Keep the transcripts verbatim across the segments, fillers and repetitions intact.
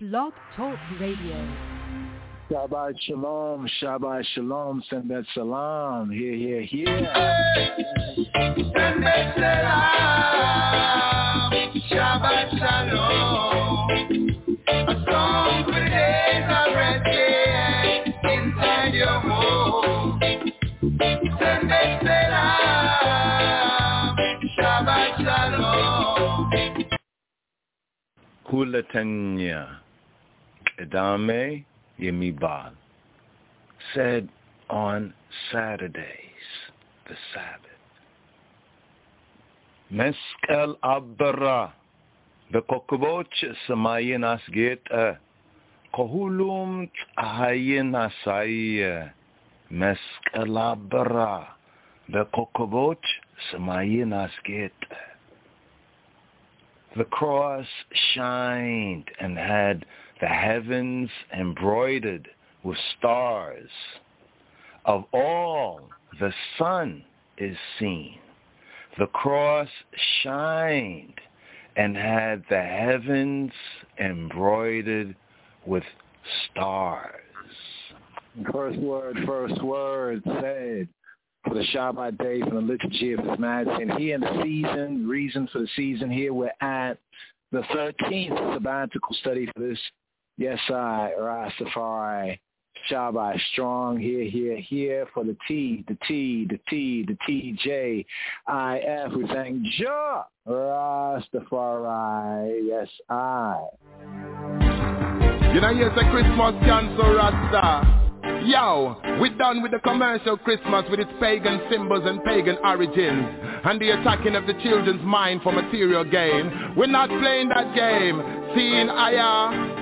Blog Talk Radio. Shabbat Shalom, Shabbat Shalom, send that salam, here, here, here. Send that salam, Shabbat Shalom. A song for the days of resting inside your home. Send that salam, Shabbat Shalom. Kulatanya Edame Yemibal said on Saturdays, the Sabbath, Meskel Abra Bekokboch Samayin Asgeta Kohulum Ahayin Asaya Meskel Abra Bekokboch Samayin Asgeta. The cross shined and had the heavens embroidered with stars. Of all the sun is seen. The cross shined and had the heavens embroidered with stars. First word, first word said for the Shabbat day, from the liturgy of His Majesty. And here in the season, reason for the season, here we're at the thirteenth sabbatical study for this Yes, I, Rastafari, Shabbat, strong, here, here, here, for the T, the T, the T, the T, J, I, F, we thank Jah, Rastafari, yes, I. You know, here's a Christmas cancel, Rasta. Yo, we're done with the commercial Christmas with its pagan symbols and pagan origins and the attacking of the children's mind for material gain. We're not playing that game. Seeing Aya.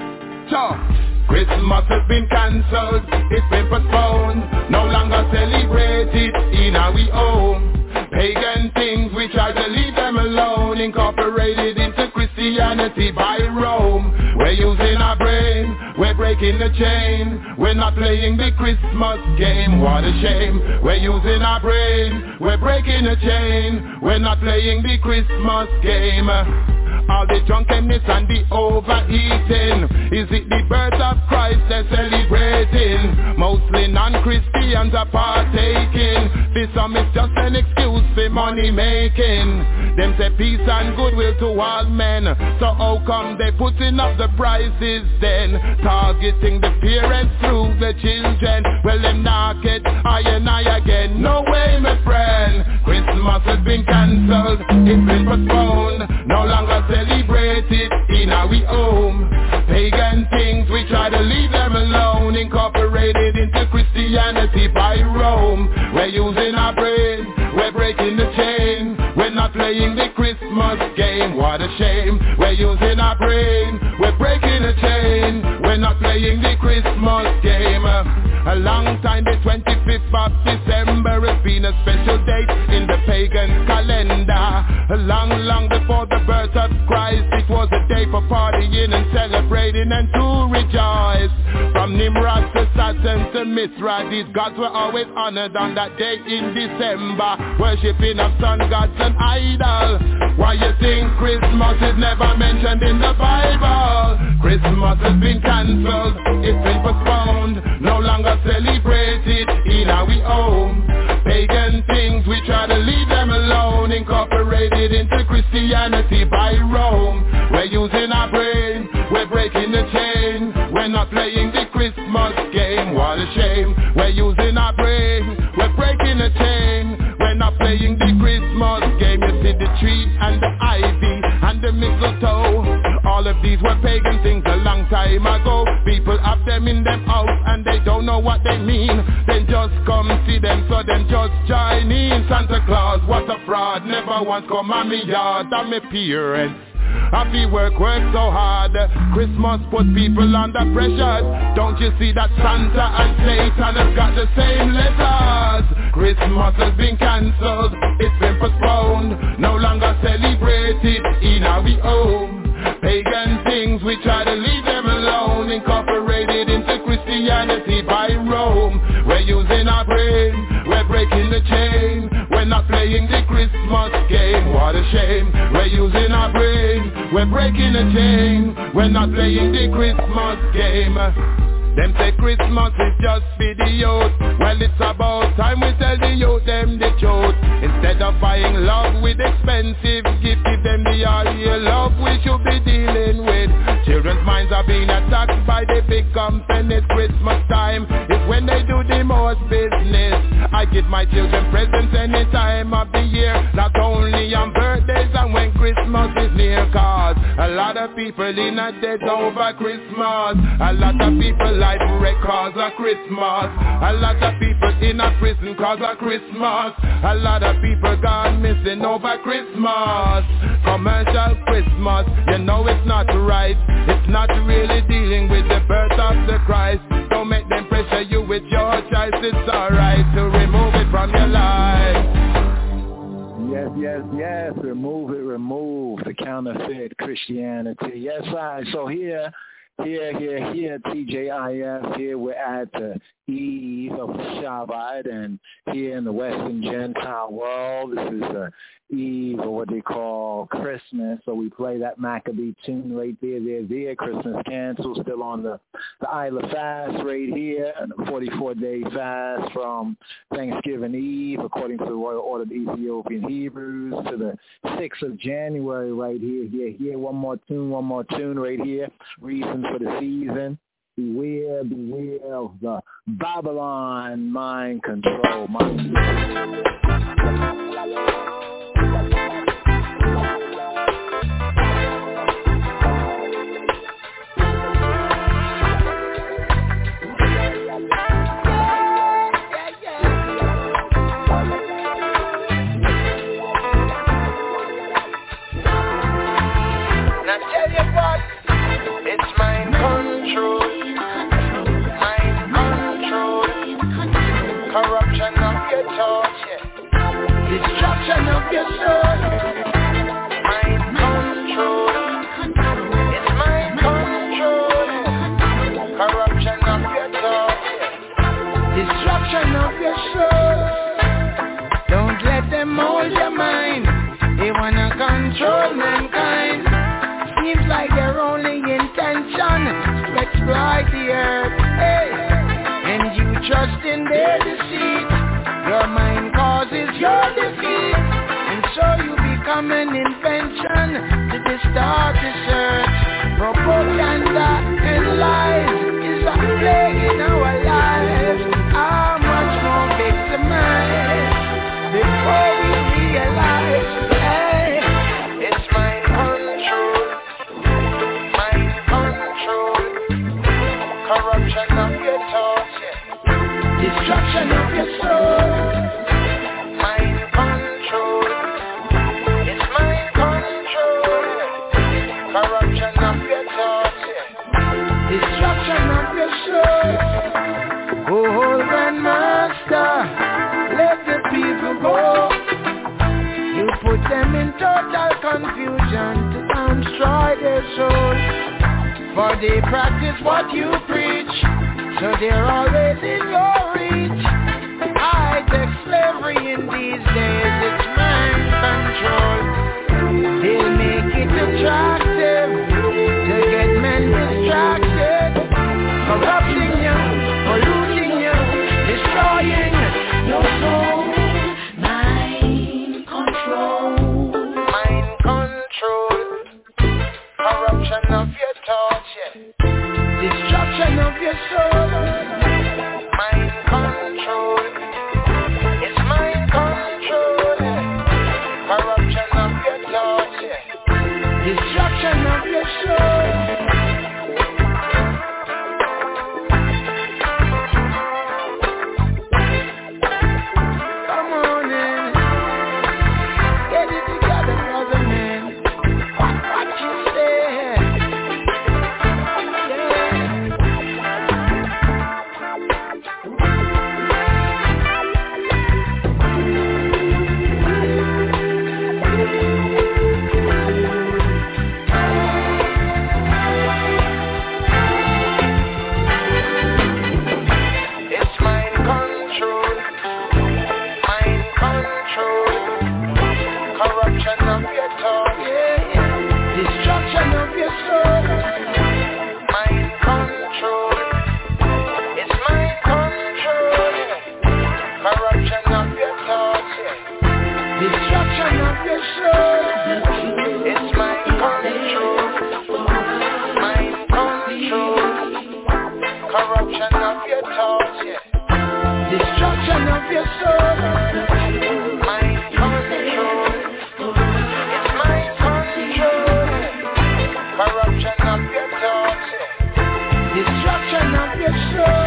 Christmas has been cancelled, it's been postponed, no longer celebrated in our home. Pagan things we try to leave them alone, incorporated into Christianity by Rome. We're using our brain, we're breaking the chain, we're not playing the Christmas game, what a shame. We're using our brain, we're breaking the chain, we're not playing the Christmas game. All the drunkenness and the overeating, is it the birth of Christ they're celebrating? Mostly non-Christians are partaking. This some is just an excuse for money making. Them say peace and goodwill to all men, so how come they putting up the prices then? Targeting the parents through the children. Well, them not get I and I again. No way, my friend. Christmas has been cancelled, it's been postponed, no longer celebrated in our home. Pagan things we try to leave them alone, incorporated into Christianity by Rome. We're using our brain, we're breaking the chain, we're not playing the Christmas game, what a shame. We're using our brain, we're breaking the chain, we're not playing the Christmas game. A long time, the twenty-fifth of December has been a special date in the pagan calendar. Long, long before the birth of Christ, it was a day for partying and celebrating and to rejoice. From Nimrod to Saturn to Mithra, these gods were always honored on that day in December, worshipping of sun gods and idols. Why you think Christmas is never mentioned in the Bible? Christmas has been cancelled, it's been postponed, no longer celebrated in our home. Pagan things we try to leave them alone, incorporated into Christianity by Rome. We're using our brain, we're breaking the chain, we're not playing the Christmas game, what a shame. We're using our brain, we're breaking the chain, we're not playing the Christmas game. You see the tree and the ivy and the mistletoe, all of these were pagan things a long time ago. People have them in them house and they don't know what they mean. Then just come see them, so them just join in. Santa Claus, what a fraud, never once come on me yard. I'm my parents, happy work, work so hard. Christmas put people under pressure. Don't you see that Santa and Satan have got the same letters? Christmas has been cancelled, it's been postponed, no longer celebrated in our home. Pagan things we try to leave them alone, incorporated into Christianity by Rome. We're using our brain, we're breaking the chain, we're not playing the Christmas game, what a shame. We're using our brain, we're breaking the chain. We're not playing the Christmas game. Them say Christmas is just for the youth. Well, it's about time we tell the youth them the truth. Instead of buying love with expensive gift, give them the all-year love we should be dealing with. Children's minds are being attacked by the big companies. Christmas time is when they do the most business. I give my children presents any time of the year, not only on birthdays and when Christmas is near. Cause a lot of people in a debt over Christmas. A lot of people life wreck cause of Christmas. A lot of people in a prison cause of Christmas. A lot of people gone missing over Christmas. Commercial Christmas, you know it's not right. It's not really dealing with the birth of the Christ. Don't make them pressure you with your choice. It's alright to remove it from your life. Yes, yes, yes. Remove it, remove the counterfeit Christianity. Yes, right. So here, here, here, here, T J I F, here we're at the eve of Shabbat, and here in the Western Gentile world, this is the eve of what they call Christmas. So we play that Maccabee tune right there, there, there. Christmas canceled, still on the, the Isla fast right here, and a forty-four day fast from Thanksgiving Eve, according to the Royal Order of the Ethiopian Hebrews, to the sixth of January right here, here, here. One more tune, one more tune right here. Reason for the season. Beware, beware of the Babylon mind control. Mind control. Now tell you what, it's mind control. Corruption of your thoughts, yeah. Destruction of your soul. Mind control. It's mind control. Corruption of your thoughts, yeah. Destruction of your soul. Don't let them mold your mind. They wanna control mankind. Seems like their only intention is to exploit the earth. Hey. And you trust in their deceit. Your mind causes your defeat. And so you become an invention to distort the search. Propaganda and lies is a plague in our lives. How much more victimized before we realize, hey, it's mind control. Mind control. Corruption of your thoughts. Destruction of your soul. Mind control. It's mind control. Corruption of your thoughts. Destruction of your soul. Oh, Grandmaster, let the people go. You put them in total confusion to destroy their souls. For they practice what you preach, so they're always in your reach. High-tech slavery in these days, it's mind control. They'll make it attractive to get men distracted, corrupting you, polluting you, destroying your soul. Mind control. Mind control. Corruption of your thoughts, yeah. Destruction of your soul. Mind control. It's mind control, yeah. Corruption of your thoughts, yeah. Destruction of your soul. Come on in. Get it together, brother man. What you say? your soul. It's mind control. Mind control. Corruption of your thoughts, yeah. Destruction of your soul. Mind control. It's mind control. Corruption of your thoughts, yeah. Destruction of your soul.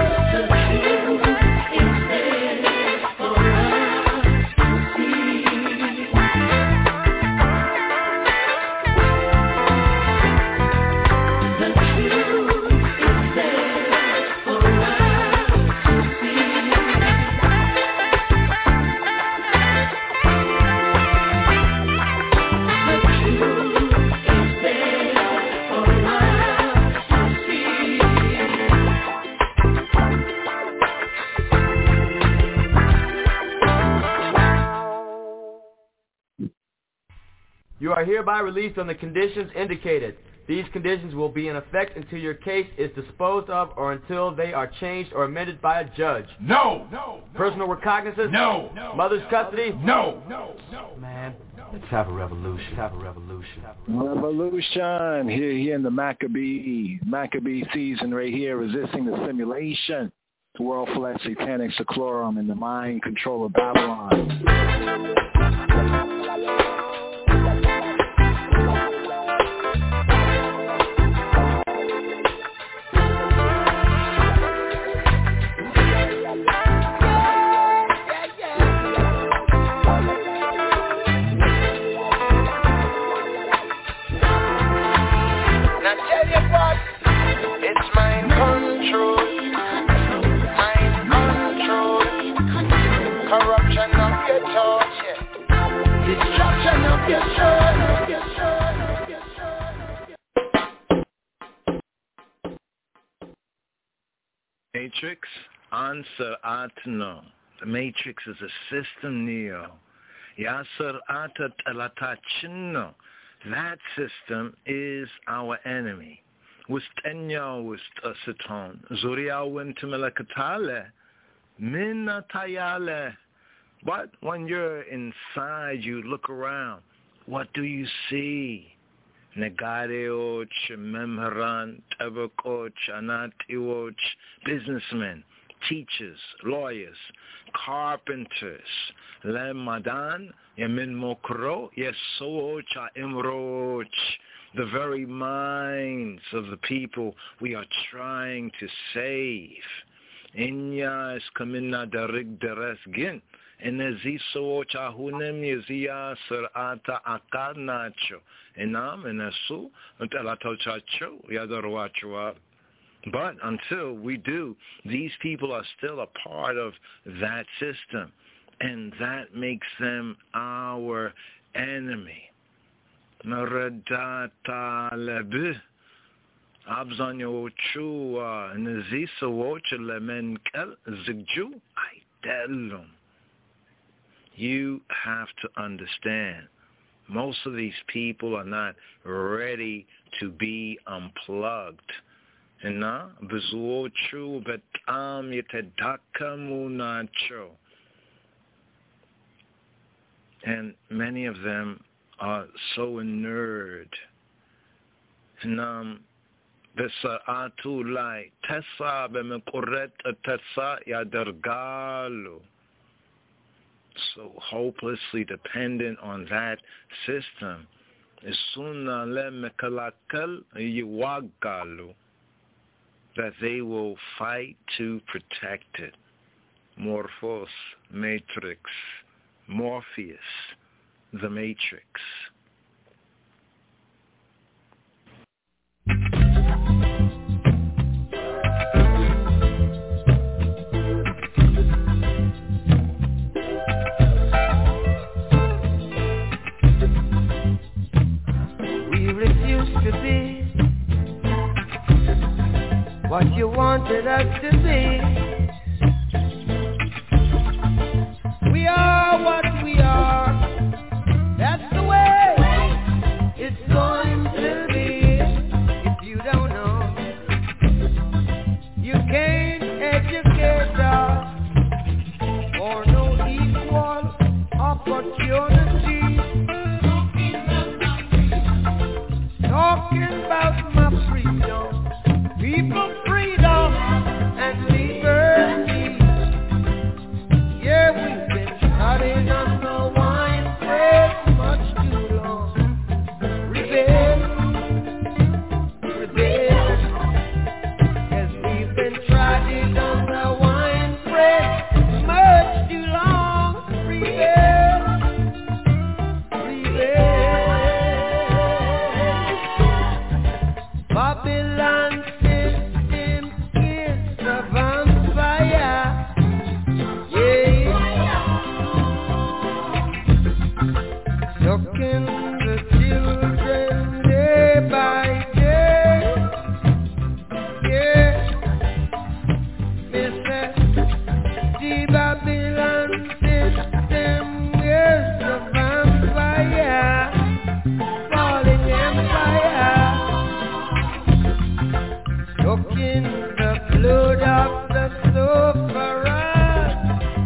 You are hereby released on the conditions indicated. These conditions will be in effect until your case is disposed of or until they are changed or amended by a judge. No! no, no. Personal recognizance? No! no Mother's custody? No! No! No! Man, let's have a revolution. Let's have a revolution. Revolution here, here in the Maccabee, Maccabee season right here, resisting the simulation. The world flesh, satanic seclorum, and the mind control of Babylon. Matrix, answer atno. The Matrix is a system, Neo. Yasser atat elatachino. That system is our enemy. Wustenya wust aseton. Zuria wintumelakatale. Minatayale. But when you're inside, you look around. What do you see? Negareoch, memharan, tabakoch, anatioch, businessmen, teachers, lawyers, carpenters, lemadan, yamin mokro, yesoch, imroch, the very minds of the people we are trying to save. Inya is kamina darig deresgin. Eneziso chahunem yezia serata akarnacho. Enam enesu untelatochacho yadarwachua. But until we do, these people are still a part of that system, and that makes them our enemy. Naradata lebi. Abzanyo chua nezisa wocha lemenkel zigju idelum. You have to understand, most of these people are not ready to be unplugged. And now, bezuochu betam yetedakamunacho. And many of them are so inured. And um, besa'atu lai tesa bemekoret tesa yadargalu. So hopelessly dependent on that system. That they will fight to protect it. Morphos, Matrix, Morpheus, the Matrix. What you wanted us to be. We are what we are. That's the way it's going to be. If you don't know, you can't educate us for no equal opportunity. people freedom and liberty. Yeah, we've been starting on the wine press much too long. Rebel, rebel, yes, we've been trying on the wine press much too long. Rebel, rebel. Babylon system is a vampire. Sucking the children day by day. Yeah, Mister The Babylon system is a vampire, falling empire, sucking the blood of the sufferers.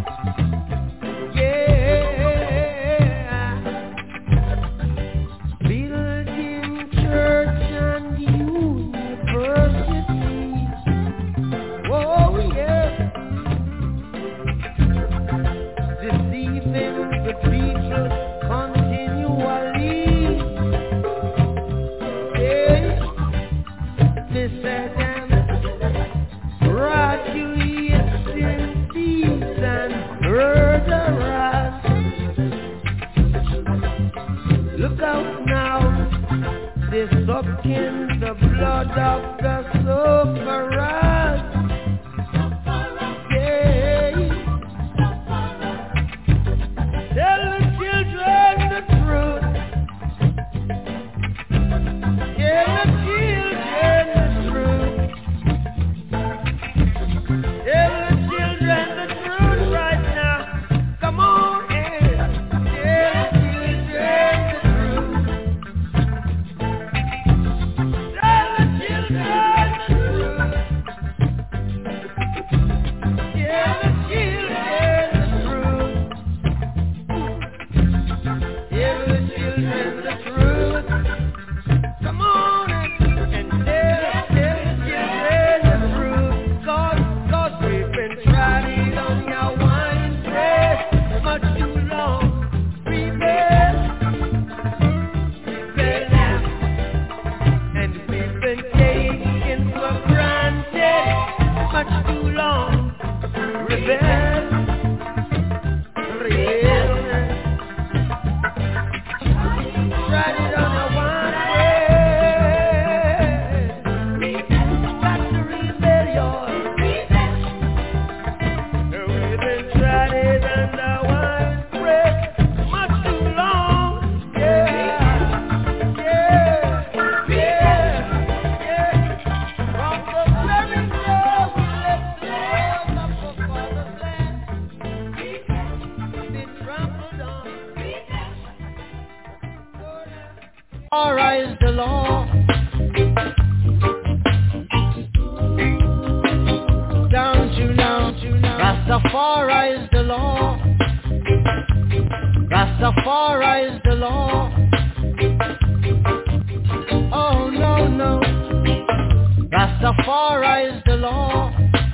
Building church and university. Oh yeah. Deceiving the people continually. Yeah. This and graduating thieves and murderers. Look out now, they're sucking the blood of the sufferers. Yeah. Tell the children the truth. Tell the children the truth. Tell the children the truth right now. Come on in. Tell the children the truth. Tell the children the truth. Tell the children the truth. Tell the children the truth. Come on and, and tell, tell the children the truth. Cause, cause we've been trying on your wine press much too long. Rebel, rebel now. And we've been taken for granted much too long. Rebel, rebel. Tried it on your wine press. Got to rebel, y'all. We've been trying it on the wine press much too long. Yeah, yeah, yeah, yeah. From the very day we left the world of the Father's land, been trampled on. Rastafari is the law. Down to now, Rastafari is the law. Rastafari is the law. Oh no, no. Rastafari is the law.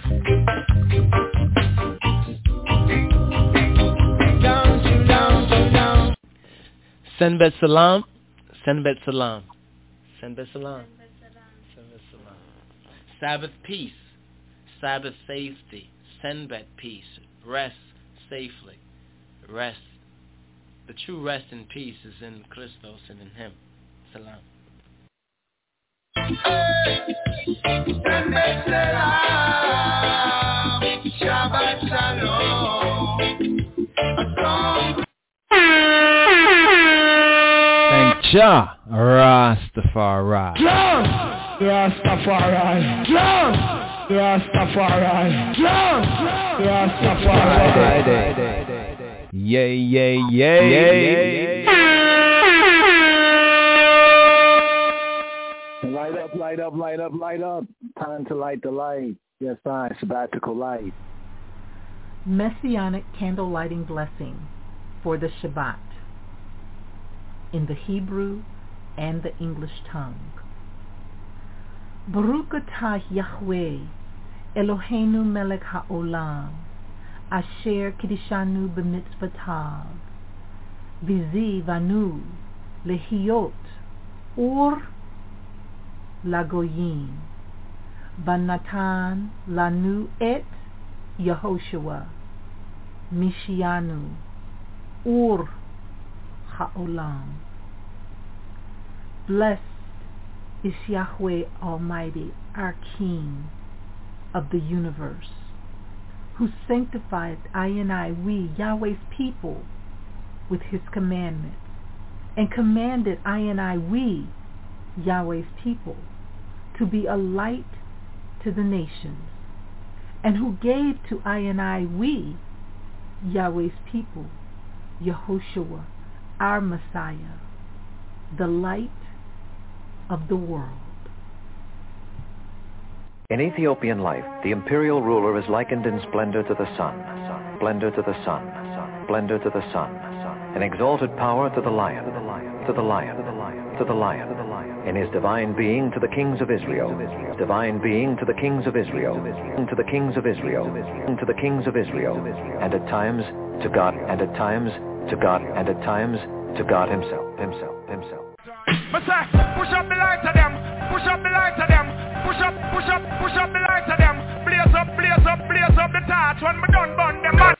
Down to down to down. Send bet salam. Send bet salam. Send bet salam. Send bet salam. Sabbath peace. Sabbath safety. Send bet peace. Rest safely. Rest. The true rest and peace is in Christos and in Him. Salam. Send bet salam. Shabbat shalom. A song. Thank Jah, Rastafari. Jah, Rastafari. Jah, Rastafari. Jah, Rastafari. Yay, yay, yay, yay. Light up, light up, light up, light up. Time to light the light. Yes, I, sabbatical light. Messianic candle lighting blessing for the Shabbat in the Hebrew and the English tongue. Baruch atah Yahweh, Eloheinu melech haolam, asher kiddushanu b'mitzvotav, v'zivanu lehiyot or lagoyim, v'natan lanu et Yehoshua, Mishianu, Ur Ha'olam. Blessed is Yahweh Almighty, our King of the universe, who sanctified I and I, we, Yahweh's people, with his commandments, and commanded I and I, we, Yahweh's people, to be a light to the nations, and who gave to I and I, we, Yahweh's people, Yehoshua, our Messiah, the light of the world. In Ethiopian life, the imperial ruler is likened in splendor to the sun, splendor to the sun, splendor to the sun, in exalted power to the lion, to the lion, to the lion, in his divine being to the kings of Israel, divine being to the kings of Israel, to the kings of Israel, to the kings of Israel, and at times to God, and at times to God, and at times to God himself, himself, himself. Push up the lights of them, push up the lights of them, push up, push up, push up the lights of them, blaze up, blaze up, blaze up the torch when we done burn them man.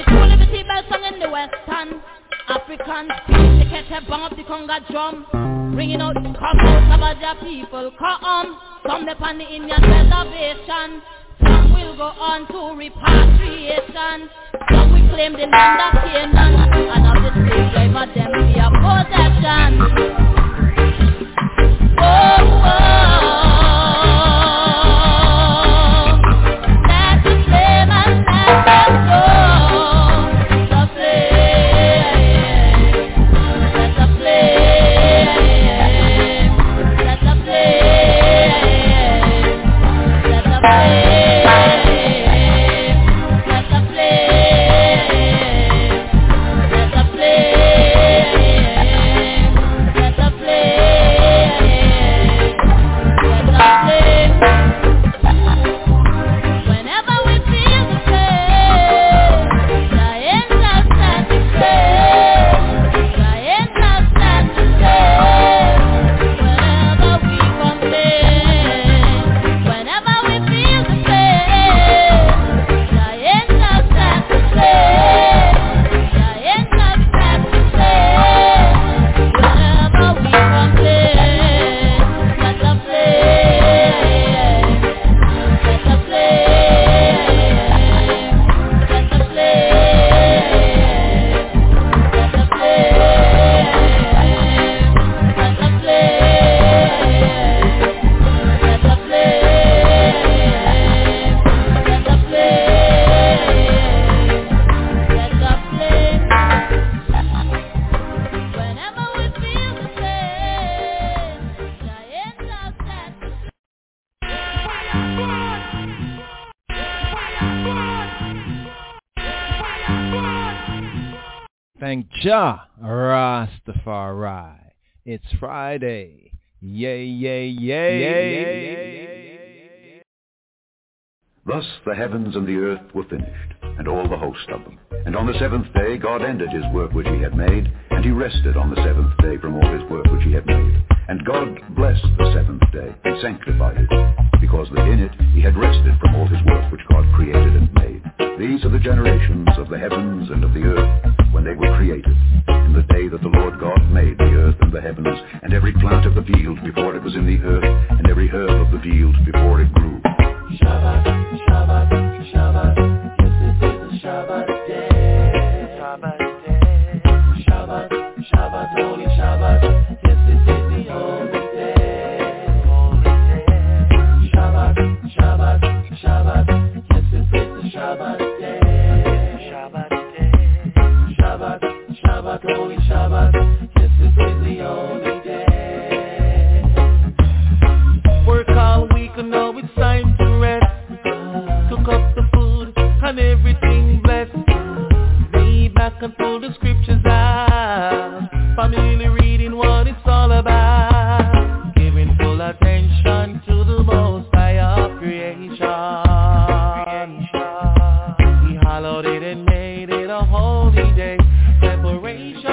African, they catch a bang of the conga drum. Ringing out, come out, Sabaja people, come. Some up on the Indian reservation. Some will go on to repatriation. Some will claim the land of Canaan. And of the slave driver, them be a possession. Oh, oh. Let the flame and let them go. The flame. Let the flame. Let the flame. Let the flame. Thank Jah Rastafari. It's Friday. Yay, yay, yay, yay, yay. Thus the heavens and the earth were finished, and all the host of them. And on the seventh day God ended his work which he had made, and he rested on the seventh day from all his work which he had made. And God blessed the seventh day, and sanctified it, because that in it he had rested from all his work which God created and made. These are the generations of the heavens and of the earth, when they were created, in the day that the Lord God made the earth and the heavens, and every plant of the field before it was in the earth, and every herb of the field before it grew. Shabbat, Shabbat, Shabbat, yes it is a Shabbat day. Shabbat day. Shabbat, Shabbat, holy Shabbat, yes it is the holy day. Holy day. Shabbat, Shabbat, Shabbat, yes it is the Shabbat day. Shabbat day. Shabbat, Shabbat, holy Shabbat, yes it is the holy day. Work all week and now it's time to rest. Cook up the food and everything blessed. Lay back and pull the scriptures out. Family reading what it's all about. Giving full attention to the most high of creation. He hallowed it and made it a holy day. Separation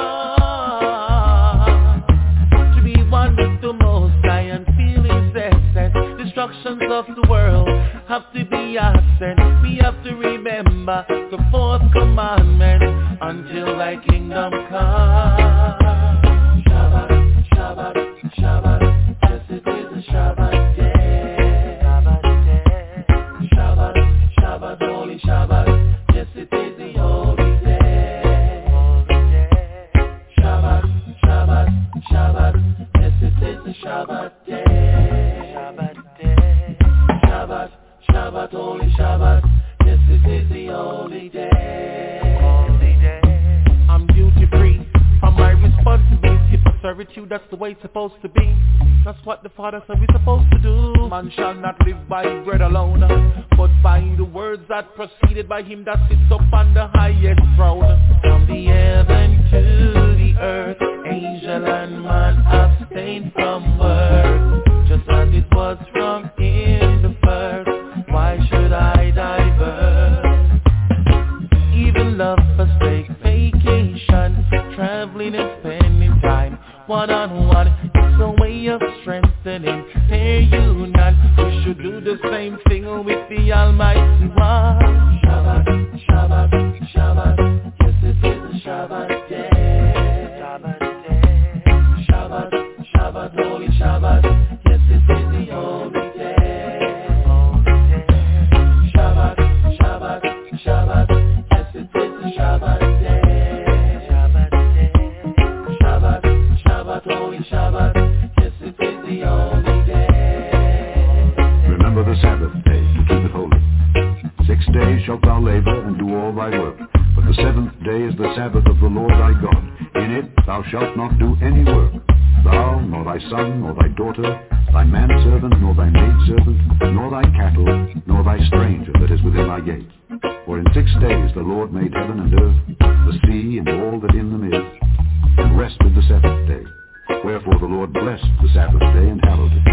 to be one with the most high and feel his essence. Destructions of the world have to be absent. We have to remember the fourth commandment until thy kingdom come. Shabbat, Shabbat, Shabbat, yes it is a Shabbat day. Shabbat day. Shabbat, Shabbat, holy Shabbat, yes it is the holy day. Holy day. Shabbat, Shabbat, Shabbat, yes it is the Shabbat day. Shabbat day. Shabbat, Shabbat, holy Shabbat, yes it is the holy day. Holy day. I'm duty free from my responsibility for servitude. That's the way it's supposed to be. That's what the Father said we're supposed to do. Man shall not live by bread alone, but by the words that proceeded by him that sits up on the highest throne. From the heaven to the earth, angel and man abstain from work, just as it was from in the first. Why should I divert? Even lovers take vacation, traveling and spending time one-on-one. It's a way of strengthening their union. We should do the same thing with the Almighty One. Shabbat, Shabbat, Shabbat, yes it is a Shabbat day. Shabbat day. Shabbat, Shabbat, days shalt thou labor and do all thy work. But the seventh day is the Sabbath of the Lord thy God. In it thou shalt not do any work, thou, nor thy son, nor thy daughter, thy manservant, nor thy maidservant, nor thy cattle, nor thy stranger that is within thy gates. For in six days the Lord made heaven and earth, the sea and all that in them is, and rested the seventh day. Wherefore the Lord blessed the Sabbath day and hallowed it.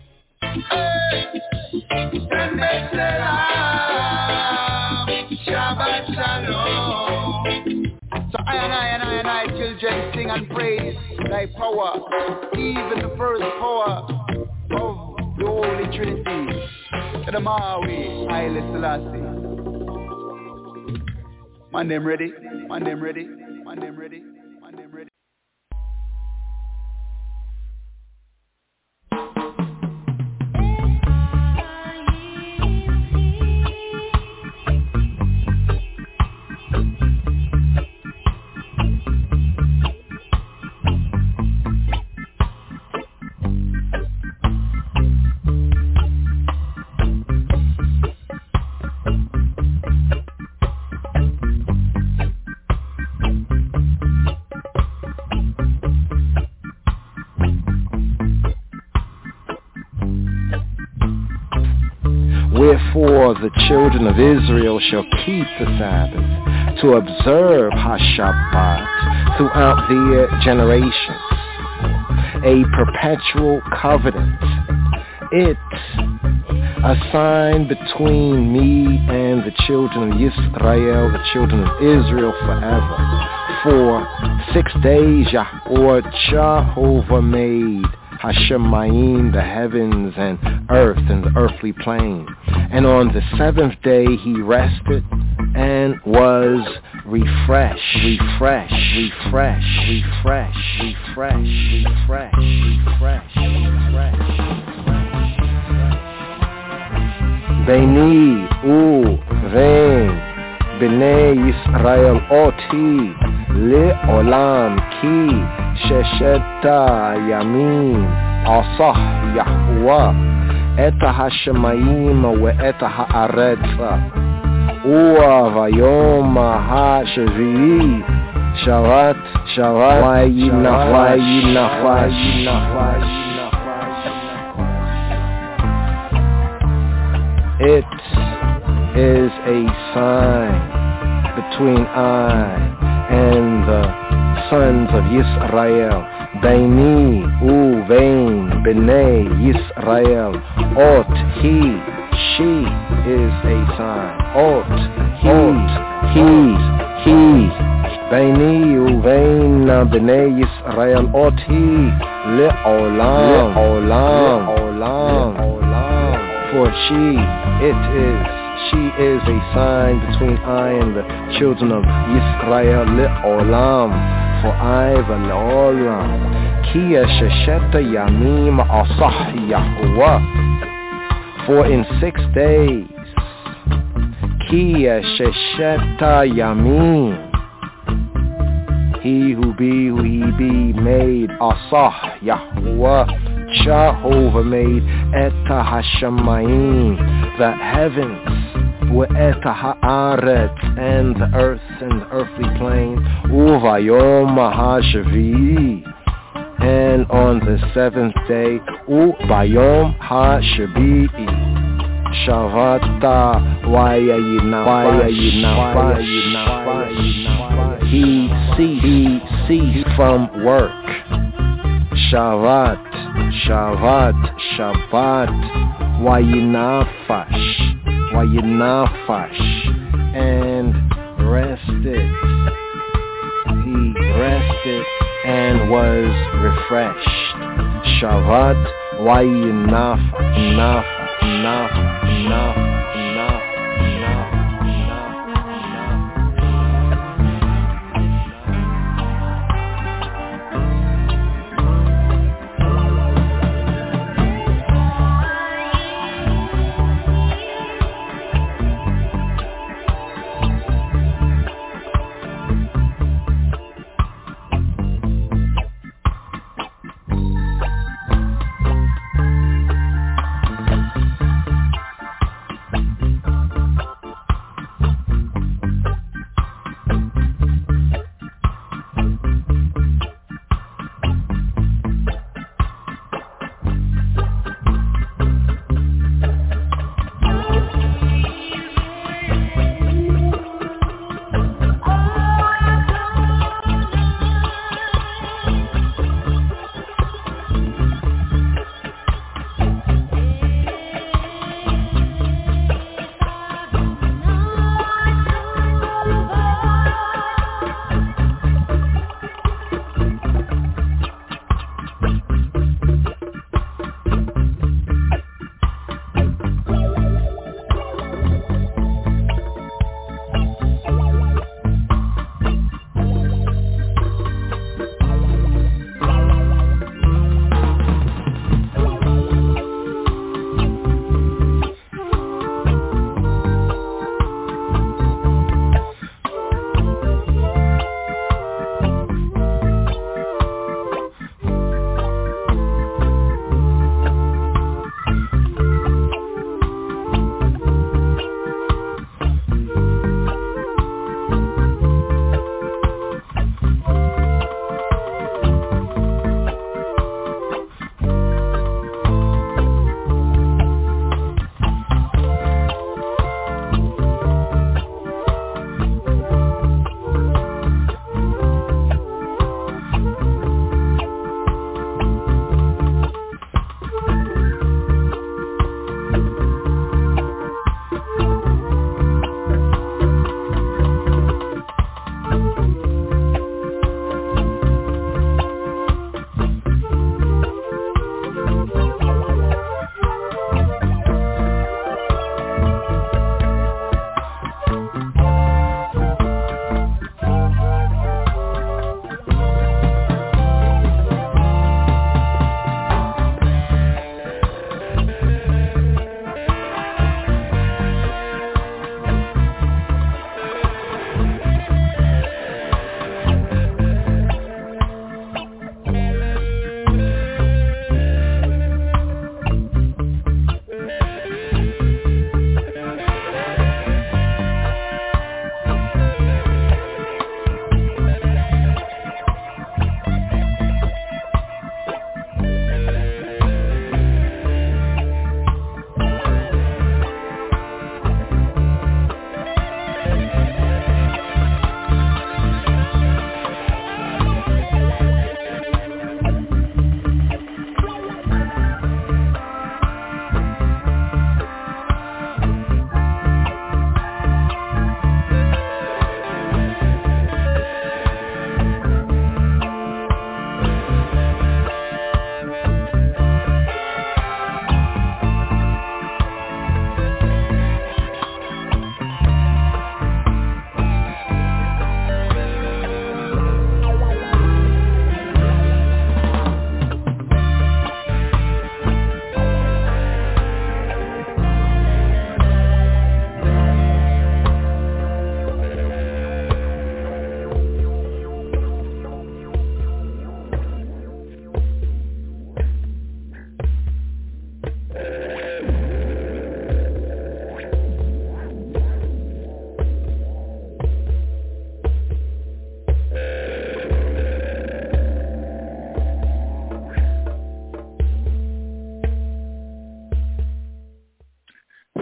Shabbat Shalom. So I and I and I and I children sing and praise thy power, even the first power of the Holy Trinity. To the Maui, Haile Selassie. My name ready, my name ready, my name ready, my name ready. Wherefore the children of Israel shall keep the Sabbath, to observe HaShabbat throughout their generations, a perpetual covenant. It's a sign between me and the children of Israel, the children of Israel forever. For six days Yahweh Jehovah made Hashemayim, the heavens and earth and the earthly plane. And on the seventh day he rested and was refreshed, refreshed, refreshed, refreshed, refreshed, refreshed, refreshed, refreshed. Beni u vein bnei Yisrael oti le'olam ki shesheta yamin asah Yahweh eta hashemayim ve'eta ha'aretza uva vayom ha'shevi'i shavat shavat vayinafash vayinafash. It is a sign between I and the sons of Yisrael. Beini uvein bnei Yisrael. Ot he, she is a sign. Ot he, he, he. Beini uvein bnei Yisrael. Ot he le'olam, le'olam, le'olam, le'olam. For she, it is, she is a sign between I and the children of Yisrael le'olam, for I v'le'olam. Ki shesheta yamim asah Yahweh, for in six days, Ki shesheta yamim, he who be, who he be, made asah Yahweh, Jehovah made eta hashemayim, the heavens, ve'eta ha'aretz, and the earth and the earthly plane, uvayom ha'shevi'i, and on the seventh day, ubayom ha'shevi'i, shavata vayinafash, he ceased, ceased from work. Shavat, Shavat, Shabbat, Vayinafash, Vayinafash, and rested. He rested and was refreshed. Shavat, Vayinafash, Nafash, Nafash, Nafash.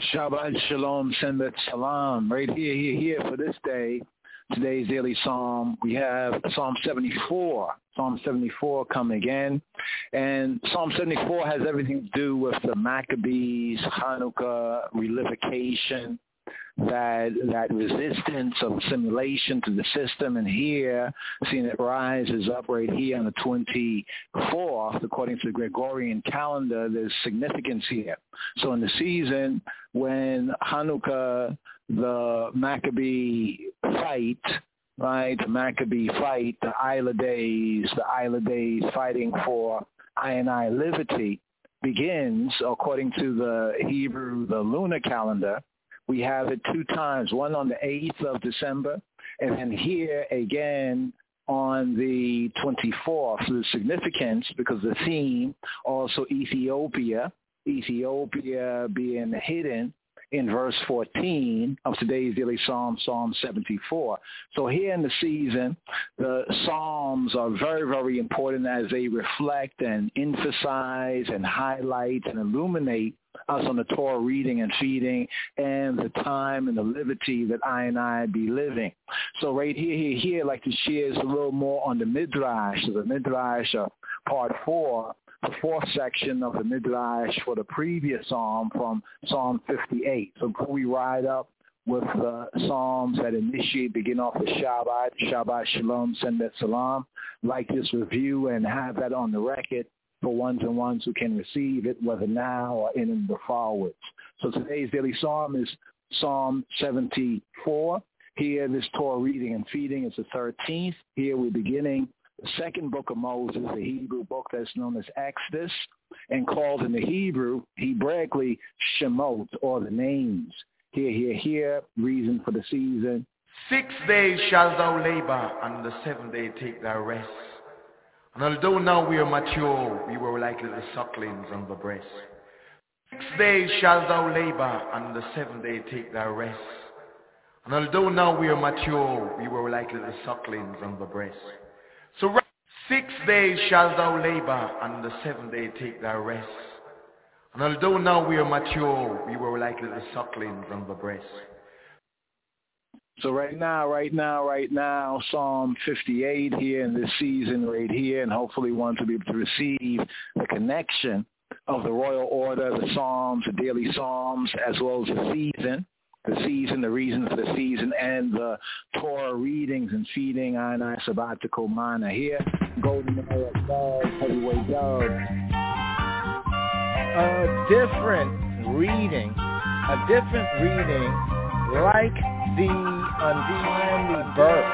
Shabbat Shalom, Senbet Salam. Right here, here, here for this day, today's daily psalm, we have Psalm seventy-four. Psalm seventy-four coming in. And Psalm seventy-four has everything to do with the Maccabees, Hanukkah, relification, that that resistance of assimilation to the system. And here, seeing it rises up right here on the twenty-fourth, according to the Gregorian calendar, there's significance here. So in the season when Hanukkah, the Maccabee fight, right, the Maccabee fight, the Isla days, the Isla days fighting for I and I liberty begins, according to the Hebrew, the lunar calendar. We have it two times, one on the eighth of December, and then here again on the twenty-fourth. So the significance, because the theme, also Ethiopia, Ethiopia being hidden in verse fourteen of today's daily psalm, Psalm seventy-four. So here in the season, the psalms are very, very important as they reflect and emphasize and highlight and illuminate us on the Torah reading and feeding and the time and the liberty that I and I be living. So right here, here, here, I'd like to share a little more on the Midrash, the Midrash uh, part four, the fourth section of the Midrash for the previous psalm from Psalm fifty-eight. So before we ride up with the psalms that initiate, begin off with Shabbat, Shabbat Shalom, Senbet Salam, like this review and have that on the record for ones and ones who can receive it, whether now or in the forwards. So today's daily psalm is Psalm seventy-four. Here, this Torah reading and feeding is the thirteenth. Here we're beginning the second book of Moses, the Hebrew book that's known as Exodus, and called in the Hebrew, Hebraically, Shemot, or the names. Here, here, here, reason for the season. Six days shalt thou labor, and the seventh day take thy rest. And although now we are mature, we were like little sucklings on the breast. Six days shalt thou labor, and the seventh day take thy rest. And although now we are mature, we were like little sucklings on the breast. So six days shalt thou labor, and the seventh day take thy rest. And although now we are mature, we were like little sucklings on the breast. So right now, right now, right now, Psalm fifty-eight here in this season right here, and hopefully one to be able to receive the connection of the royal order, the Psalms, the daily Psalms, as well as the season, the season, the reason for the season, and the Torah readings and feeding on our sabbatical mana here. Golden Era Dove, Heavyweight Dove. A different reading, a different reading like the untimely birth,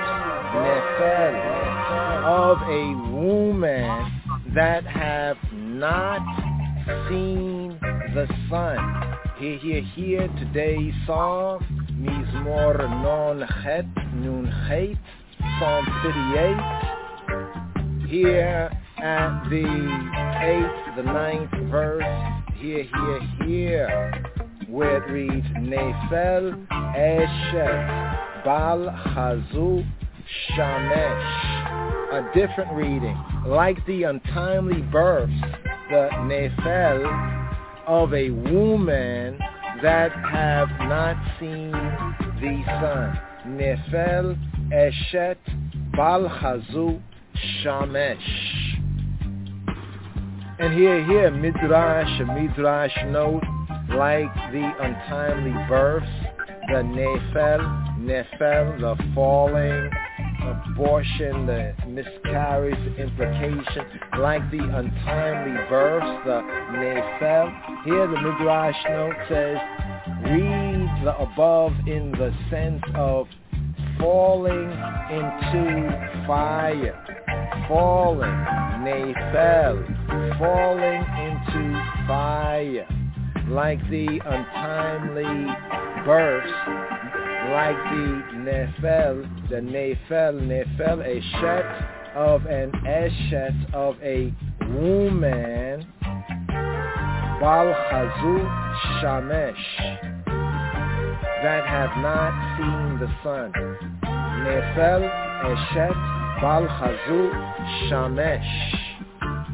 Nefel, of a woman that have not seen the sun. Here, here, here, today's psalm, Mizmor Non Het, Nun Het, Psalm fifty-eight. Here at the eighth, the ninth verse, here, here, here, where it reads, Nefel Eshet Bal Hazu Shamesh. A different reading, like the untimely birth, the Nefel of a woman that have not seen the sun. Nefel Eshet Bal Hazu Shamesh. And here, here, Midrash, a Midrash note, like the untimely births, the Nefel, Nefel, the falling, abortion, the miscarriage, the implication, like the untimely births, the Nefel. Here the Midrash note says, read the above in the sense of falling into fire. Falling, Nefel, falling into fire. Like the untimely births, like the Nefel, the Nefel, Nefel, a shet of an eshet of a woman, Bal Hazu Shamesh, that have not seen the sun. Nefel, eshet, Bal Hazu Shamesh.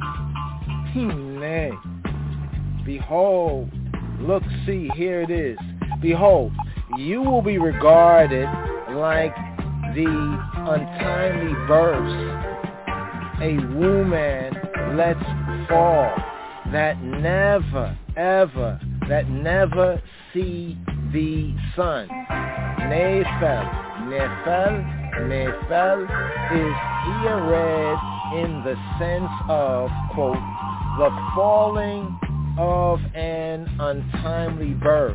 Hine. Behold, look, see, here it is. Behold, you will be regarded like the untimely births a woman lets fall, that never, ever, that never see the sun. Nephel, Nephel, Nephel is here read in the sense of, quote, the falling of an untimely birth.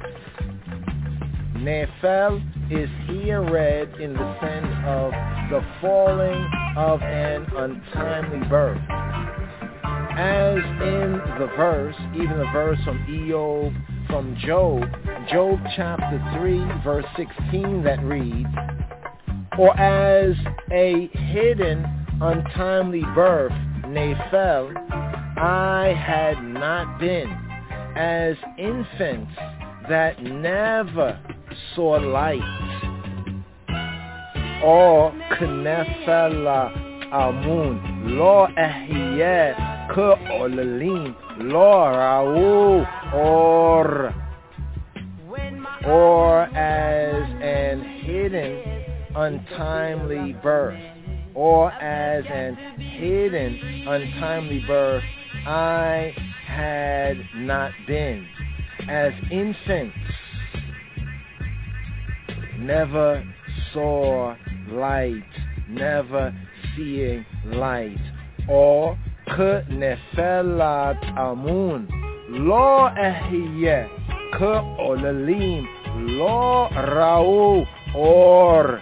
Nephel is here read in the sense of the falling of an untimely birth. As in the verse, even the verse from Eob, from Job, Job chapter three, verse sixteen that reads, or as a hidden untimely birth, Nephel, I had not been, as infants that never saw light, or Knefela Amun, Lo Ehyeh Ke'olalim, Lo Ra'u, or or as an hidden untimely birth, or as an hidden untimely birth, I had not been, as infants never saw light, never seeing light, or K'nefelat Amun, Lo Ehyeh Ke'olalim, Lo Ra'u, or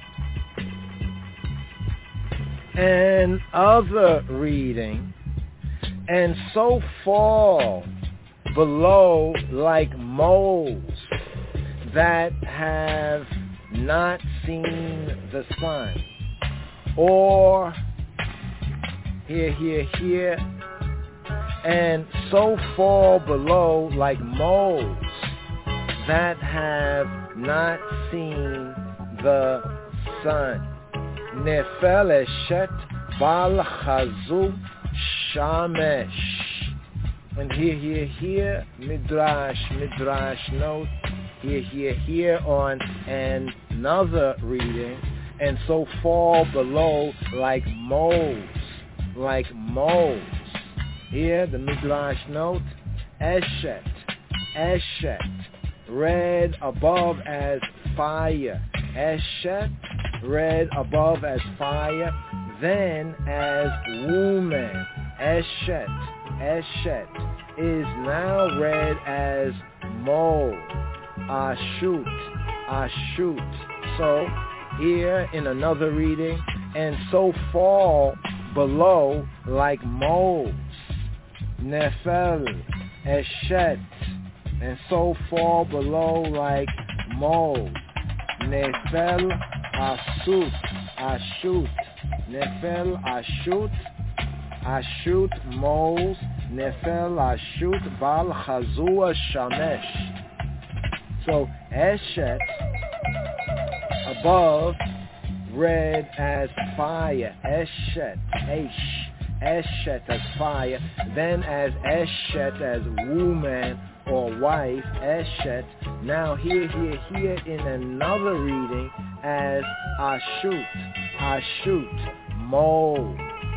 another reading, and so fall below like moles that have not seen the sun, or here, here, here, and so fall below like moles that have not seen the sun. Nefel eshet bal chazu shamesh. And here, here, here, midrash, midrash note, here, here, here on another reading, and so fall below like moles, like moles. Here, the midrash note, eshet, eshet, read above as fire, eshet, read above as fire, then as woman, eshet, eshet, is now read as mole, ashut, ashut. So here in another reading, and so fall below like moles, nefel, eshet, and so fall below like moles, nefel, ashut, ashut, nefel, ashut, ashut, moles, nefel, ashut, bal chazua shamesh. So eshet above read as fire, eshet, esh, eshet as fire, then as eshet as woman or wife, eshet, now here, here, here in another reading as ashut, ashut, mole,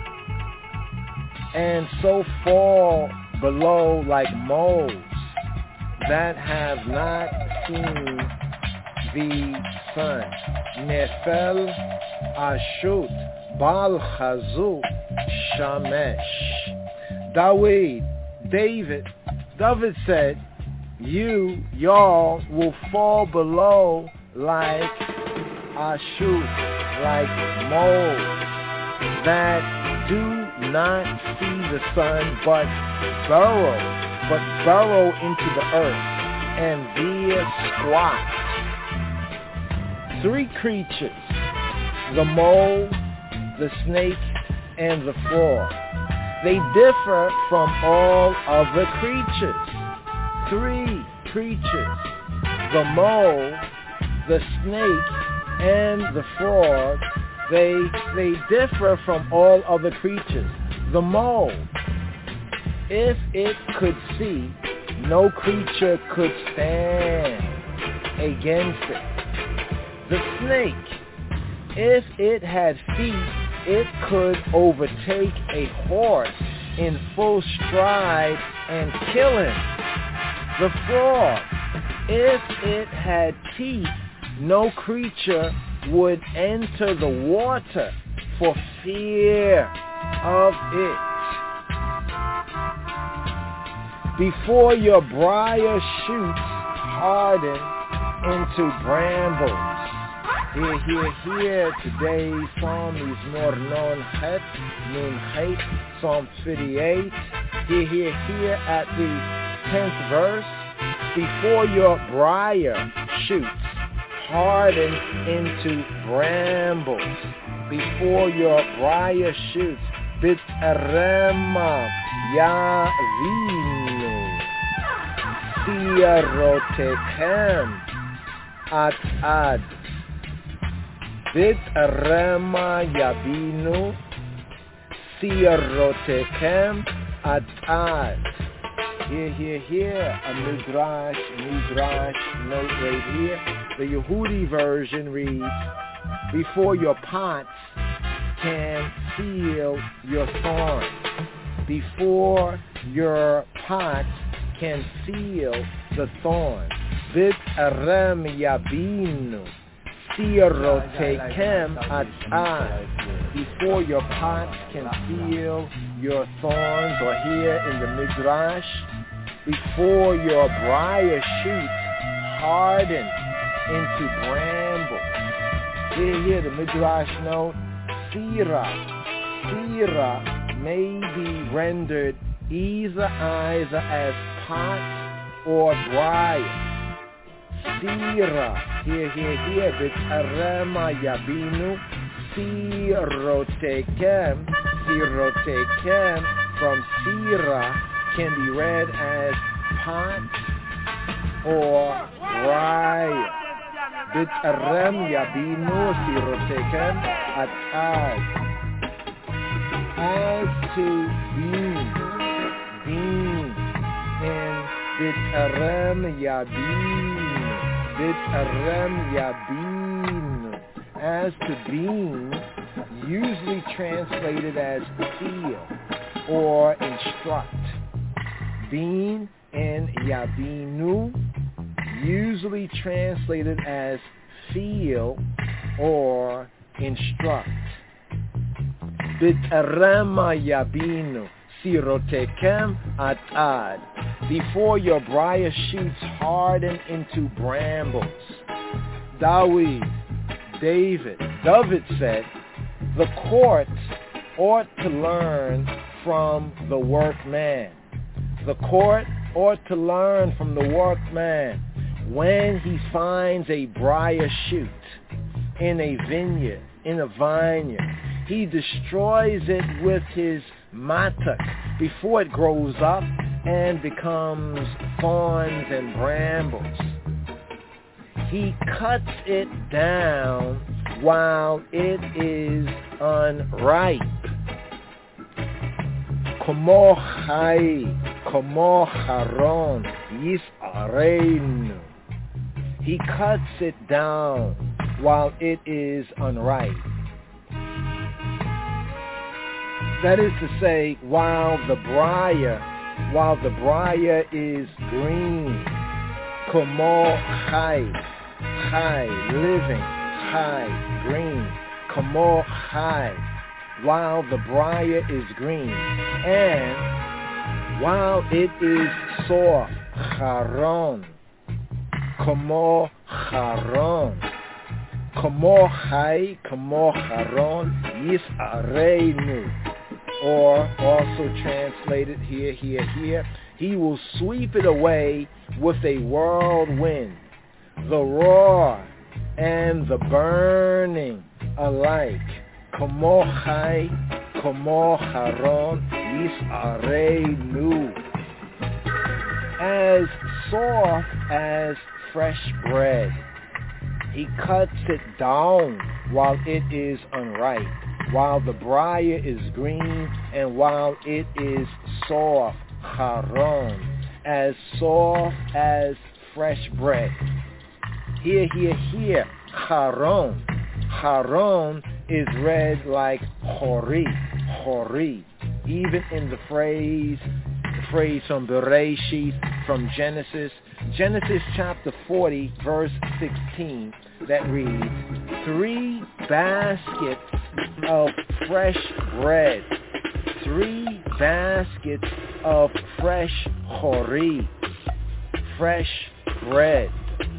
and so fall below like moles that have not seen the sun. Nefel, ashut, bal chazu, shamesh. David, David, David said, you, y'all, will fall below like ashut, like moles that do not see the sun, but burrow, but burrow into the earth, and there squat. Three creatures, the mole, the snake, and the frog. They differ from all other creatures. Three creatures, the mole, the snake, and the frog, they they differ from all other creatures. The mole, if it could see, no creature could stand. against it. The snake, if it had feet, it could overtake a horse in full stride and kill him. The frog, if it had teeth, no creature would enter the water for fear of it. Before your briar shoots harden into brambles. Here, here, here, today's psalm is Mornon Het, Nun Het, Psalm fifty-eight. Here, here, here at the tenth verse. Before your briar shoots harden into brambles. Before your briar shoots, bit arema ya vino, siarotekem at ad. Bit arema ya vino, siarotekem at ad. Here, here, here, a midrash, midrash note right here. The Yehudi version reads, before your pots can seal your thorns. Before your pots can seal the thorns. Bit arem yabinu, sirotekem atad. Before your pots can seal your thorns, or here in the midrash, before your briar shoots harden into brambles. Here, here, the midrash note, sira, sira may be rendered either either as pot or briar. Sira, here, here, here, b'tarema yabinu, sirotekem, sirotekem, from sira can be read as pot or briar. B'tarem yabinu sirotekem atad. As to bean, bean, and b'tarem yabinu, b'tarem yabinu. As to bean, usually translated as feel or instruct. Bean and yabinu, usually translated as feel or instruct. B'tarema yabinu, sirotekem atad. Before your briar shoots harden into brambles. David, David, David said, the court ought to learn from the workman. The court ought to learn from the workman. When he finds a briar shoot in a vineyard, in a vineyard, he destroys it with his matak before it grows up and becomes thorns and brambles. He cuts it down while it is unripe. Komo chai, komo charon, yis'areinu. He cuts it down while it is unripe. That is to say, while the briar, while the briar is green. Komo chai, chai, living, chai, green. Komo chai, while the briar is green. And while it is soft, charon. Komo charon. Komo chai, komo charon, yis'areinu. Or also translated here, here, here, he will sweep it away with a whirlwind. The roar and the burning alike. Komo chai, komo charon, yis'areinu. As soft as fresh bread. He cuts it down while it is unripe, while the briar is green, and while it is soft, charon, as soft as fresh bread. Here, here, here. Charon. Charon is read like Chori. Chori. Even in the phrase, the phrase from Bereshit, from Genesis, Genesis chapter forty, verse sixteen, that reads, three baskets of fresh bread, three baskets of fresh chori, fresh bread.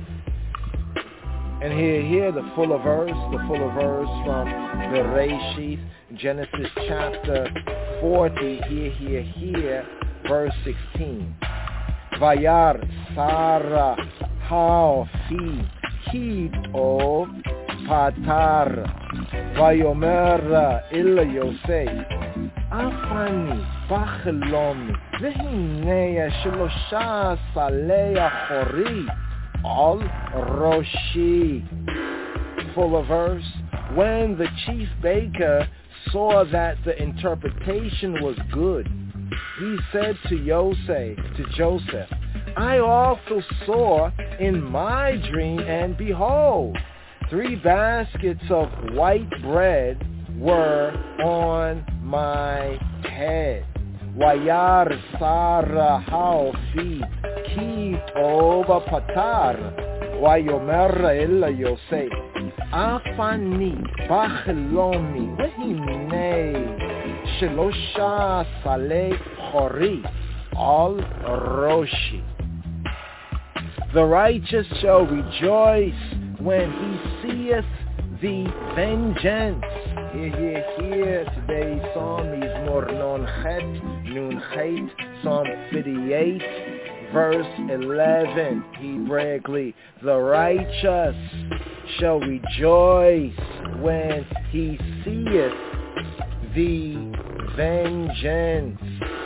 And here, here, the fuller verse, the fuller verse from Bereshit, Genesis chapter forty, here, here, here, verse sixteen. Vayar Sarah Haofi Kitov Patar Vayomer Il Yosef Afani Bachlomi Vehinea Shlosha Salea Chori Al Roshi. Fuller verse. When the chief baker saw that the interpretation was good, he said to Yosef, to Joseph, I also saw in my dream, and behold, three baskets of white bread were on my head. Wayar Sarah Haofi Kitov Patar Wayomer El Yosef Afani Bachlomi Vehinei Shelosha Saleh Chori Al Roshi. The righteous shall rejoice when he seeth the vengeance. Here, here, here. Today's psalm is Mor Non Chet, Nun Chet, Psalm fifty-eight, verse eleven. Hebraically, the righteous shall rejoice when he seeth the vengeance.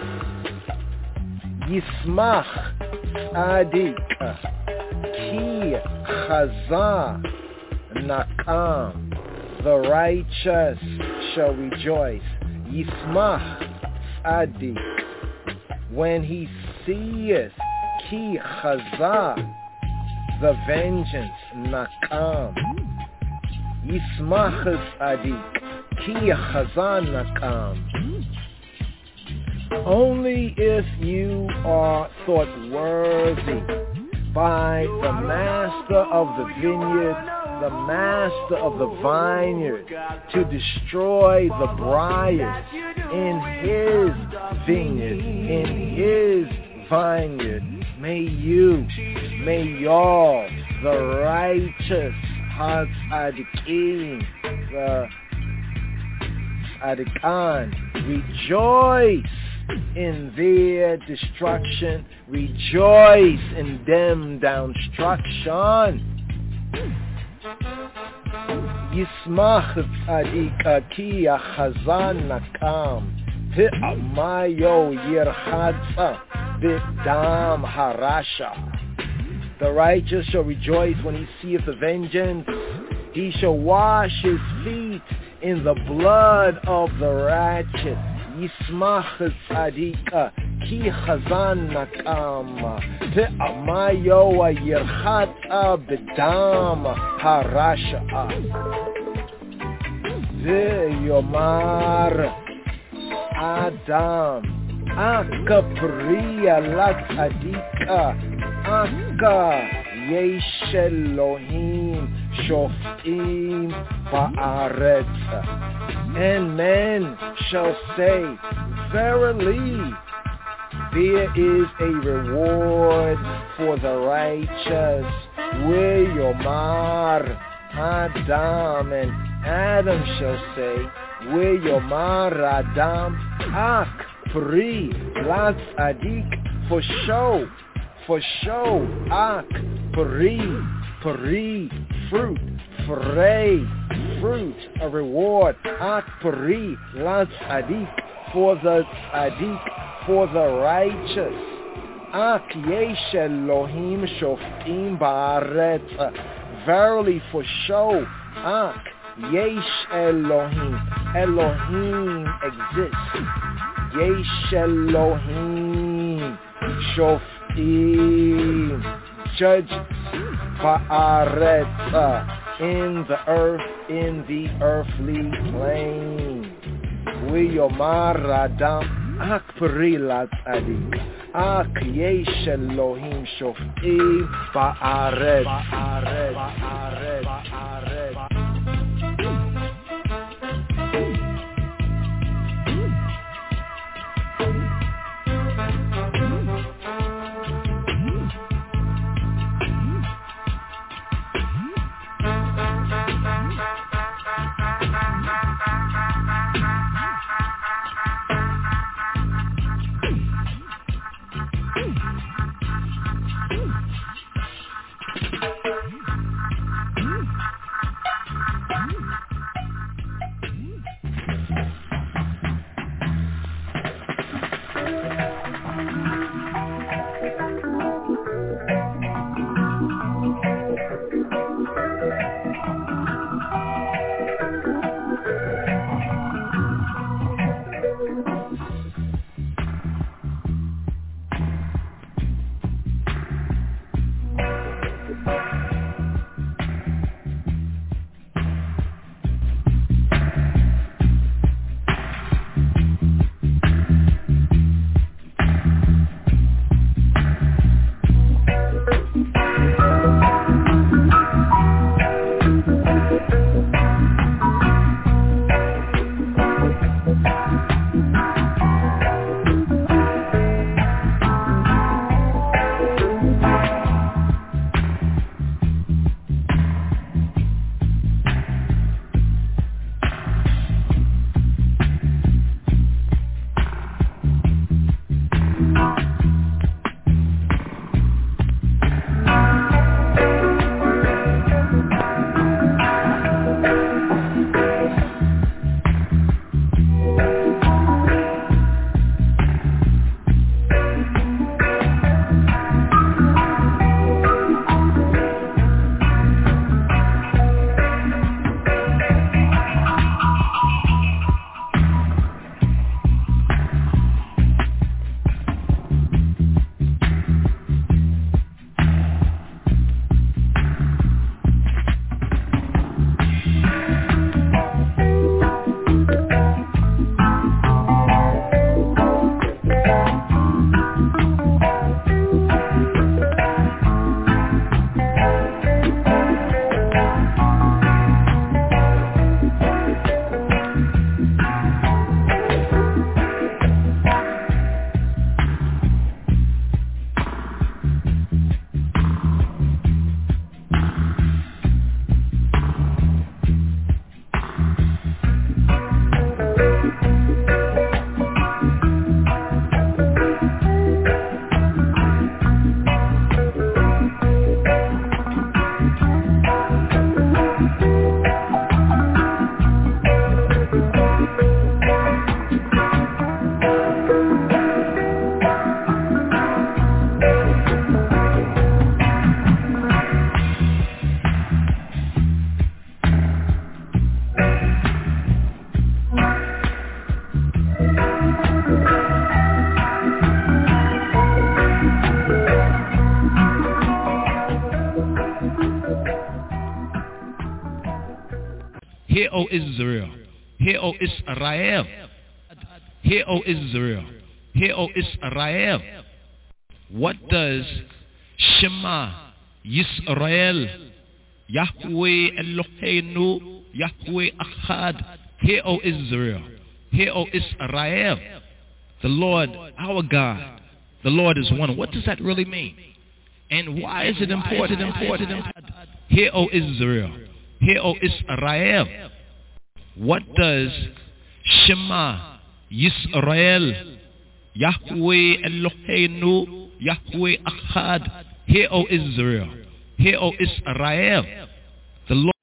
Yismach Adik Ki Chazah Nakam. The righteous shall rejoice. Yismach Adik when he seeth Ki Chazah the vengeance Nakam. Yismach Adik Ki Chazah Nakam. Only if you are thought worthy by the master of the vineyard, the master of the vineyard, to destroy the briars in his vineyard, in his vineyard. May you, may y'all, the righteous, Hatzadikim, the Adikan, rejoice in their destruction, rejoice in them destruction. Yismach Tzadika ki achazan nakam Te'amayo yirchatza b'dam harasha. The righteous shall rejoice when he seeth the vengeance. He shall wash his feet in the blood of the righteous. Yismach Tzadika ki chazan nakam Te'amayo yirchatza b'dam harasha. Ve'yomar Adam Aka priya lat adika Aka yesh Elohim shoftim ba'aretz. And men shall say, verily, there is a reward for the righteous. Ve'yomar Adam, and Adam shall say, Ve'yomar Adam Ak Pri Lat Adik, for show, for show, Ak Pri, Pri, fruit, Frey, fruit, a reward, Ak Pri Lat Adik, for the Adik, for the righteous. Ak Yesh Elohim Shoftim Ba'aretz, verily for show, Ak Yesh Elohim, Elohim exists. Yesh Elohim Shoftim, judges, Ba'aretz, in the earth, in the earthly plane. We Yomar Adam Akpri Latzadik Ak Yesh Elohim Shoftim Ba'aretz Ba'aretz Ba'aretz Ba'aretz. Hear, O Israel. Hear, O Israel. Hear, O Israel. Hear, O Israel. What does Shema Yisrael, Yahweh Eloheinu, Yahweh Achad, hear, O Israel. Hear, O Israel. The Lord, our God, the Lord is one. What does that really mean? And why is it important? important? Hear, O Israel. Hear, O Israel. What does Shema Yisrael, Yahweh Eloheinu, Yahweh Achad, hear, O Israel. Hear, O Israel. The Lord.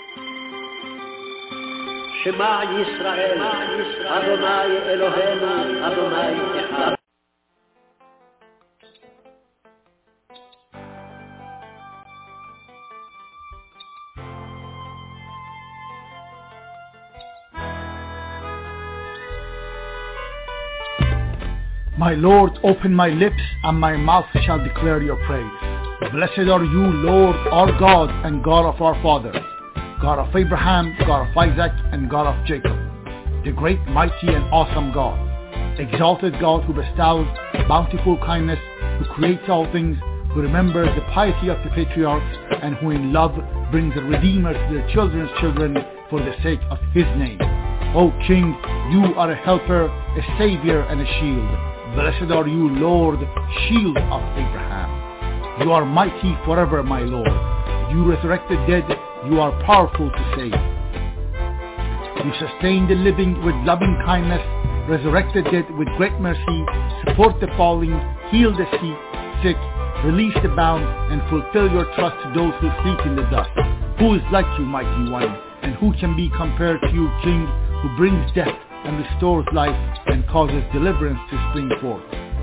Shema Yisrael, Adonai Eloheinu, Adonai Echad. My Lord, open my lips, and my mouth shall declare your praise. Blessed are you, Lord, our God and God of our fathers, God of Abraham, God of Isaac, and God of Jacob, the great, mighty, and awesome God, exalted God who bestows bountiful kindness, who creates all things, who remembers the piety of the patriarchs, and who in love brings a Redeemer to their children's children for the sake of his name. O King, you are a helper, a savior, and a shield. Blessed are you, Lord, shield of Abraham. You are mighty forever, my Lord. You resurrect the dead, you are powerful to save. You sustain the living with loving kindness, resurrect the dead with great mercy, support the falling, heal the sick, release the bound, and fulfill your trust to those who sleep in the dust. Who is like you, mighty one, and who can be compared to you, King, who brings death and restores life and causes deliverance to spring forth?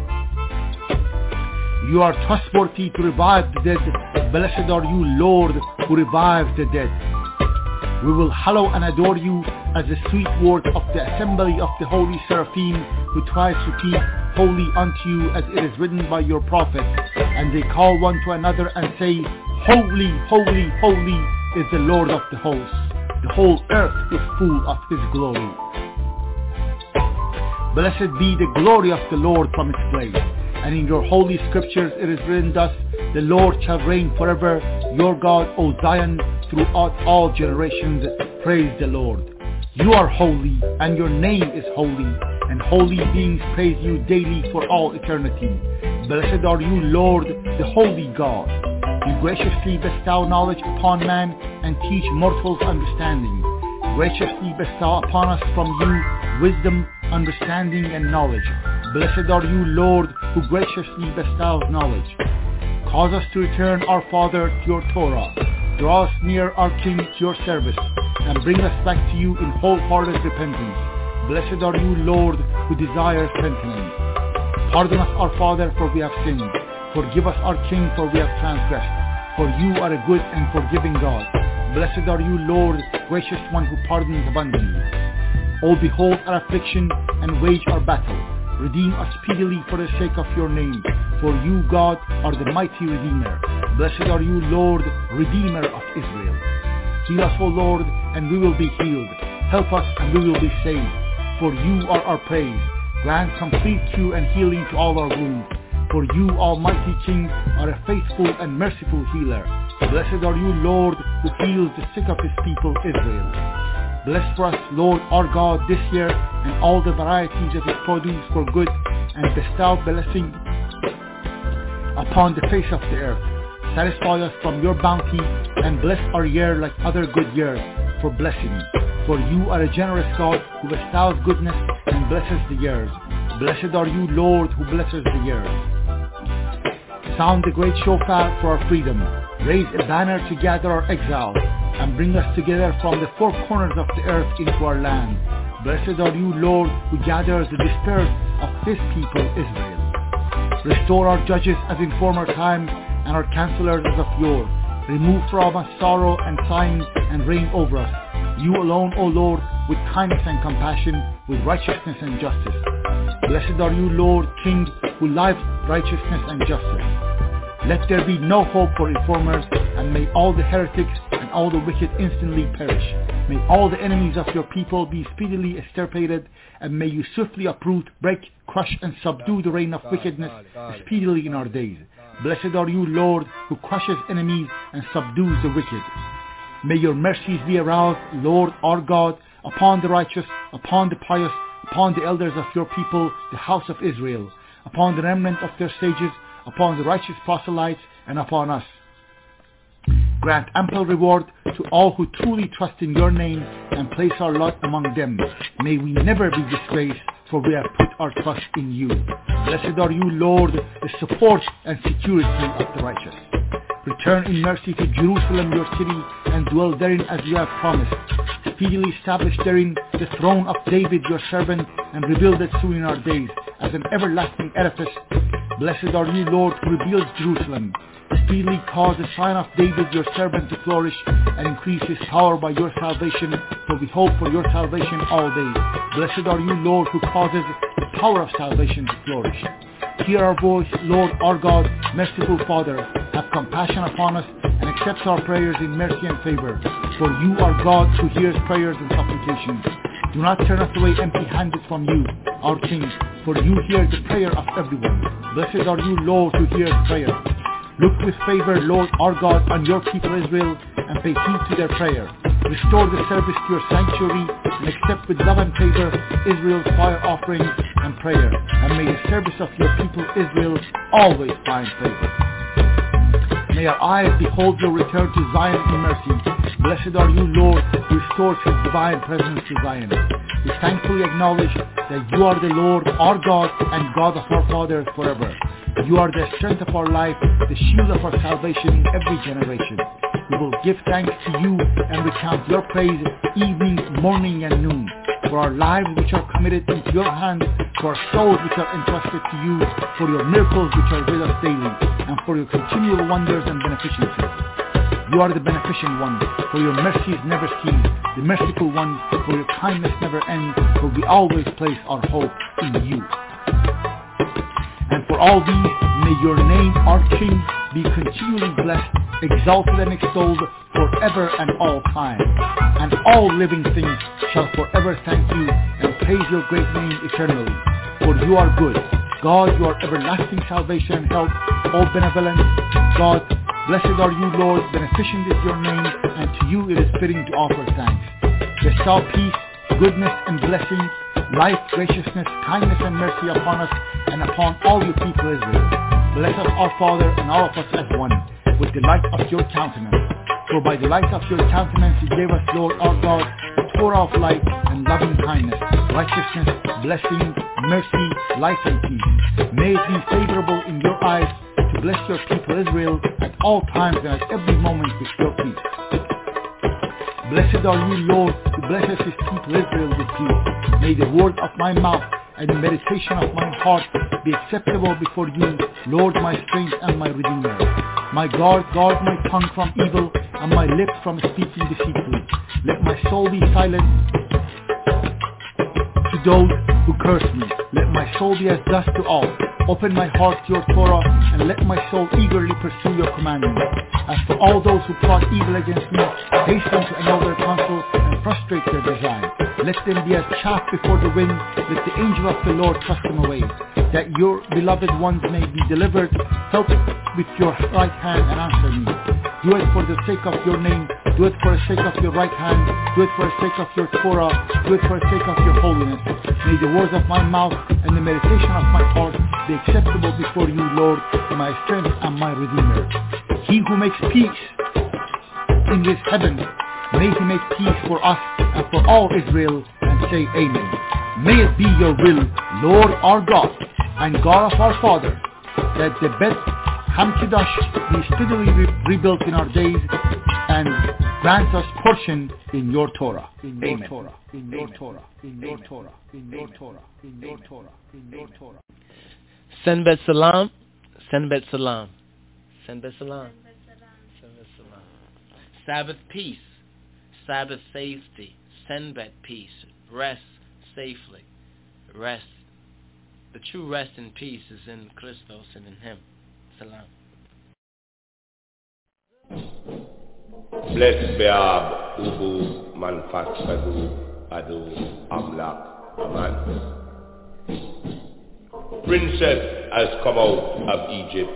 You are trustworthy to revive the dead. Blessed are you, Lord, who revives the dead. We will hallow and adore you as the sweet word of the assembly of the holy seraphim, who tries to keep holy unto you as it is written by your prophet. And they call one to another and say, Holy, holy, holy is the Lord of the hosts. The whole earth is full of his glory. Blessed be the glory of the Lord from its place. And in your holy scriptures it is written thus, the Lord shall reign forever, your God, O Zion, throughout all generations. Praise the Lord. You are holy, and your name is holy, and holy beings praise you daily for all eternity. Blessed are you, Lord, the holy God. You graciously bestow knowledge upon man, and teach mortals understanding. Graciously bestow upon us from you wisdom, understanding, and knowledge. Blessed are you, Lord, who graciously bestows knowledge. Cause us to return, our Father, to your Torah. Draw us near, our King, to your service, and bring us back to you in wholehearted repentance. Blessed are you, Lord, who desires repentance. Pardon us, our Father, for we have sinned. Forgive us, our King, for we have transgressed. For you are a good and forgiving God. Blessed are you, Lord, gracious one who pardons abundantly. O behold our affliction and wage our battle. Redeem us speedily for the sake of your name. For you, God, are the mighty Redeemer. Blessed are you, Lord, Redeemer of Israel. Heal us, O Lord, and we will be healed. Help us, and we will be saved. For you are our praise. Grant complete cure and healing to all our wounds. For you, Almighty King, are a faithful and merciful healer. Blessed are you, Lord, who heals the sick of his people, Israel. Bless for us, Lord our God, this year, and all the varieties of its produce for good, and bestow blessing upon the face of the earth. Satisfy us from your bounty, and bless our year like other good years, for blessing. For you are a generous God, who bestows goodness and blesses the years. Blessed are you, Lord, who blesses the years. Sound the great shofar for our freedom. Raise a banner to gather our exiles, and bring us together from the four corners of the earth into our land. Blessed are you, Lord, who gathers the dispersed of his people, Israel. Restore our judges as in former times, and our counselors as of yore. Remove from us sorrow and sighing, and reign over us. You alone, O Lord, with kindness and compassion, with righteousness and justice. Blessed are you, Lord, King, who lives righteousness and justice. Let there be no hope for reformers, and may all the heretics and all the wicked instantly perish. May all the enemies of your people be speedily extirpated, and may you swiftly uproot, break, crush, and subdue the reign of wickedness speedily in our days. Blessed are you, Lord, who crushes enemies and subdues the wicked. May your mercies be aroused, Lord our God, upon the righteous, upon the pious, upon the elders of your people, the house of Israel, upon the remnant of their sages, upon the righteous proselytes, and upon us. Grant ample reward to all who truly trust in your name and place our lot among them. May we never be disgraced, for we have put our trust in you. Blessed are you, Lord, the support and security of the righteous. Return in mercy to Jerusalem, your city, and dwell therein as you have promised. Speedily establish therein the throne of David, your servant, and rebuild it soon in our days as an everlasting edifice. Blessed are you, Lord, who rebuilds Jerusalem. Speedily cause the sign of David, your servant, to flourish, and increase his power by your salvation, for we hope for your salvation all days. Blessed are you, Lord, who causes the power of salvation to flourish. Hear our voice, Lord our God, merciful Father. have compassion upon us and accept our prayers in mercy and favor. For you are God who hears prayers and supplications. Do not turn us away empty-handed from you, our King, for you hear the prayer of everyone. Blessed are you, Lord, who hears prayer. Look with favor, Lord our God, on your people Israel, and pay heed to their prayer. Restore the service to your sanctuary, and accept with love and favor Israel's fire offerings and prayer. And may the service of your people Israel always find favor. May our eyes behold your return to Zion in mercy. Blessed are you, Lord, who restores his divine presence to Zion. We thankfully acknowledge that you are the Lord, our God, and God of our fathers forever. You are the strength of our life, the shield of our salvation in every generation. We will give thanks to you and recount your praise evening, morning, and noon. For our lives which are committed into your hands, for our souls which are entrusted to you, for your miracles which are with us daily, and for your continual wonders and beneficences. You are the beneficent one, for your mercies never cease, the merciful one, for your kindness never ends, for we always place our hope in you. And for all these, may your name, our King, be continually blessed, exalted and extolled forever and all time. And all living things shall forever thank you and praise your great name eternally. For you are good. God, your everlasting salvation and help, all benevolent. God, blessed are you, Lord, beneficent is your name, and to you it is fitting to offer thanks. Bestow peace, goodness, and blessing, life, graciousness, kindness, and mercy upon us and upon all your people Israel. Bless us, our Father, and all of us as one, with the light of your countenance. For by the light of your countenance you gave us, Lord our God, the Torah of light and loving kindness, righteousness, blessing, mercy, life, and peace. May it be favorable in your eyes to bless your people Israel at all times and at every moment with your peace. Blessed are you, Lord, who blesses his people Israel with peace. May the word of my mouth and the meditation of my heart be acceptable before you, Lord, my strength and my Redeemer. My God, guard my tongue from evil and my lips from speaking deceitfully. Let my soul be silent to those who curse me. Let my soul be as dust to all. Open my heart to your Torah, and let my soul eagerly pursue your commandments. As for all those who plot evil against me, hasten to annul their counsel and frustrate their design. Let them be as chaff before the wind. Let the angel of the Lord thrust them away. That your beloved ones may be delivered. Help with your right hand and answer me. Do it for the sake of your name. Do it for the sake of your right hand. Do it for the sake of your Torah. Do it for the sake of your holiness. May the words of my mouth and the meditation of my heart be acceptable before you, Lord, my strength and my Redeemer. He who makes peace in his heaven, may he make peace for us and for all Israel, and say amen. May it be your will, Lord our God and God of our Father, that the Beth Hamkidash be speedily re- rebuilt in our days and grant us portion in your Torah. In your Amen. Torah. In your Amen. Torah. In your Amen. Torah. In your Amen. Torah. In your Amen. Torah. In your Amen. Torah. Send bet salam. Send bet salam. Send bet salam. Send bet salam. Sabbath peace. Sabbath safety. Send bet peace. Rest safely. Rest. The true rest and peace is in Christos and in Him. Salam. Blessed Be'ab, Ubu, Manfat, Adu, Adu, Amlak, Aman. Princess has come out of Egypt.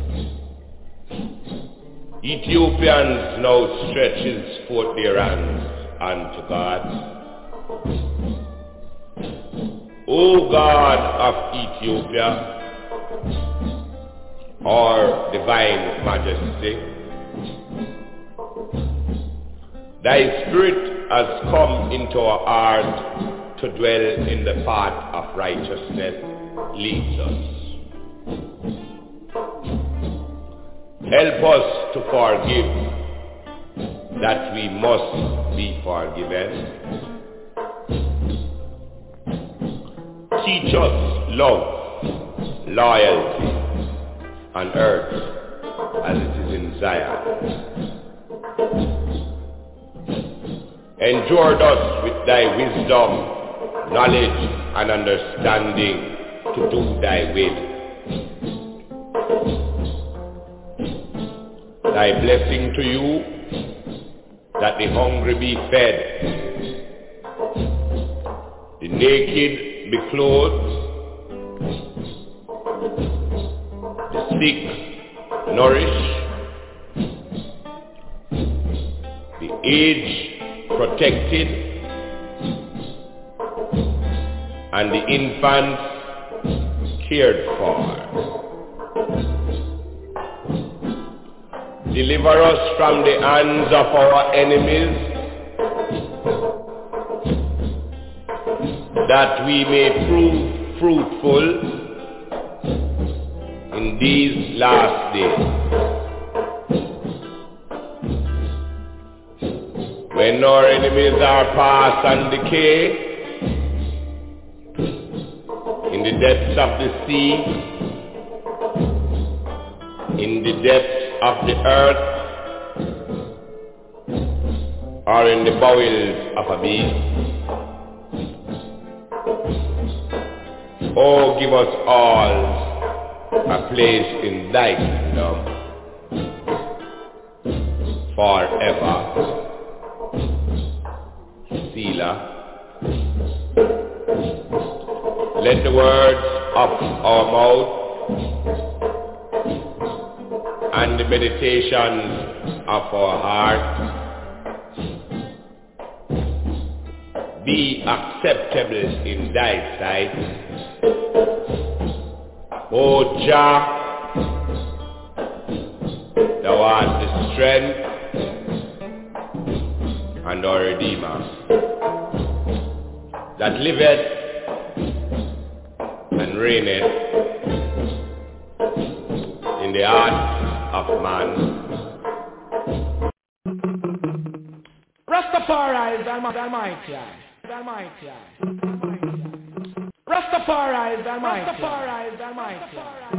Ethiopians now stretches forth their hands unto God. O God of Ethiopia, our divine majesty, thy spirit has come into our heart to dwell in the path of righteousness. Leads us. Help us to forgive that we must be forgiven. Teach us love, loyalty on earth as it is in Zion. Endure us with thy wisdom, knowledge, and understanding to do thy will. thy blessing to you, that the hungry be fed, the naked be clothed, the sick nourished, the aged protected, and the infants cared for. Deliver us from the hands of our enemies, that we may prove fruitful in these last days. When our enemies are past and decay, in the depths of the sea, in the depths of the earth, or in the bowels of a beast. Oh, give us all a place in thy kingdom forever. Selah. Let the words of our mouth and the meditations of our heart be acceptable in thy sight, O Jah, thou art the strength and our Redeemer, that liveth and reigneth in the heart of man. Rastafari is Almighty, Almighty, Almighty. Rastafari is Almighty, Rastafari is Almighty.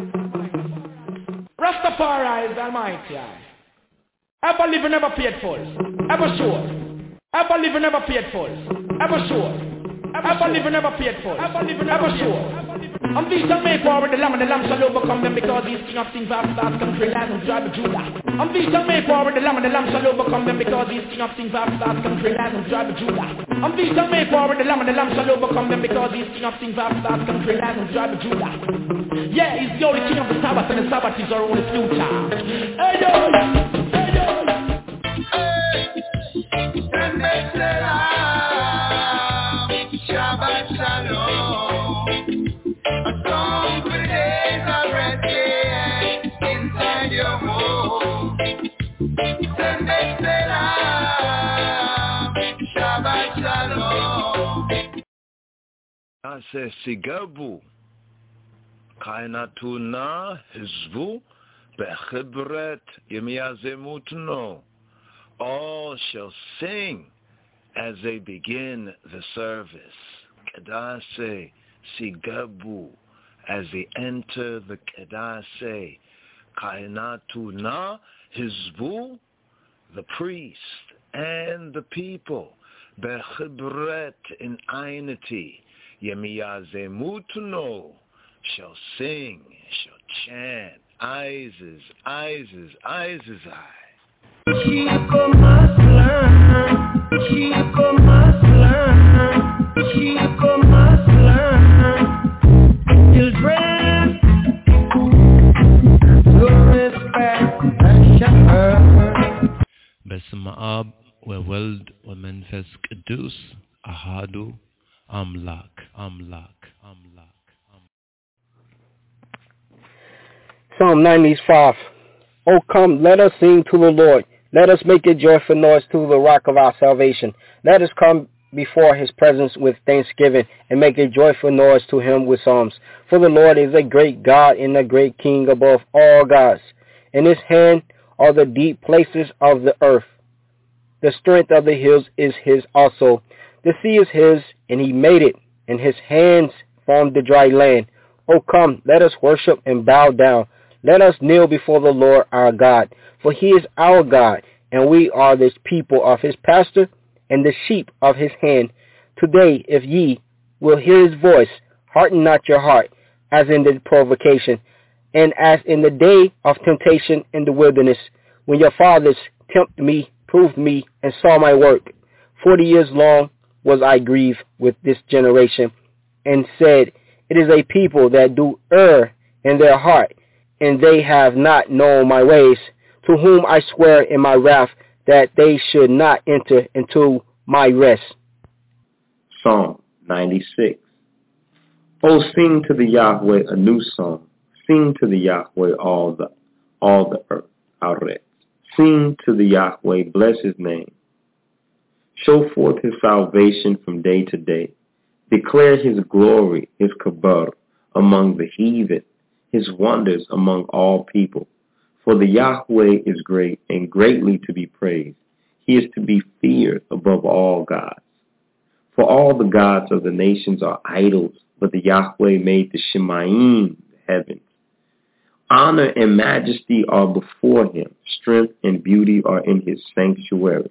Rastafari is Almighty. Ever live and never paid for, ever sure. Ever live and never paid for, ever sure. Ever live and never paid for, ever live and never sure. And these shall make war with the Lamb, and the Lamb shall overcome them, because he's king of kings, vast, vast country, land of tribe of Judah. And these shall make war with the Lamb, and the Lamb shall overcome them, because he's king of kings, vast, vast country, land of tribe of Judah. And these shall make war with the Lamb, and the Lamb shall overcome them, because he's king of kings, vast, vast country, land of tribe of Judah. Yeah, he's the only king of the Sabbath, and the Sabbath is our only future. Hey yo, hey yo. Shabbat Shalom. A song for the days of resting inside your home. Sunday Salam. Shabbat Shalom. Ase sigabu. Kainatuna hizbu. Bechibret yemiyazemutno. All shall sing as they begin the service. Kedase sigabu, as they enter the Kedase. Kainatuna hizbu, the priest and the people. Bechibret, in einity. Yemiyazemutno, shall sing, shall chant. Isis, Isis, Isis, I. Chico Muslim, Chico Muslim, Chico Muslim, children, no respect and shepherd. Besma Ab, Weweld, Wemenfes Kedus, Ahadu, Amlak, Amlak, Amlak. Psalm ninety-five. Oh, come, let us sing to the Lord. Let us make a joyful noise to the rock of our salvation. Let us come before his presence with thanksgiving and make a joyful noise to him with psalms. For the Lord is a great God and a great King above all gods. In his hand are the deep places of the earth. The strength of the hills is his also. The sea is his, and he made it, and his hands formed the dry land. Oh, come, let us worship and bow down. Let us kneel before the Lord our God, for he is our God, and we are the people of his pasture and the sheep of his hand. Today, if ye will hear his voice, harden not your heart, as in the provocation, and as in the day of temptation in the wilderness, when your fathers tempted me, proved me, and saw my work. Forty years long was I grieved with this generation, and said, it is a people that do err in their heart, and they have not known my ways, to whom I swear in my wrath that they should not enter into my rest. Psalm ninety-six. Oh, sing to the Yahweh a new song. Sing to the Yahweh all the all the earth. Aret. Sing to the Yahweh, bless his name. Show forth his salvation from day to day. Declare his glory, his kabar, among the heathen, his wonders among all people. For the Yahweh is great and greatly to be praised. He is to be feared above all gods. For all the gods of the nations are idols, but the Yahweh made the Shemayim, the heavens. Honor and majesty are before him. Strength and beauty are in his sanctuary.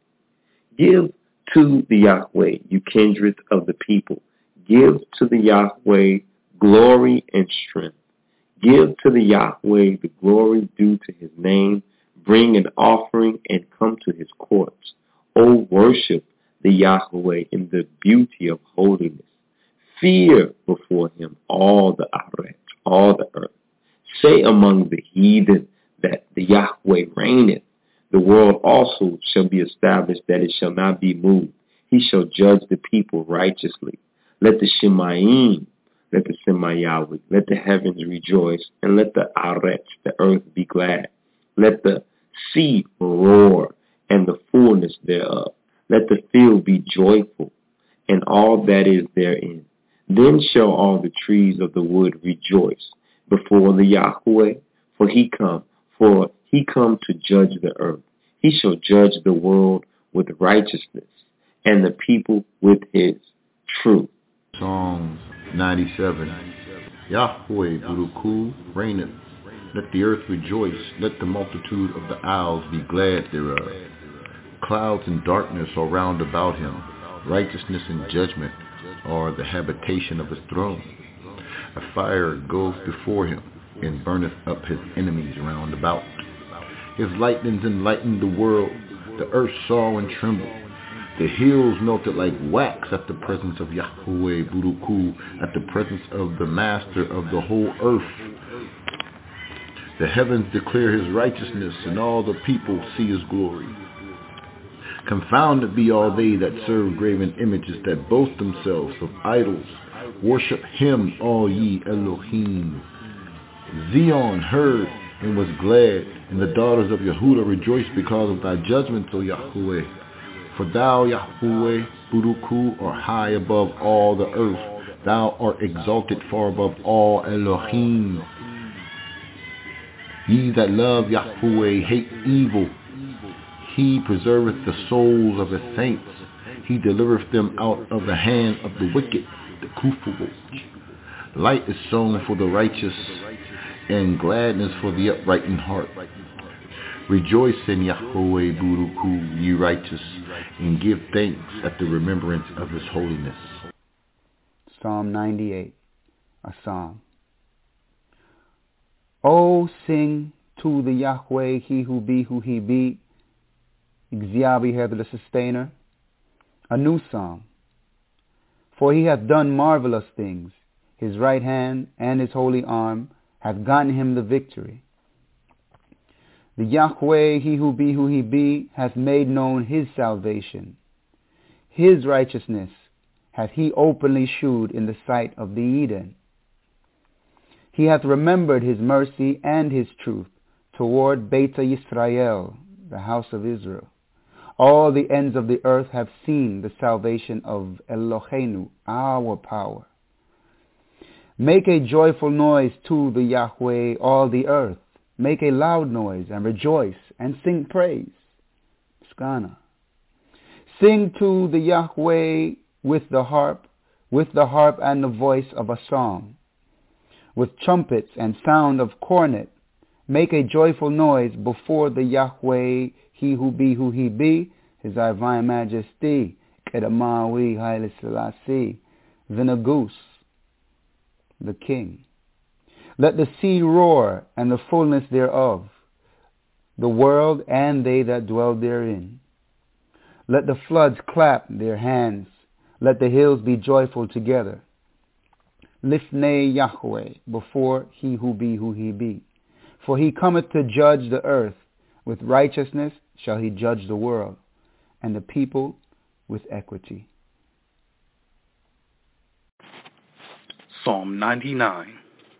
Give to the Yahweh, you kindred of the people. Give to the Yahweh glory and strength. Give to the Yahweh the glory due to his name. Bring an offering and come to his courts. O worship the Yahweh in the beauty of holiness. Fear before him all the Aret, all the earth. Say among the heathen that the Yahweh reigneth. The world also shall be established, that it shall not be moved. He shall judge the people righteously. Let the Shemayim, let the Semayawi, let the heavens rejoice, and let the Aretz, the earth, be glad. Let the sea roar, and the fullness thereof. Let the field be joyful, and all that is therein. Then shall all the trees of the wood rejoice before the Yahweh, for he come, for he come to judge the earth. He shall judge the world with righteousness, and the people with his truth. Psalm ninety-seven. Yahweh Buruku reigneth. Let the earth rejoice. Let the multitude of the isles be glad thereof. Clouds and darkness are round about him. Righteousness and judgment are the habitation of his throne. A fire goes before him, and burneth up his enemies round about. His lightnings enlightened the world. The earth saw and trembled. The hills melted like wax at the presence of Yahweh Buruku, at the presence of the master of the whole earth. The heavens declare his righteousness, and all the people see his glory. Confounded be all they that serve graven images, that boast themselves of idols. Worship him, all ye Elohim. Zion heard and was glad, and the daughters of Yehuda rejoiced because of thy judgments, O Yahweh. For thou, Yahweh, Buruku, art high above all the earth. Thou art exalted far above all Elohim. Ye that love Yahweh hate evil. He preserveth the souls of his saints. He delivereth them out of the hand of the wicked, the Kufuboch. Light is sown for the righteous, and gladness for the upright in heart. Rejoice in Yahweh Buruku, ye righteous, and give thanks at the remembrance of his holiness. Psalm ninety-eight, a psalm. Oh, sing to the Yahweh, he who be who he be, Exyabi the sustainer, a new psalm. For he hath done marvelous things. His right hand and his holy arm hath gotten him the victory. The Yahweh, he who be who he be, hath made known his salvation. His righteousness hath he openly shewed in the sight of the Eden. He hath remembered his mercy and his truth toward Beta Yisrael, the house of Israel. All the ends of the earth have seen the salvation of Eloheinu, our power. Make a joyful noise to the Yahweh, all the earth. Make a loud noise and rejoice and sing praise. Skana. Sing to the Yahweh with the harp, with the harp and the voice of a song, with trumpets and sound of cornet. Make a joyful noise before the Yahweh, he who be who he be, his divine majesty, Kedamawi Haile Selassie, the Nagus, the king. Let the sea roar and the fullness thereof. the world and they that dwell therein. Let the floods clap their hands. Let the hills be joyful together. Lifnei Yahweh, before he who be who he be. For he cometh to judge the earth. With righteousness shall he judge the world, and the people with equity. Psalm ninety-nine.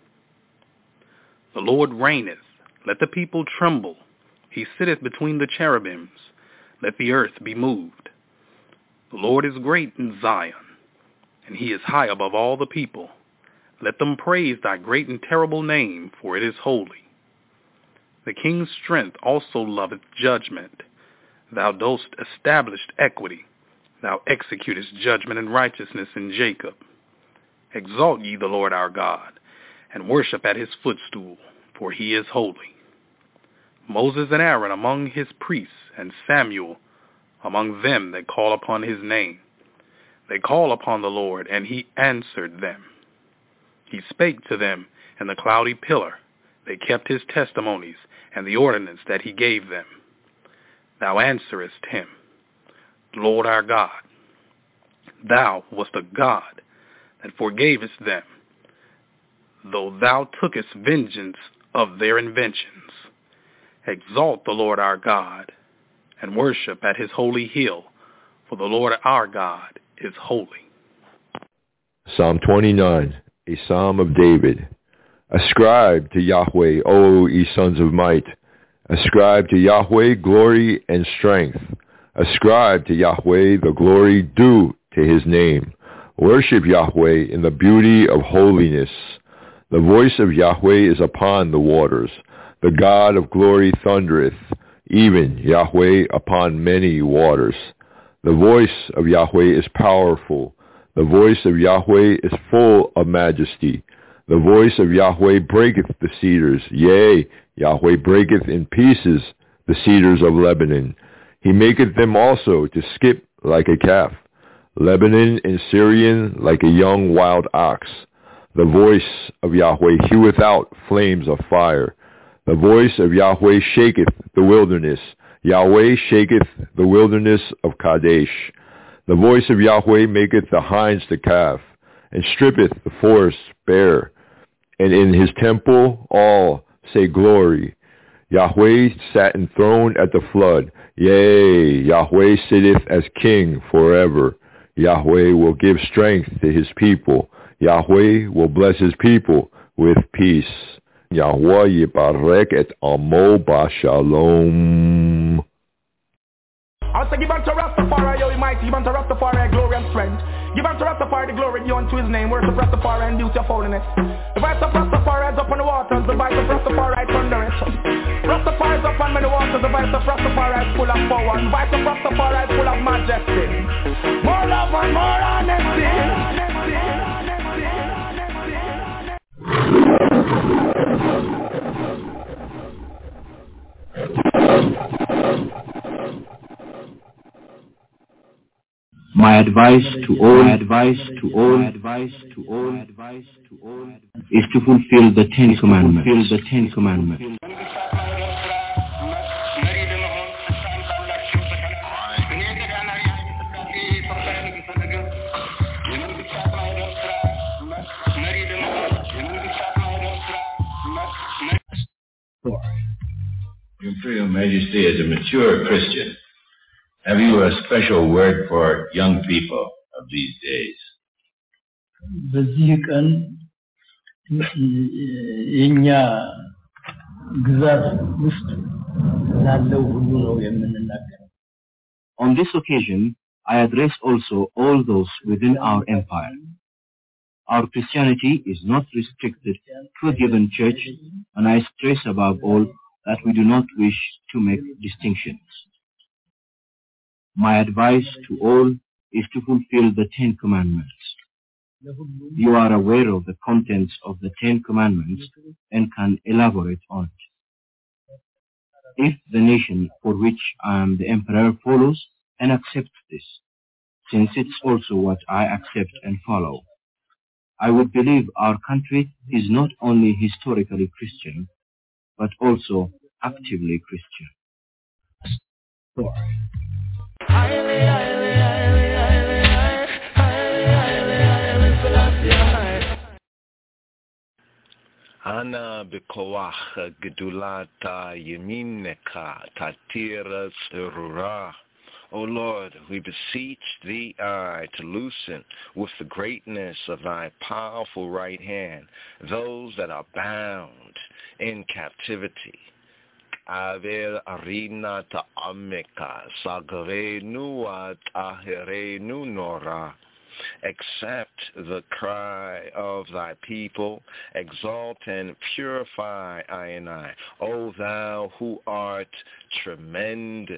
The Lord reigneth. Let the people tremble. He sitteth between the cherubims. Let the earth be moved. The Lord is great in Zion, and he is high above all the people. Let them praise thy great and terrible name, for it is holy. The king's strength also loveth judgment. Thou dost establish equity. Thou executest judgment and righteousness in Jacob. Exalt ye the Lord our God, and worship at his footstool, for he is holy. Moses and Aaron among his priests, and Samuel among them that call upon his name. They call upon the Lord, and he answered them. He spake to them in the cloudy pillar. They kept his testimonies and the ordinance that he gave them. Thou answerest him, Lord our God. Thou wast a God that forgavest them, though thou tookest vengeance of their inventions. Exalt the Lord our God, and worship at his holy hill, for the Lord our God is holy. Psalm twenty-nine, a psalm of David. Ascribe to Yahweh, O ye sons of might. Ascribe to Yahweh glory and strength. Ascribe to Yahweh the glory due to his name. Worship Yahweh in the beauty of holiness. The voice of Yahweh is upon the waters. The God of glory thundereth, even Yahweh upon many waters. The voice of Yahweh is powerful. The voice of Yahweh is full of majesty. The voice of Yahweh breaketh the cedars. Yea, Yahweh breaketh in pieces the cedars of Lebanon. He maketh them also to skip like a calf. Lebanon and Syrian like a young wild ox. The voice of Yahweh heweth out flames of fire. The voice of Yahweh shaketh the wilderness. Yahweh shaketh the wilderness of Kadesh. The voice of Yahweh maketh the hinds to calve, and strippeth the forests bare. And in his temple all say glory. Yahweh sat enthroned at the flood. Yea, Yahweh sitteth as king forever. Yahweh will give strength to his people. Yahweh will bless his people with peace. Yahweh yibarek et amo b'shalom. I say give unto Rastafari, yo, he might give unto Rastafari glory and strength. Give unto Rastafari the glory due unto his name. Worship Rastafari and beauty of holiness. The voice of Rastafari is up on the waters. The voice of Rastafari thundereth. Rastafari is up on many waters. The voice of Rastafari is full of power. The voice of Rastafari is full of majesty. More love and more honesty. My advice to all, my advice to all, my advice to all, my advice to all, is to fulfill the Ten Commandments. Fulfill the Ten Commandments. Your Imperial Majesty, as a mature Christian, have you a special word for young people of these days? በዚህ ቀን የኛ ግዛት ውስጥ ላለው ሁሉ ነው የምንናገረው። On this occasion, I address also all those within our empire. Our Christianity is not restricted to a given church, and I stress above all that we do not wish to make distinctions. My advice to all is to fulfill the Ten Commandments. You are aware of the contents of the Ten Commandments and can elaborate on it. If the nation for which I am the emperor follows and accepts this, since it's also what I accept and follow, I would believe our country is not only historically Christian, but also actively Christian. Story. Ana bikoach gedulata yemineka tatira serura. O Lord, we beseech thee I to loosen with the greatness of thy powerful right hand those that are bound in captivity. Aver arina ta ameka sagrenu at aherenu nora. Accept the cry of thy people, exalt and purify I and I, O thou who art tremendous.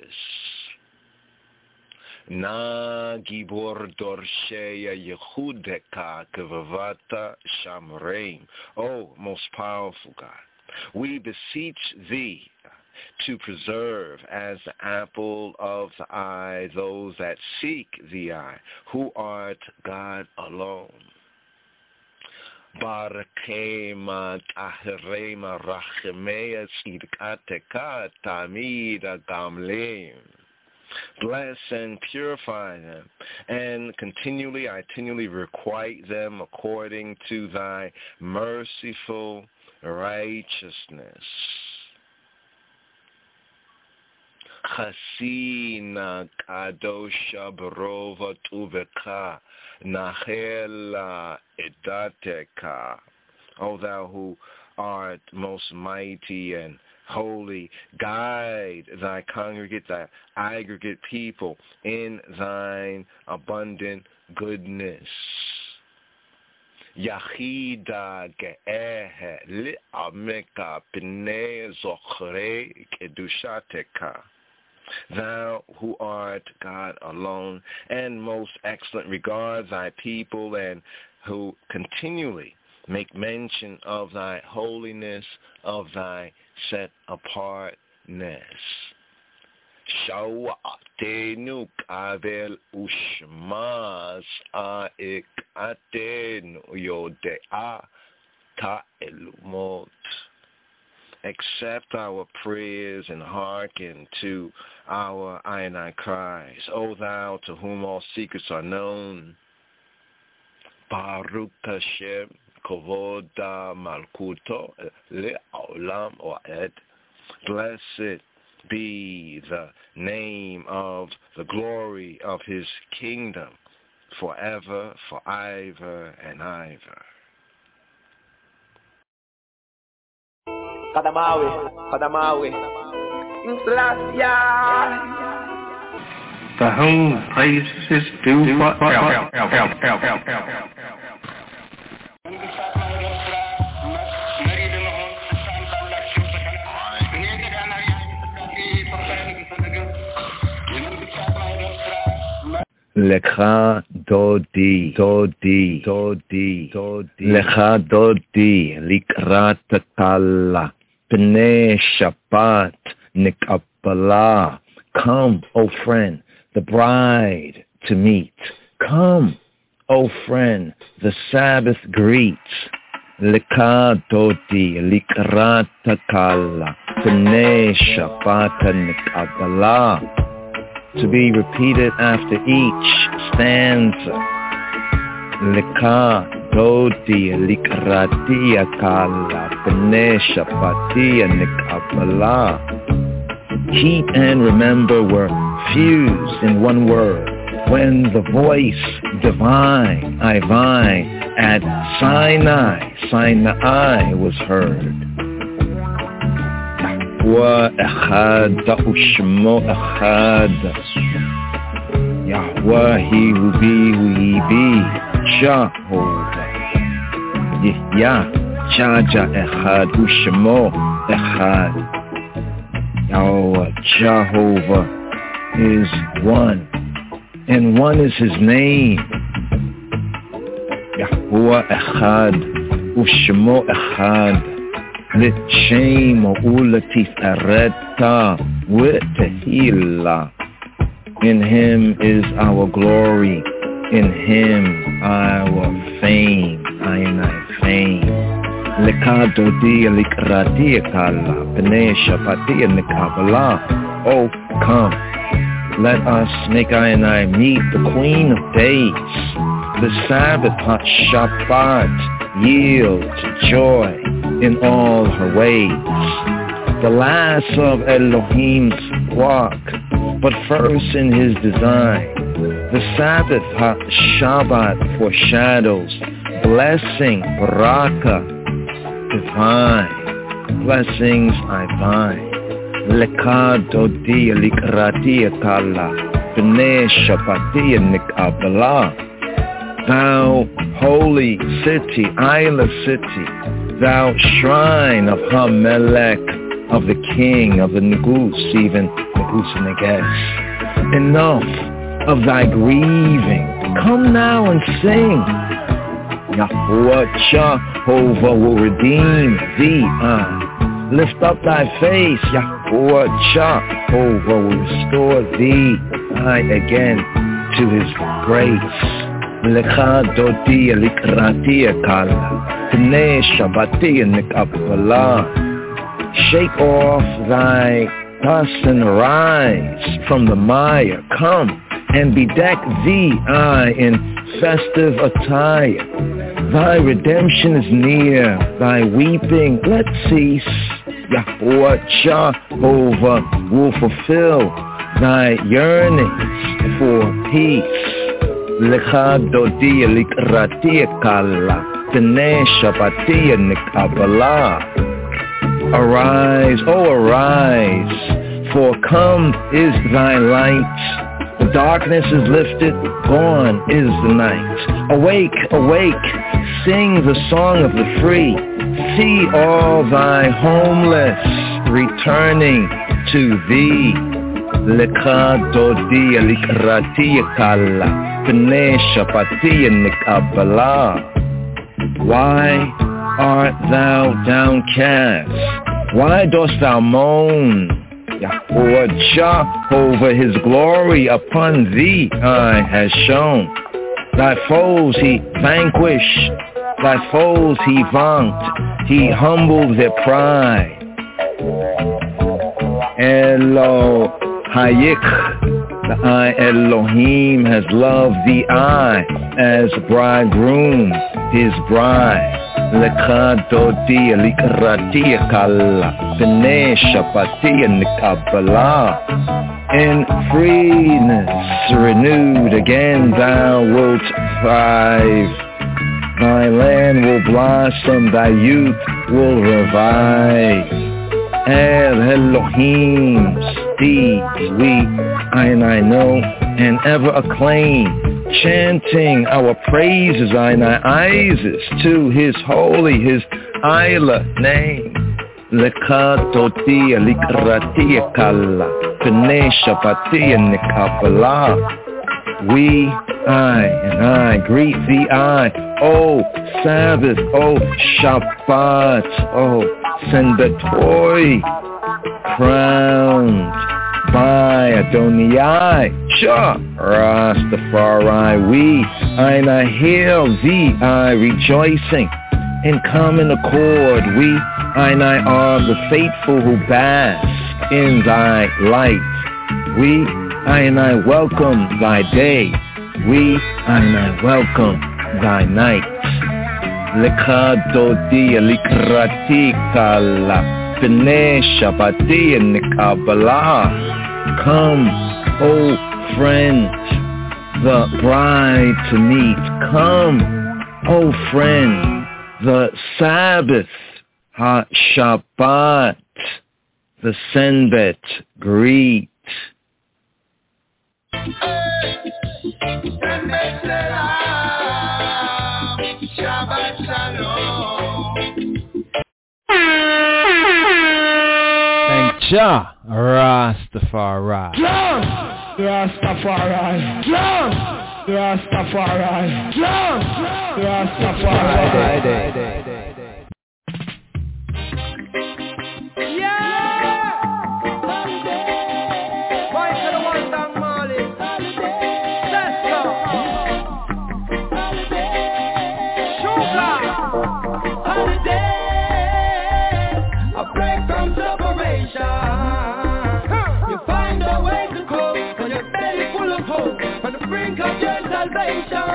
Na gibor dorsheya yehudeka kevavata shamreim. O most powerful God, we beseech thee to preserve as the apple of the eye those that seek thee, I, who art God alone. Barakema taherema rachemea tzidkateka tamida gamleim. Bless and purify them, and continually, I continually requite them according to thy merciful righteousness. Chasina kadosha barova tuveka nahela edateka. O thou who art most mighty and holy, guide thy congregate, thy aggregate people in thine abundant goodness. Yachida ge'ehe li'ameka p'nei zochre kedushateka. Thou who art God alone and most excellent, regard thy people and who continually make mention of thy holiness, of thy set apartness. Shawatenu kabel ushmas aik atenu yodea ta elumot. Accept our prayers and hearken to our I and I cries. O thou to whom all secrets are known. Baruch Hashem kovoda malkuto le'olam oed. Blessed be the name of the glory of his kingdom forever, for ever and ever. Kadamawi, Kadamawi, Inflasia. To whom praise is due forever. Lecha dodi, dodi, dodi, dodi. Lecha dodi, likrat kala. Pnei Shabbat Nikabbalah. Come, O friend, the bride to meet. Come, O friend, the Sabbath greets. Leka dodi likrat kala. Pnei Shabbat Nikabbalah. To be repeated after each stanza. Leka dodi likratia kala pnei Shabbatia nikabbalah. Keep and remember were fused in one word when the voice divine, Ivine, at Sinai, Sinai was heard. Yahweh echad u'shmo echad. Yahweh, he who be, who he be. Jehovah, Yah, Jaja Echad, Ushemo Echad. Yahweh, Jehovah is one, and one is his name. Yahweh Echad, Ushemo Echad. L'shem u'latif areta w'tehillah. In him is our glory. In him our fame, I and I fame. Lekadodi likrati kala b'nei Shabbati nikabala. Oh, come, let us make I and I meet the Queen of Days. The Sabbath Shabbat yields joy in all her ways. The last of Elohim's walk, but first in his design. The Sabbath Shabbat foreshadows blessing, baraka, divine. Blessings I find. Lekadodi likrati kala b'nei Shabbati nikabala. Thou holy city, Isla city, thou shrine of Hamelech, of the king, of the Negus, even Negus Neges. Enough of thy grieving, come now and sing. Yahuwah Jehovah will redeem thee. Uh. Lift up thy face, Yahuwah Jehovah will restore thee I again to his grace. Lekadodi likrati kala b'nei Shabbati nikabala. Shake off thy dust and rise from the mire. Come and bedeck thee I in festive attire. Thy redemption is near, thy weeping let cease. Yahuwah Jehovah will fulfill thy yearnings for peace. Lekadodi likrati kala b'nei Shabbati nikabala. Arise, oh arise, for come is thy light. The darkness is lifted, gone is the night. Awake, awake, sing the song of the free. See all thy homeless returning to thee. Lekadodi likrati kala b'nei Shabbati nikabala. Why art thou downcast? Why dost thou moan? Yahuwah Jehovah his glory upon thee I has shown. Thy foes he vanquished, thy foes he vaunt, he humbled their pride. Elo Hayik, the I Elohim has loved thee I as bridegroom his bride. Lekadodi likrati kala b'nei Shabbati nikabala. In freeness renewed again thou wilt thrive. Thy land will blossom, thy youth will revive. El Elohim's deeds we I and I know and ever acclaim, chanting our praises I naises to his holy, his Isla name. Lekadodi likrati kala b'nei Shabbati nikabala. We, I and I greet thee I, O Sabbath, O Shabbat, O Senbetoy, crowned by Adonai, Shah Rastafari. We, I and I hail thee, I rejoicing in common accord. We, I and I are the faithful who bask in thy light. We, I and I welcome thy day. We, I and I welcome thy night. Lekadodi likrati kala b'nei Shabbati nikabala. Come, O friend, the bride to meet. Come, O friend, the Sabbath ha-Shabbat, the Senbet greet. Thank Jah Rastafari. Jah Rastafari. Jah Rastafari. Jah Rastafari. Holiday. innovation.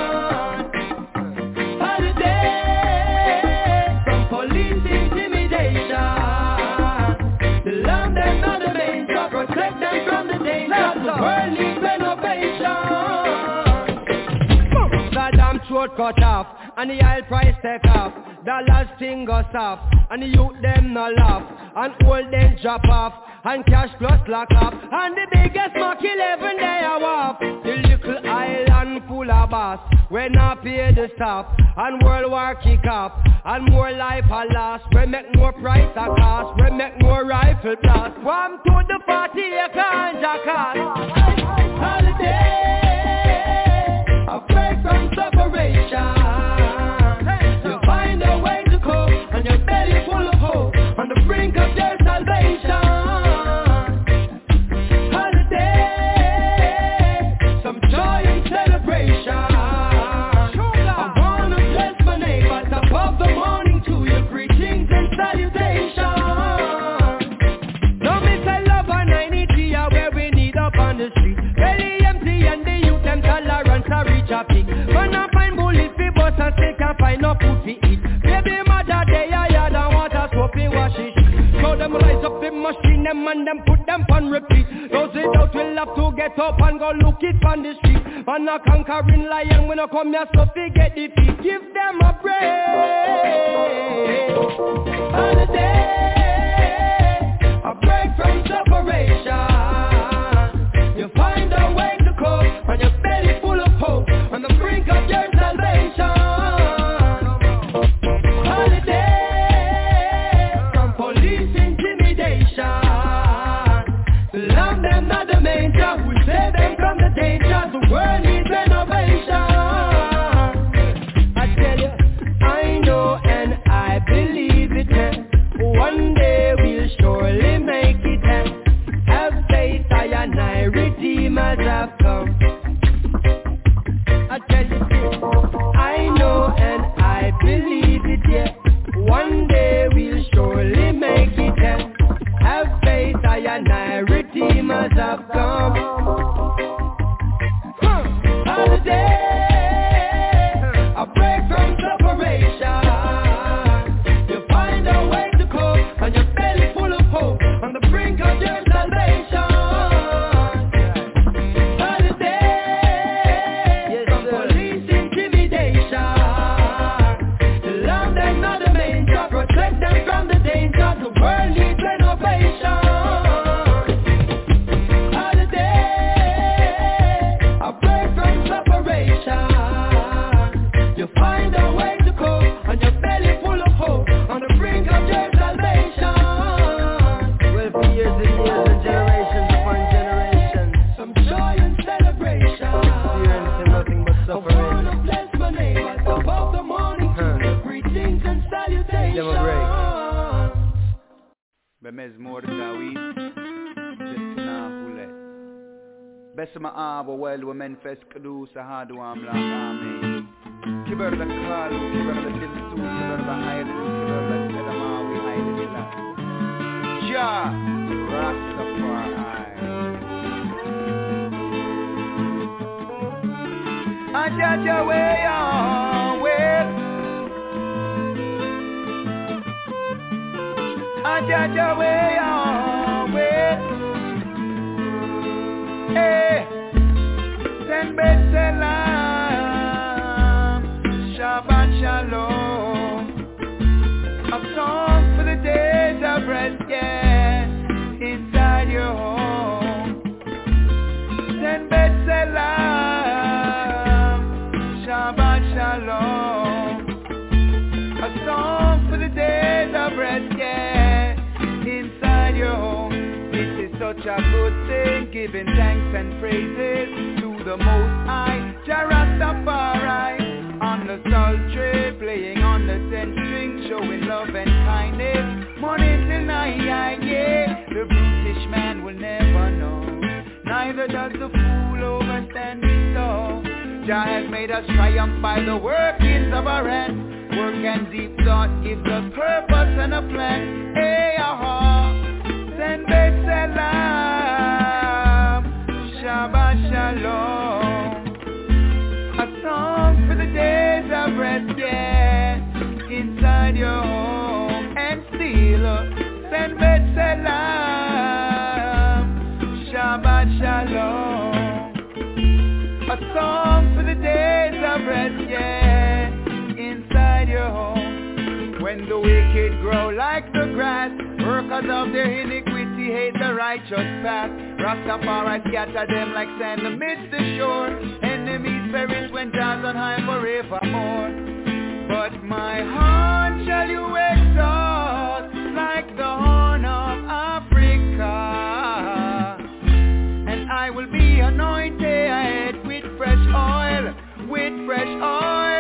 Holiday from police intimidation. The land them not the main job, protect them from the danger. The world needs renovation. Saddam throat cut off, and the oil price take off. The last thing goes off, and the youth them no laugh, and old them drop off, and cash plus lock up, and the biggest mark eleven day a walk. The little island full of boss, we not pay the staff, and world war kick off, and more life a loss. We make more price a cost, we make more rifle blast. One to the party you can't jackass. Holiday, a break from separation. You find a way to cope, and your belly full of hope, on the brink of your salvation. Holiday, some joy and celebration. I wanna bless my neighbors above the morning to you, greetings and salutations. Don't miss a love on ninety where we need up on the street. Belly empty and the youth them tolerance a reach a peak. Man a find bullets fi bust and still can't find no food fi eat. Baby mother they a yard and water soap in wash it. So them rise up the machine them and them put them on repeat. Those without will have to get up and go look it on the street. Man a conquering lion when I come here so fi get defeat. Give them a break. Holiday, a break from separation. You find a way to cope, and your belly full of hope, on the brink of your salvation. Holiday from police intimidation. Love them not the main job, we save them from the danger. The world needs renovation. I tell you, I know and I believe it. One day we'll surely make it. Have faith, I and I, redeemers have come. I tell you, I know and I believe it, yeah. One day we'll surely make it, yeah. Have faith, I and I, redeemers have come. Huh. Holiday, a break from separation. You find a way to cope, and your belly full of hope, on the brink of your salvation. Holiday, from police intimidation. Love them not the main job, protect them from the danger. The world needs renovation. Holiday, a break from separation. You find a way to cope, and your belly full of hope, on the brink of your salvation. Well, for years and years and generations upon generations, some joy and celebration. Experiencing nothing but suffering. I wanna bless my neighbors above the morning to the greetings and salutations. Bemezmor Dawid, Zetna Hulet. Besma Abo Well Women Fes Kadu Sahadu Amla Amen. Kiber the Kalu, Kiber the Tilsu, Kiber the Hayat, Kiber the Sedamawi Haidilla. Jah Rastafari. Ajaja way on well. Ajaja way on well. Hey, send Bet Selam, Shabbat Shalom. A song for the days of rest, yeah, inside your home. Send Bet Selam, Shabbat Shalom. A song for the days of rest, yeah, inside your home. It is such a good thing, giving thanks and praises to the Most High, Jah Rastafari. On the sultry, playing on the ten string, showing love and kindness, morning till night, yeah. The brutish man will never know, neither does the fool overstand his soul. Jah has made us triumph by the workings of our hands. Work and deep thought gives us purpose and a plan. Hey, aha, send Bet Selam, Shabbat Shalom. rest, yeah, inside your home and still send Bet Selam, Shabbat Shalom, a song for the days of rest, yeah, inside your home. When the wicked grow like the grass, workers of their iniquity hate the righteous path. Rastafari scatter them like sand amidst the shore. Enemies perish when God's on high forevermore. But my horn shall you exalt like the horn of Africa, and I will be anointed with fresh oil, with fresh oil.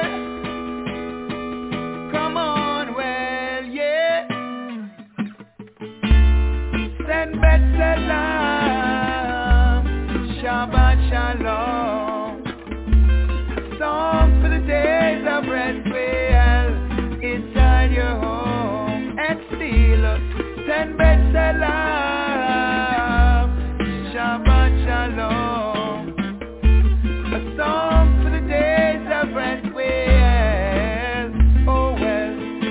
Come on, well, yeah. Send Bet Selam, Shabbat Shalom, a song for the days of rest, well, inside your home and still. Send Bet Selam, Shabbat Shalom, a song for the days of rest, well, oh well.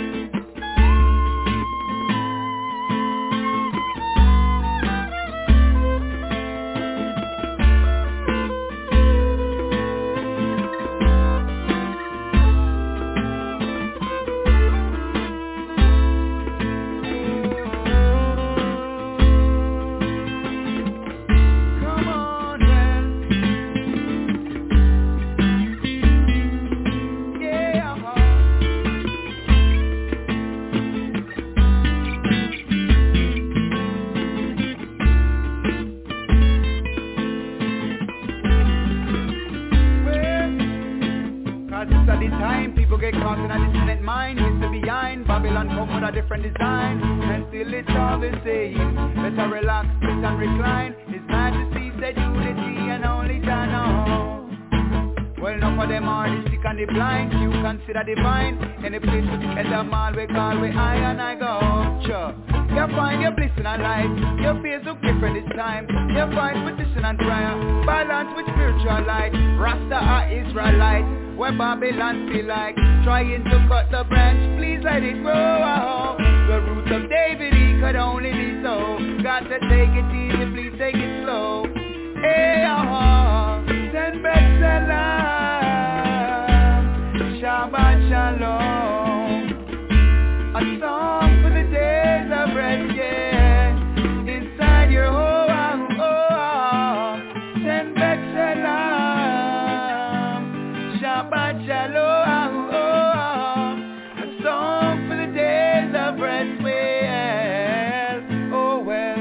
Get caught in a distant mind, used to be behind. Babylon come with a different design, and still it's all the same. Better relax, sit and recline. His Majesty said unity and only Jah know. Well, enough of them are the sick and the blind. You consider divine. Any place with the head of all we call we I and I go. Sure. You find your bliss in a life. Your face look different this time. You find petition and prayer, balance with spiritual light. Rasta are Israelite. Where Babylon feel like trying to cut the branch, please let it grow. The roots of David, he could only be so. Got to take it easy, please take it slow. Hey, oh, send Bet Selam, Shabbat Shalom, a song for the days of rest, yeah, inside your home, oh, oh, send Bet Selam, Shabbat Shalom, oh, oh, a song for the days of rest, well, oh well.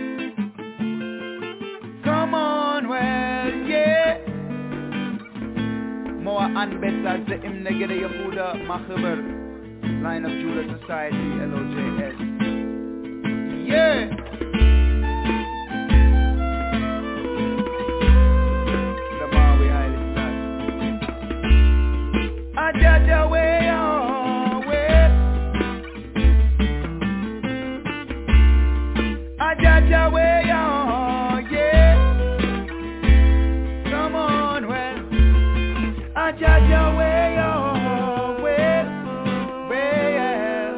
Come on, well, yeah. More and better the hymn Negede Yehuda Machaber, Line of Judah Society, L O J S. Yeah. Ajaja way on way, Ajaja way on, yeah. Come on, well, Ajaja way on way, way.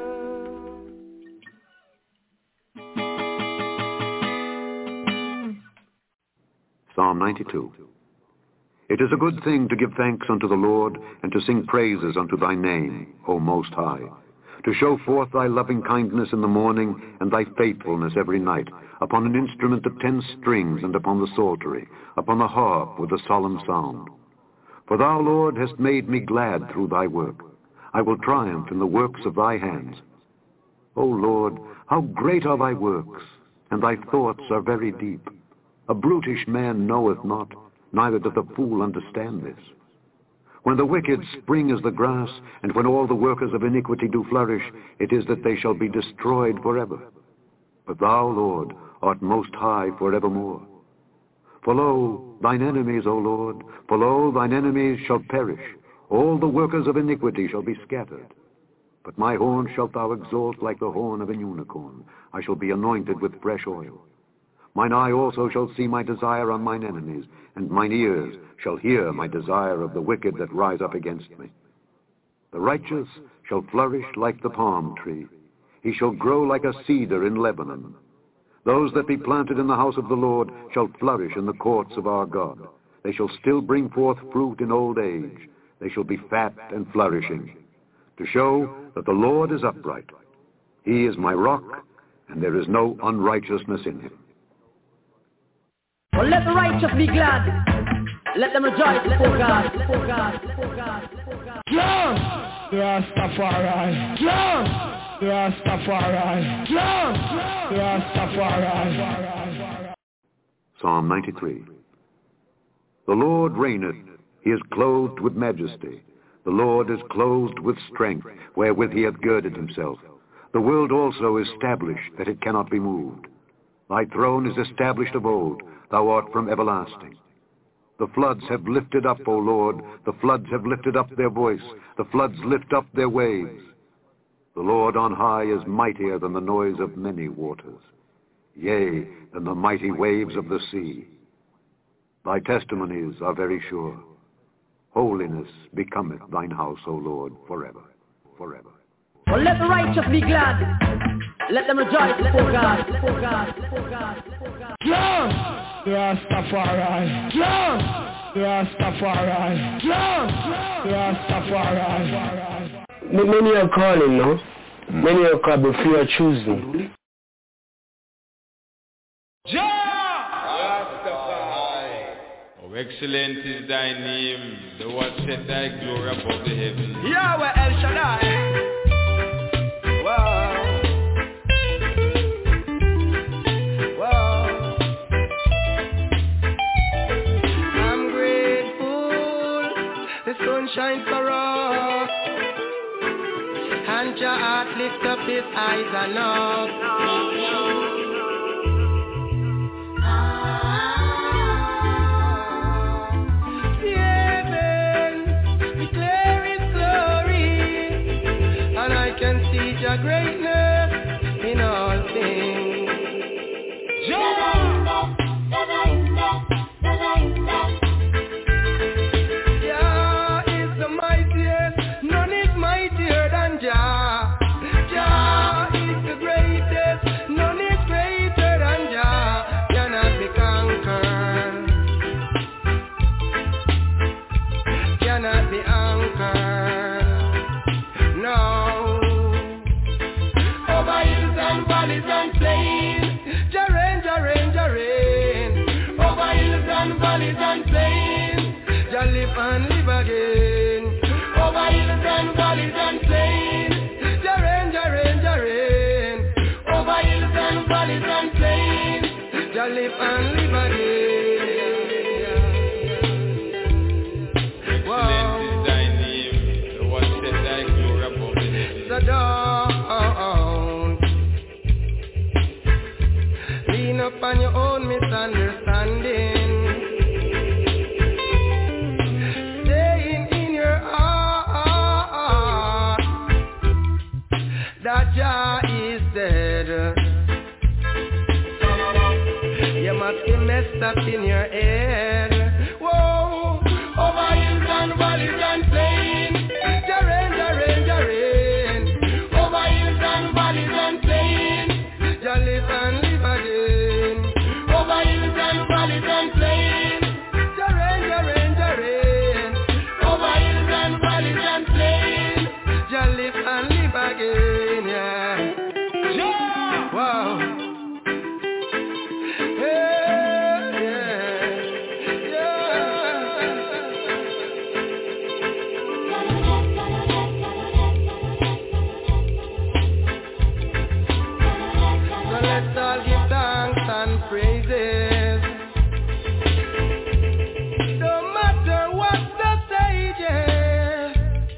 Psalm ninety-two. It is a good thing to give thanks unto the Lord, and to sing praises unto thy name, O Most High, to show forth thy loving kindness in the morning, and thy faithfulness every night, upon an instrument of ten strings, and upon the psaltery, upon the harp with a solemn sound. For thou, Lord, hast made me glad through thy work. I will triumph in the works of thy hands. O Lord, how great are thy works, and thy thoughts are very deep. A brutish man knoweth not, neither doth a fool understand this. When the wicked spring as the grass, and when all the workers of iniquity do flourish, it is that they shall be destroyed forever. But thou, Lord, art most high forevermore. For lo, thine enemies, O Lord, for lo, thine enemies shall perish. All the workers of iniquity shall be scattered. But my horn shalt thou exalt like the horn of an unicorn. I shall be anointed with fresh oil. Mine eye also shall see my desire on mine enemies, and mine ears shall hear my desire of the wicked that rise up against me. The righteous shall flourish like the palm tree. He shall grow like a cedar in Lebanon. Those that be planted in the house of the Lord shall flourish in the courts of our God. They shall still bring forth fruit in old age. They shall be fat and flourishing, to show that the Lord is upright. He is my rock, and there is no unrighteousness in him. Well, let the righteous be glad. Let them rejoice before God. Before God. Before God. Before God. Yes! Rastafari. Yes! Rastafari. Yes! Rastafari. Psalm ninety-three. The Lord reigneth. He is clothed with majesty. The Lord is clothed with strength, wherewith he hath girded himself. The world also is established, that it cannot be moved. Thy throne is established of old. Thou art from everlasting. The floods have lifted up, O Lord. The floods have lifted up their voice. The floods lift up their waves. The Lord on high is mightier than the noise of many waters, yea, than the mighty waves of the sea. Thy testimonies are very sure. Holiness becometh thine house, O Lord, forever, forever. Well, let the righteous be glad. Let them rejoice before God. Before God. Before God. Before God. Yes! Rastafari. Yes! Rastafari. Yes! Rastafari. Many are calling, no? Many are called, but few are choosing. Oh, excellent is thy name, the one set thy glory above the heavens. Yahweh El Shaddai. Wow. Wow. I'm grateful the sun shines for us, and your heart lift up his eyes and up. Your greatness in all things. Jah is the mightiest, none is mightier than Jah. Jah is the greatest, none is greater than Jah. Cannot be conquered, cannot be anchored. No. Valleys and plains, Jaren, Jaren, Jaren. Over hills and valleys and plains, Jah live and live again. Over hills and valleys and plains, Jaren, Jaren, Jaren. Over hills and valleys and plains, Jah live and live again. Wow. Excellent is thy name, the one set thy glory above the heavens. The dawn. Upon your own misunderstanding, staying in your heart that Jah is dead. You must be messed up in your head. Whoa, over hills and valleys and plains, Jaren, Jaren, Jaren. Over hills and valleys and plains, Jah live and live again. Over hills and valleys and plains, Jaren, Jaren, Jaren. Over hills and valleys and plains, Jah live and live again, yeah. Yeah. Wow. Yeah, yeah, yeah. So let's all give thanks and praises, no matter what the stages.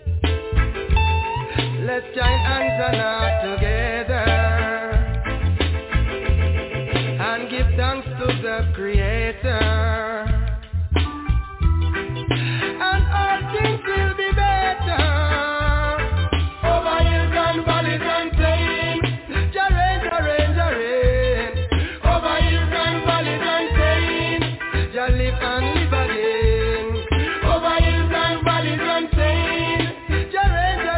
Let's join hands and heart together and give thanks to the Creator, and all things will be better. Over hills and valleys and plains, Jaren, Jaren, Jaren. Over hills and valleys and plains, Jah live and live again. Over hills and valleys and plains, Jaren, Jaren.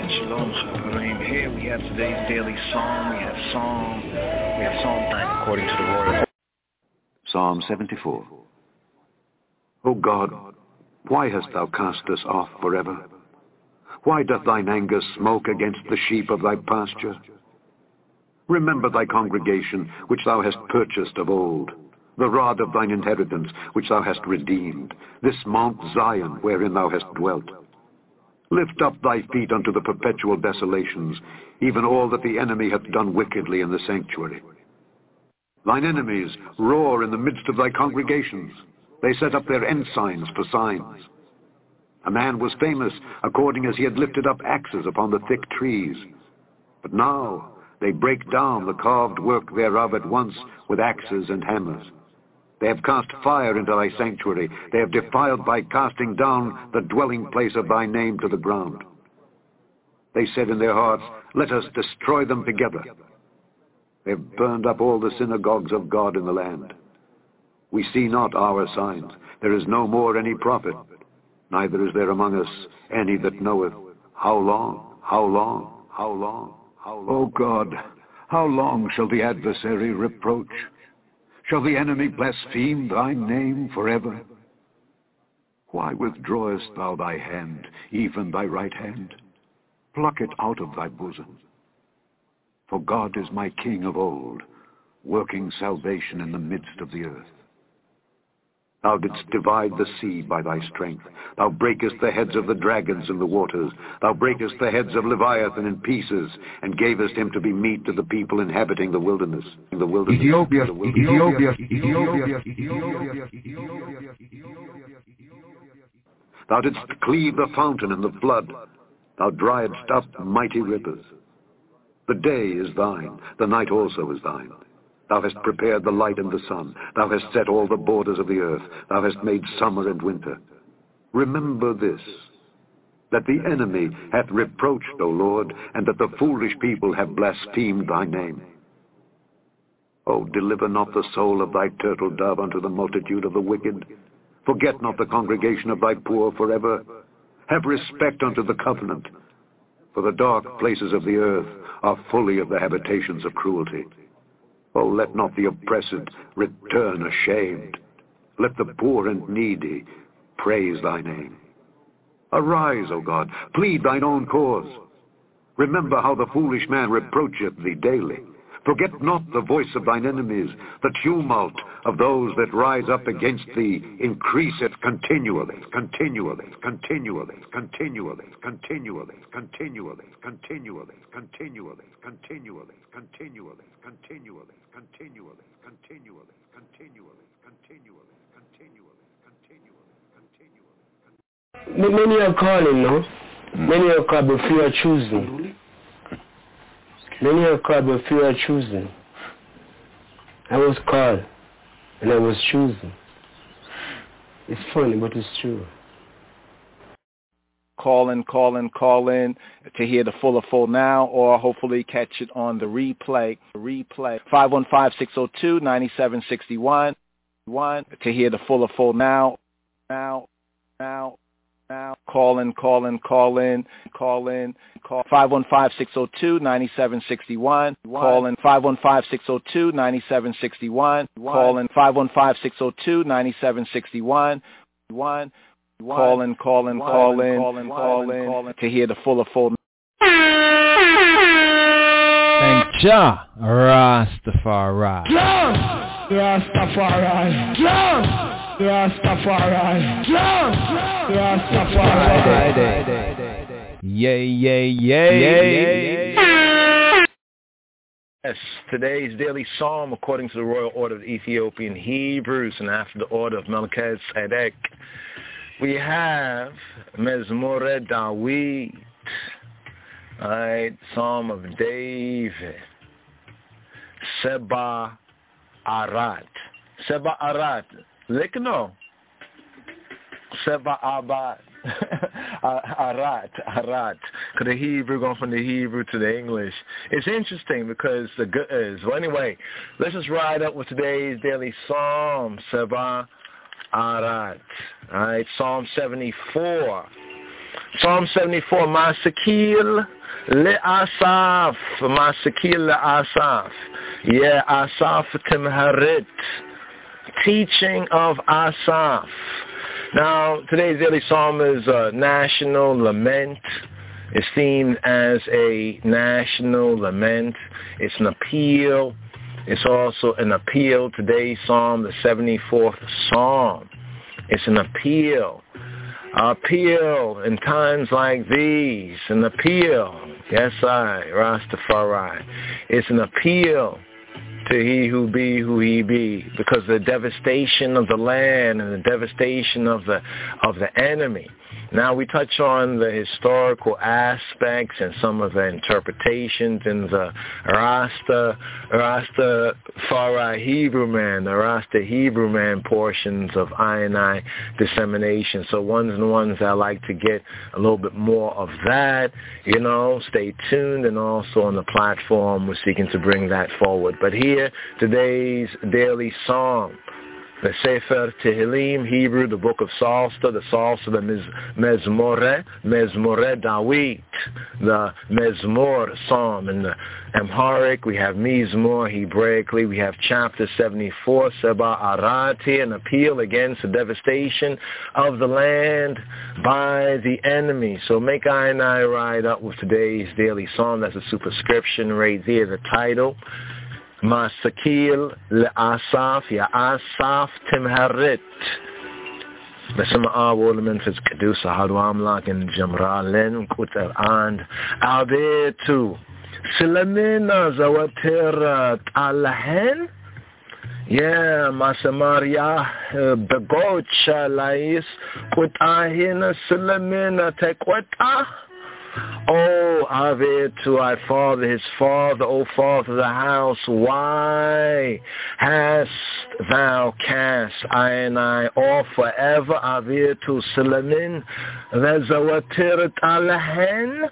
Shabbat Shalom, Chaparim. Here we have today's daily psalm. We have psalm. We have psalm nine according to the royal. Psalm seventy-four. O God, why hast thou cast us off forever? Why doth thine anger smoke against the sheep of thy pasture? Remember thy congregation, which thou hast purchased of old, the rod of thine inheritance, which thou hast redeemed, this Mount Zion, wherein thou hast dwelt. Lift up thy feet unto the perpetual desolations, even all that the enemy hath done wickedly in the sanctuary. Thine enemies roar in the midst of thy congregations. They set up their ensigns for signs. A man was famous according as he had lifted up axes upon the thick trees. But now they break down the carved work thereof at once with axes and hammers. They have cast fire into thy sanctuary. They have defiled by casting down the dwelling place of thy name to the ground. They said in their hearts, let us destroy them together. They have burned up all the synagogues of God in the land. We see not our signs. There is no more any prophet, neither is there among us any that knoweth. How long, how long, how long, how long? O God, how long shall the adversary reproach? Shall the enemy blaspheme thy name forever? Why withdrawest thou thy hand, even thy right hand? Pluck it out of thy bosom. For God is my King of old, working salvation in the midst of the earth. Thou didst divide the sea by thy strength. Thou breakest the heads of the dragons in the waters. Thou breakest the heads of Leviathan in pieces, and gavest him to be meat to the people inhabiting the wilderness. In the wilderness. Ethiopia, the wilderness. Ethiopia, Ethiopia, Ethiopia, Ethiopia, Ethiopia. Thou didst cleave the fountain and the flood. Thou driedst up mighty rivers. The day is thine, the night also is thine. Thou hast prepared the light and the sun. Thou hast set all the borders of the earth. Thou hast made summer and winter. Remember this, that the enemy hath reproached, O Lord, and that the foolish people have blasphemed thy name. O deliver not the soul of thy turtle dove unto the multitude of the wicked. Forget not the congregation of thy poor forever. Have respect unto the covenant, for the dark places of the earth are fully of the habitations of cruelty. Oh, let not the oppressed return ashamed. Let the poor and needy praise thy name. Arise, O God, plead thine own cause. Remember how the foolish man reproacheth thee daily. Forget not the voice of thine enemies. The tumult of those that rise up against thee increaseth continually, continually, continually, continually, continually, continually, continually, continually, continually, continually, continually, continually, continually, continually, continually, continually, continually. Many are calling, no? Many are called, but few are choosing. Many are called, but few are choosing. I was called, and I was chosen. It's funny, but it's true. Call in, call in, call in to hear the full of full now, or hopefully catch it on the replay. Replay five one five, six oh two, nine seven six one. One to hear the full of full now, now, now, now. Call in, call in, call in, call in. Call five one five, six oh two, nine seven six one. Call in five one five, six oh two, nine seven six one. Call in five one five, six oh two, nine seven six one. One. Call in, call in, call in, call in, call in to hear the full of full. Thank Jah Rastafari. Jah Rastafari. Jah Rastafari. Jah Rastafari. Yay, yay, yay. Yes, today's daily psalm according to the Royal Order of the Ethiopian Hebrews and after the order of Melchizedek. We have Mezmore Dawid, right, Psalm of David, Seba Arat, Seba Arat, Likno, Seba Abad, Arat, Arat, because the Hebrew going from the Hebrew to the English. It's interesting because the good is, well anyway, let's just ride up with today's daily psalm, Seba Arat. All right, Psalm seventy-four. Psalm seventy-four, Masakil, Le'asaf, Masakil Le'asaf. Yeah, Asaf Timharit. Teaching of Asaf. Now, today's daily psalm is a national lament. It's themed as a national lament. It's an appeal. It's also an appeal. Today's psalm, the seventy-fourth psalm. It's an appeal. Appeal in times like these. An appeal. Yes, I, Rastafari. It's an appeal to he who be who he be, because the devastation of the land and the devastation of the of the enemy. Now we touch on the historical aspects and some of the interpretations in the Rasta Rasta Farai Hebrew man, the Rasta Hebrew man portions of I and I dissemination. So ones and ones that like to get a little bit more of that, you know, stay tuned. And also on the platform, we're seeking to bring that forward. But here, today's daily song, the Sefer Tehillim, Hebrew, the book of Psalter, the Psalter, the Mezmore, Mezmore Dawit, the Mezmor Psalm. In the Amharic, we have Mizmor. Hebraically, we have chapter seventy-four, Seba Arati, an appeal against the devastation of the land by the enemy. So make I and I ride up with today's daily psalm. That's a superscription right there, the title. Masakil le'asaf, ya asaf timharit. Besem awolmen fis kedus hadu amlak in jamralen kuter and abetu silamina zawatir alahen. Yeah, Masamaria begoch lais kutahina silamina tekwata. Oh, Ave to our father, his father, O father of the house, why hast thou cast I and I off forever? Ave to Salamin, Vezawatir Talahen,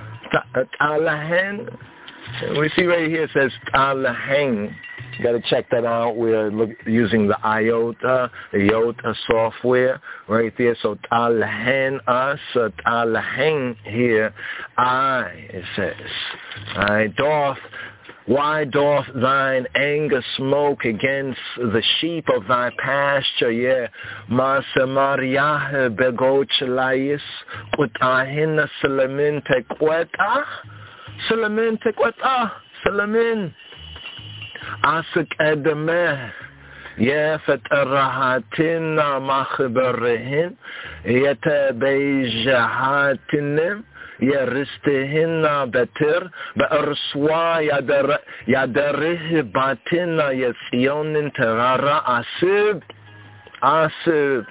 Talahen. We see right here it says Talahen. You got to check that out. We're look, using the IOTA, the IOTA software right there. So Talahen us, uh, Talahen here, I, it says, I doth, why doth thine anger smoke against the sheep of thy pasture? Yeah, Masamariah begoch lais, Kutahin Salamin tequeta, Salamin tequeta, Salamin. Asik edemeh, yefet rahatina machberihin, yete beijahatinem, yeristehina betir, be'erswa yaderih batina yesyonin terara asib, asib.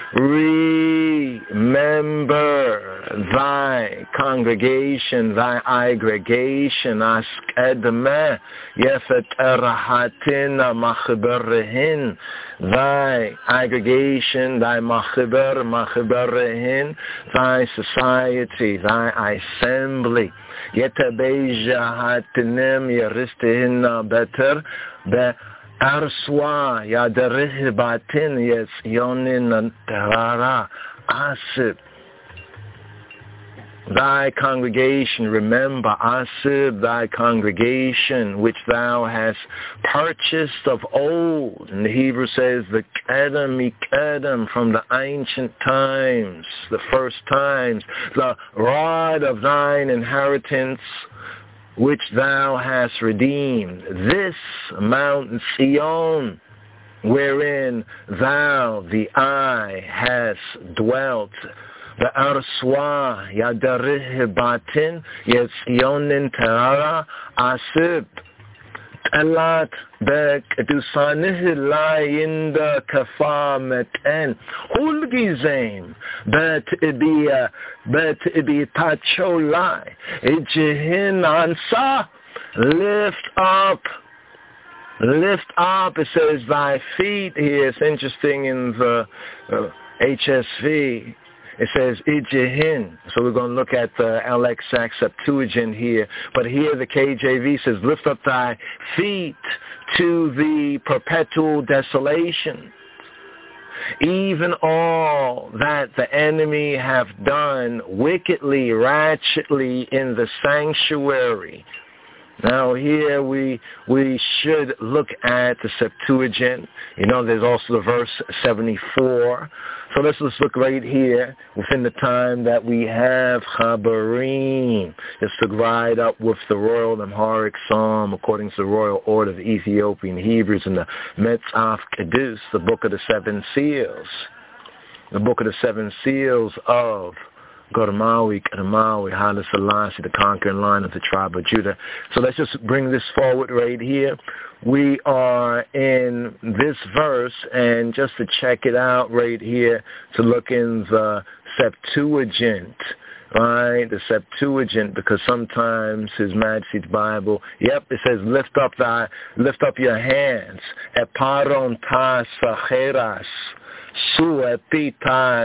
Remember thy congregation, thy aggregation, ask edmeh, yefet erahatin machberihin, thy aggregation, thy machber, machberihin, thy society, thy assembly, yetebeijahatinem yeristihin beter, be Arswa yaderih batin yes yonin terara asib. Thy congregation, remember, asib, thy congregation, which thou hast purchased of old. And the Hebrew says, the kedem mikedem, from the ancient times, the first times, the rod of thine inheritance, which thou hast redeemed, this Mount Zion, wherein thou, the eye, hast dwelt. The Arswa, Yadarih Batin, Yetsionin Terara, Asib, Elat, Bek, Dusanih Layin the Kafameten, Ulgizem, Bet Ibia, Bet Ibitacholai, Ijihin Ansa, lift up. Lift up, it says, thy feet here. It's interesting in the uh, H S V. It says, Ijihin. So we're going to look at the L X X Septuagint here. But here the K J V says, lift up thy feet to the perpetual desolation. even all that the enemy have done wickedly, ratchetly in the sanctuary. Now here we we should look at the Septuagint. You know, there's also the verse seventy-four. So let's just look right here within the time that we have Chabarim. Just to ride up with the Royal Amharic Psalm according to the Royal Order of the Ethiopian Hebrews in the Metzaf Kedus, the Book of the Seven Seals. The Book of the Seven Seals of Gormawi, Kermawi, Haile Selassie, the conquering line of the tribe of Judah. So let's just bring this forward right here. We are in this verse, and just to check it out right here, to look in the Septuagint, right? The Septuagint, because sometimes His Majesty's Bible, yep, it says, lift up thy, lift up your hands, eparon ta sacheras, suetitas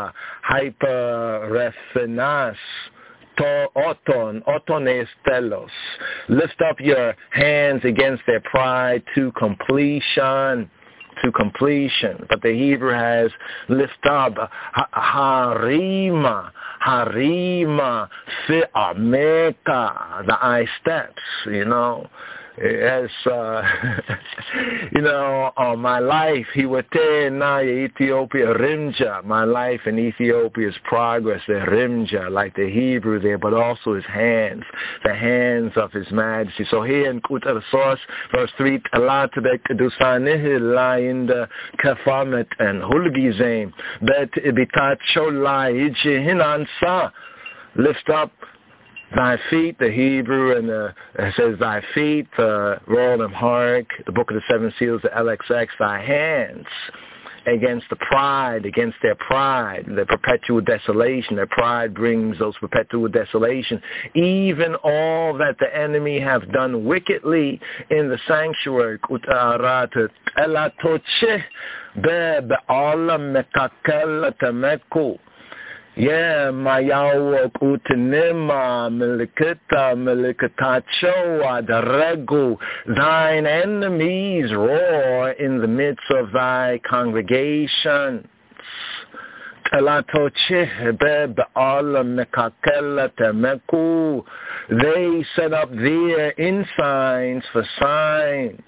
hyperrefinas to oton oton estelos. Lift up your hands against their pride to completion, to completion. But the Hebrew has lift up harima, harima fi'ameka, the I steps, you know. As, uh, you know, uh, my life, he would tell Naya Ethiopia Rimja, my life in Ethiopia's progress, the Rimja, like the Hebrew there, but also his hands, the hands of His Majesty. So here in Kutar Source, verse three, Allah Tebek Dusanihila in the Kafamet and Hulgizim, Bet Ibitat Sholai Ijihinansa, lift up thy feet, the Hebrew, and the, it says thy feet, the Royal Amharic, the Book of the Seven Seals, the L X X, thy hands against the pride, against their pride, the perpetual desolation. Their pride brings those perpetual desolation. Even all that the enemy have done wickedly in the sanctuary. Yeah, Mayawa Kutinima, Melikita, Melikatacho, Adaregu, thine enemies roar in the midst of thy congregation. They set up their ensigns for signs.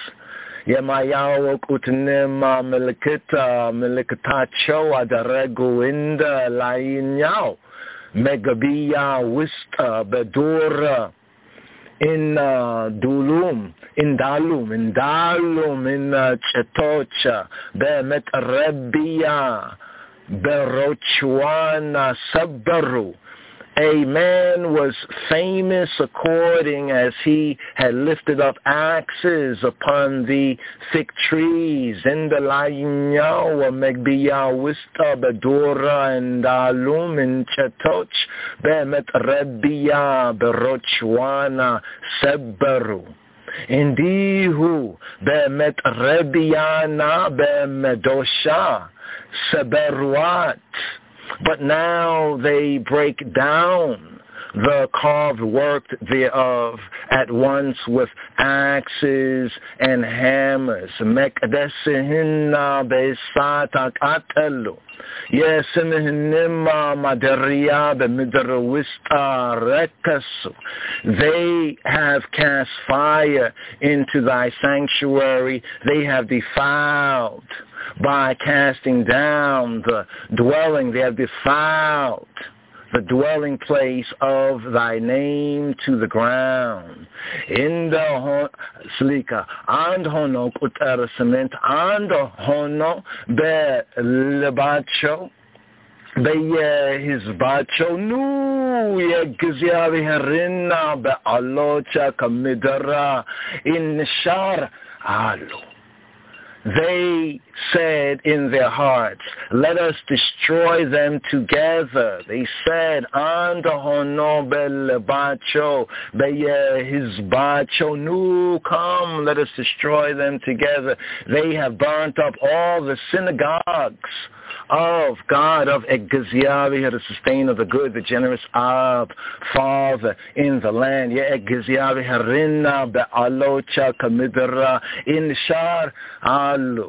Yemayawo Kutinima Melikita Melikatacho Adaregu Inda Lainyao Megabia Wista Bedura in uh, Dulum, in Dalum, in Dalum, in uh, Chetocha, Bemet Rebia, Berochuana Sabbaru. A man was famous according as he had lifted up axes upon the thick trees in the Lainyawa, Megbiya, Wista, Bedura, and Dalum, in Chetoch, Bemet Rebbiya, Berochuana, Sebberu. Indihu, Bemet Rebbiana, Bemedosha, Seberuat. But now they break down the carved work thereof at once with axes and hammers. Mekdesihinna besatak atelu. Yes, imihinima madaria bemidarawista rekasu. They have cast fire into thy sanctuary. They have defiled by casting down the dwelling. They have defiled the dwelling place of thy name to the ground. In the slika and hono kutara cement and hono be lebacho be his bacho nu ye giziari herina be alocha kamidara in shar alo. They said in their hearts, let us destroy them together. They said, Anda hono bel bacho, beye his bacho, nu, come, let us destroy them together. They have burnt up all the synagogues of God, of Egziavi, the sustainer, the good, the generous Ab, Father in the land. Ye Egziavi harina be'alocha kamidra in shar alu.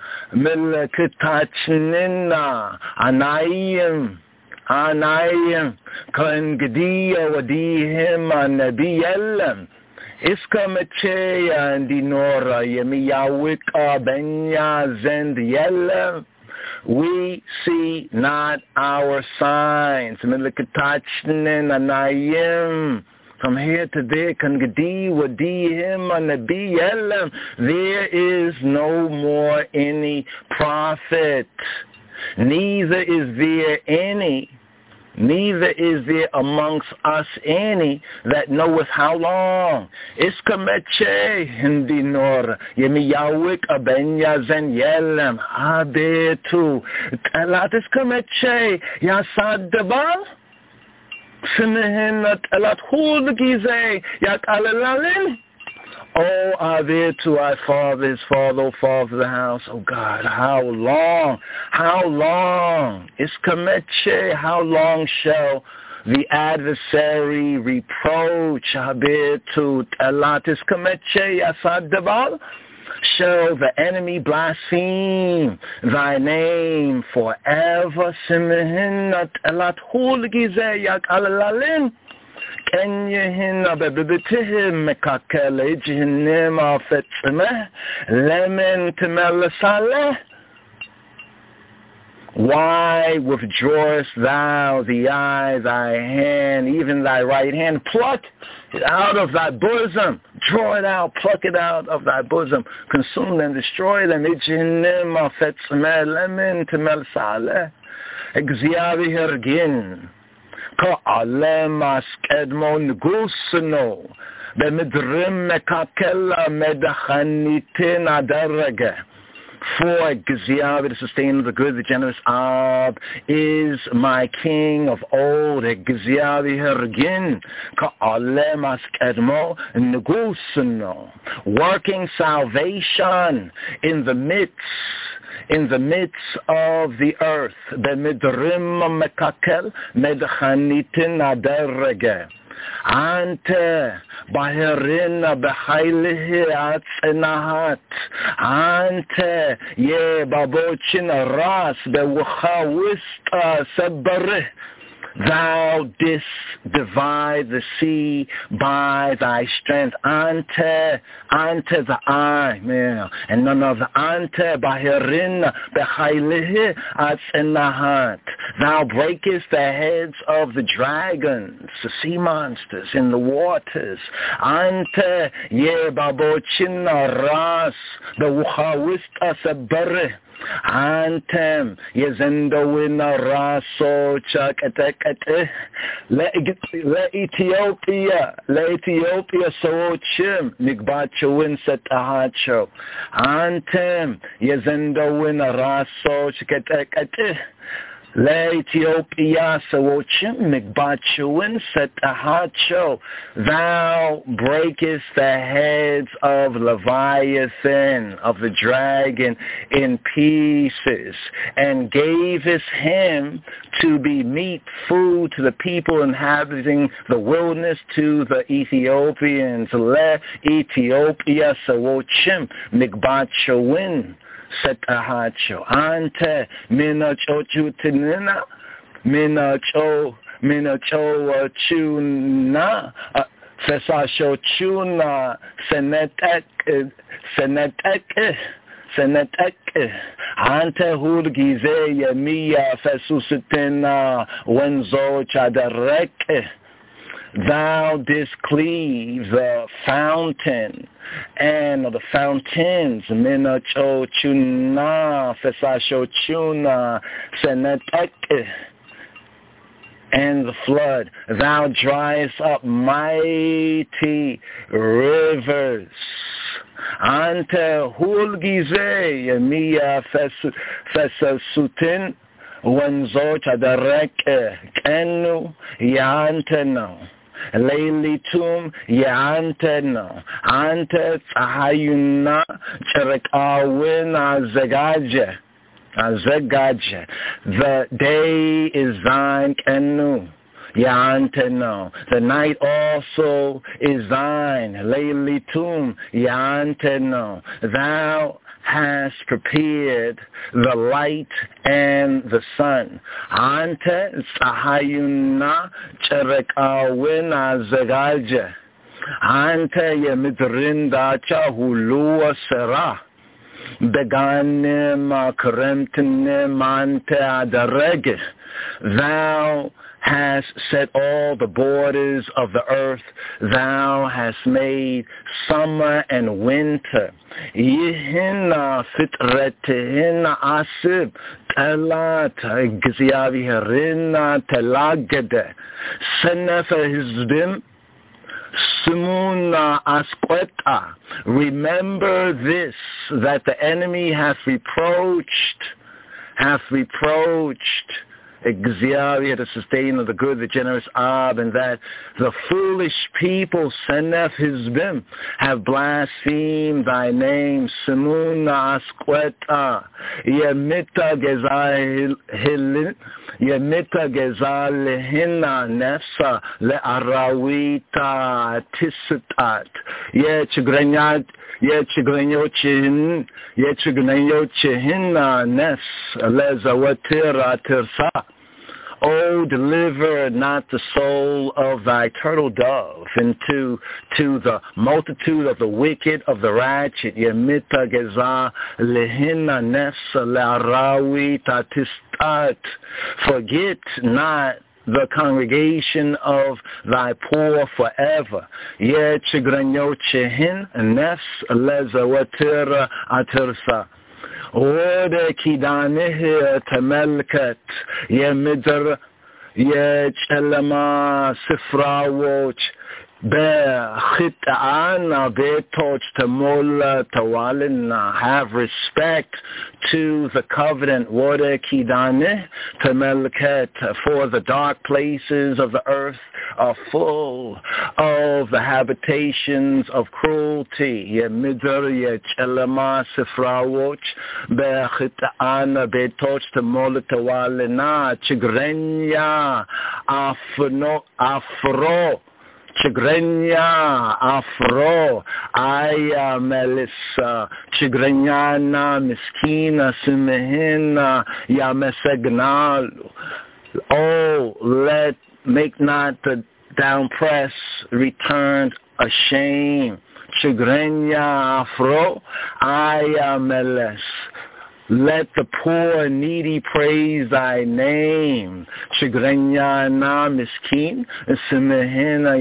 ምልክታችንና አናይም አናይም ከእንግዲህ ወዲህም ነቢይ የለም እስከ መቼ እንዲኖር የሚያውቅ በእኛ ዘንድ የለም? We see not our signs. ምልክታችንን አናይም from here to there, ከእንግዲህ ወዲህም ነቢይ የለም. There is no more any prophet, neither is there any Neither is there amongst us any that knoweth how long. Iskameche hindinor yemiyawik abenya zen yelem abetu talat iskameche yasadabal simihin talat hulgize yakalalin. Oh, are there to our fathers, father, oh, father of the house? Oh, God, how long, how long? Iskameche, how long shall the adversary reproach? Habitu talat iskameche yasadabal? Shall the enemy blaspheme thy name forever? Simihin talat hulgize yakalalin. Kenyehin abebitihim mekakele jihinim afetzimeh lemen temelasale. Why withdrawest thou the eye, thy hand, even thy right hand? Pluck it out of thy bosom. Draw it out, pluck it out of thy bosom. Consume them, destroy them. Jihinim afetzimeh lemen temelasale. Exyavi hergin. כעלם אסקדמו נגוסנו במדרים מקקלה מדחניתין הדרגה. For Geziav, the sustainer of the good, the generous Ab, is my king of old. Geziav hergin ka'alem askedmo negusno, working salvation in the midst, in the midst of the earth. B'midrim mekakel medchanitin aderege. Ante bahirina behailihi atzenahat. Ante ye babochin ras bewchawista sebareh. Thou didst divide the sea by thy strength. Ante, ante the eye, yeah. And none of the ante bahirin behailihi atzenahat. Thou breakest the heads of the dragons, the sea monsters in the waters. Ante ye babochin ras bewchawista sebareh. Antem yezendowina raso chakatekate le Ethiopia le Ethiopia sochim nigbachuin setahacho. Antem yezendowina raso chakatekate le Ethiopia sochim nigbachuin setahacho. Thou breakest the heads of Leviathan, of the dragon, in pieces, and gavest him to be meat, food to the people inhabiting the wilderness, to the Ethiopians. Le Ethiopia sochim nigbachuin setahacho. Ante minacho chutinina minacho minacho chuna fesasho chuna senetek senetek senetek ante hurgize yemia fesusitina wenzo chadarek. Thou didst cleave the fountain and the fountains, minacho chuna, fesasho chuna, senetek, and the flood. Thou driest up mighty rivers. Ante hulgize yemia fesasutin wenzo chadarek kenu yanteno. Leilitum yanteno. Ante tzahayuna cherekawin azagaje. Azagaje. The day is thine kenu. Yanteno. The night also is thine. Leilitum yanteno. Thou has prepared the light and the sun. Ante Sahayuna Cherekawin Azagaja. Ante Yemidrindacha Hulua Sera. Beganim Kremtinim Ante Adarege. Thou hast set all the borders of the earth. Thou hast made summer and winter. Yihina fitretihina asib telat gziaviherina telagede. Senefa hizbim Simuna asqueta. Remember this, that the enemy hath reproached, hath reproached Exia, the sustainer, the good, the generous Ab, and that the foolish people, Senef Hizbim, have blasphemed thy name, Simuna Asqueta, Yemita Gezal Hilin, Yemita Gezal Lehina Nefsa, Le Arawita Tisitat, Ye Chigrenyat, Ye Chigrenyochihin, Ye Chigrenyochihin Nefs, Lezawatira Tirsa. Oh, deliver not the soul of thy turtle dove into to the multitude of the wicked, of the ratchet. Yemita geza lehina nefsa larawi tatistat. Forget not the congregation of thy poor forever. Ye chigranyochehin nefs lezawatira atirsa. Ode kidane temelket ye midr ye chelama sifra watch be khitana be touch temol tawalina. Have respect to the covenant. Wode kidane temelket, for the dark places of the earth are full of the habitations of cruelty. Ye midr ye chelama sifra watch be khitana be touch temol tawalina. Chigrenya afno afro Chigrenya afro aya melissa Chigrenyana miskina simehina ya mesegnalu. Oh, let make not the downpressed return ashamed. Chigrenya afro aya meles. Let the poor and needy praise thy name. Chigrenya na miskin, simehina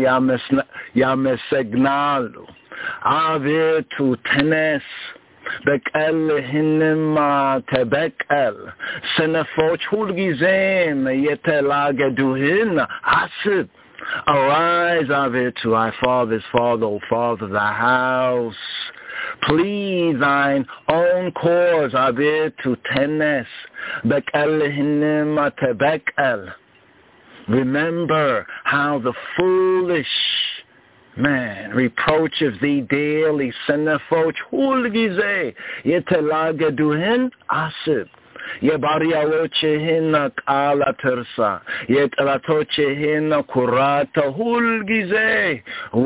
yamesegnalu. Ave tu tenes, bekel hinima tebekel. Senefoch hulgizem, yetelageduhin, hasib. Arise, Ave, to thy father's father, O father, thy house. Plead thine own cause, Ave, to tennis. Bekel hinima tebekel. Remember how the foolish man reproacheth thee daily. Senefoch hulgize, yetelageduhin asib. Yebarialochehin ala tersa, yetlatochehin kurata hulgize,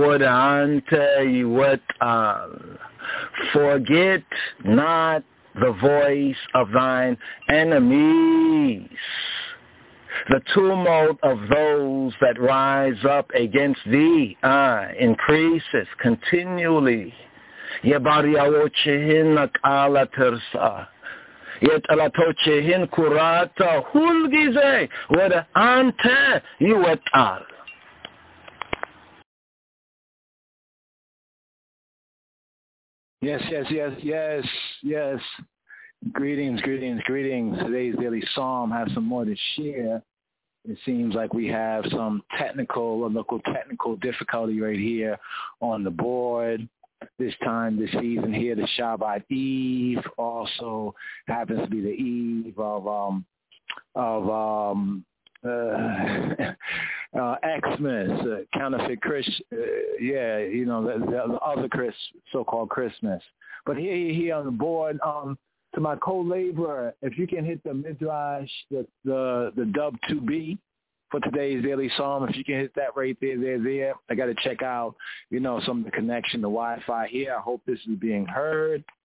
wadante wetal. Forget not the voice of thine enemies, the tumult of those that rise up against thee uh, increases continually. Yebarialochehin ala tersa. Yet alatochehin kurata hulgize wada ante yuetal. Yes, yes, yes, yes, yes. Greetings, greetings, greetings. Today's daily psalm has some more to share. It seems like we have some technical, a local technical difficulty right here on the board. This time, this season here, the Shabbat Eve also happens to be the eve of um of um uh, uh Xmas, uh, counterfeit Chris, uh, yeah, you know the, the other Chris, so-called Christmas. But here, here on the board, um, to my co-laborer, if you can hit the midrash, the the the dub two B. For today's daily psalm, if you can hit that right there, there, there. I got to check out, you know, some of the connection, the Wi-Fi here. I hope this is being heard.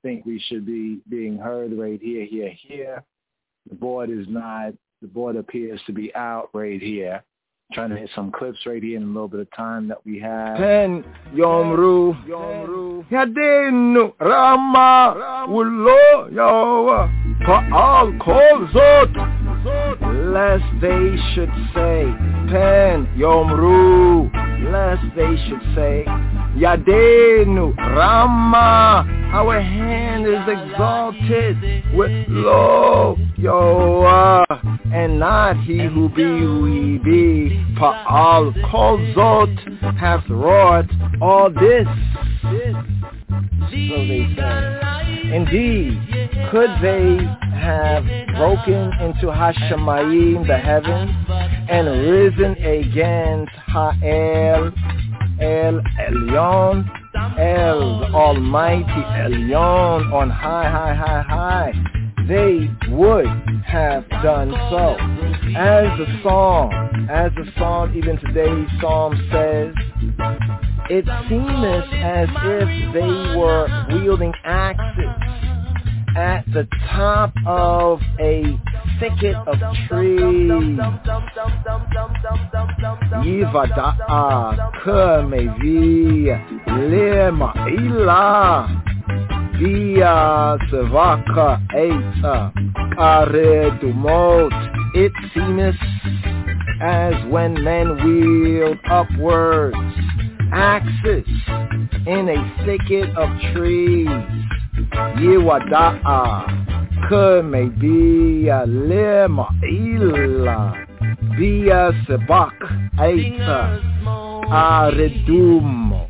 think we should be being heard right here, here, here. The board is not, the board appears to be out right here. Trying to hit some clips right here in a little bit of time that we have. Pen Yomru Yadenu Rama Ulo Yawa Pa'al Kol Zot, lest they should say, Pen Yomru, lest they should say, Yadenu Rama, our hand is exalted with Lo Yawa, and not he who be who he be. Pa'al Kol Zot, hath wrought all this. So they say. Indeed, could they have broken into Hashemayim, the heavens, and risen against Ha'el, El Elyon, El, the Almighty Elyon, on high, high, high, high? They would have done so. As the song, as the song, even today's psalm says, it seemeth as if they were wielding axes at the top of a thicket of trees. Yivada'a kemevi lema'ila via sevaka eita aredumot. It seemeth as when men wield upwards axes in a thicket of trees. Yiwada'a kemebiya lema'ila via sebak eita aredumot.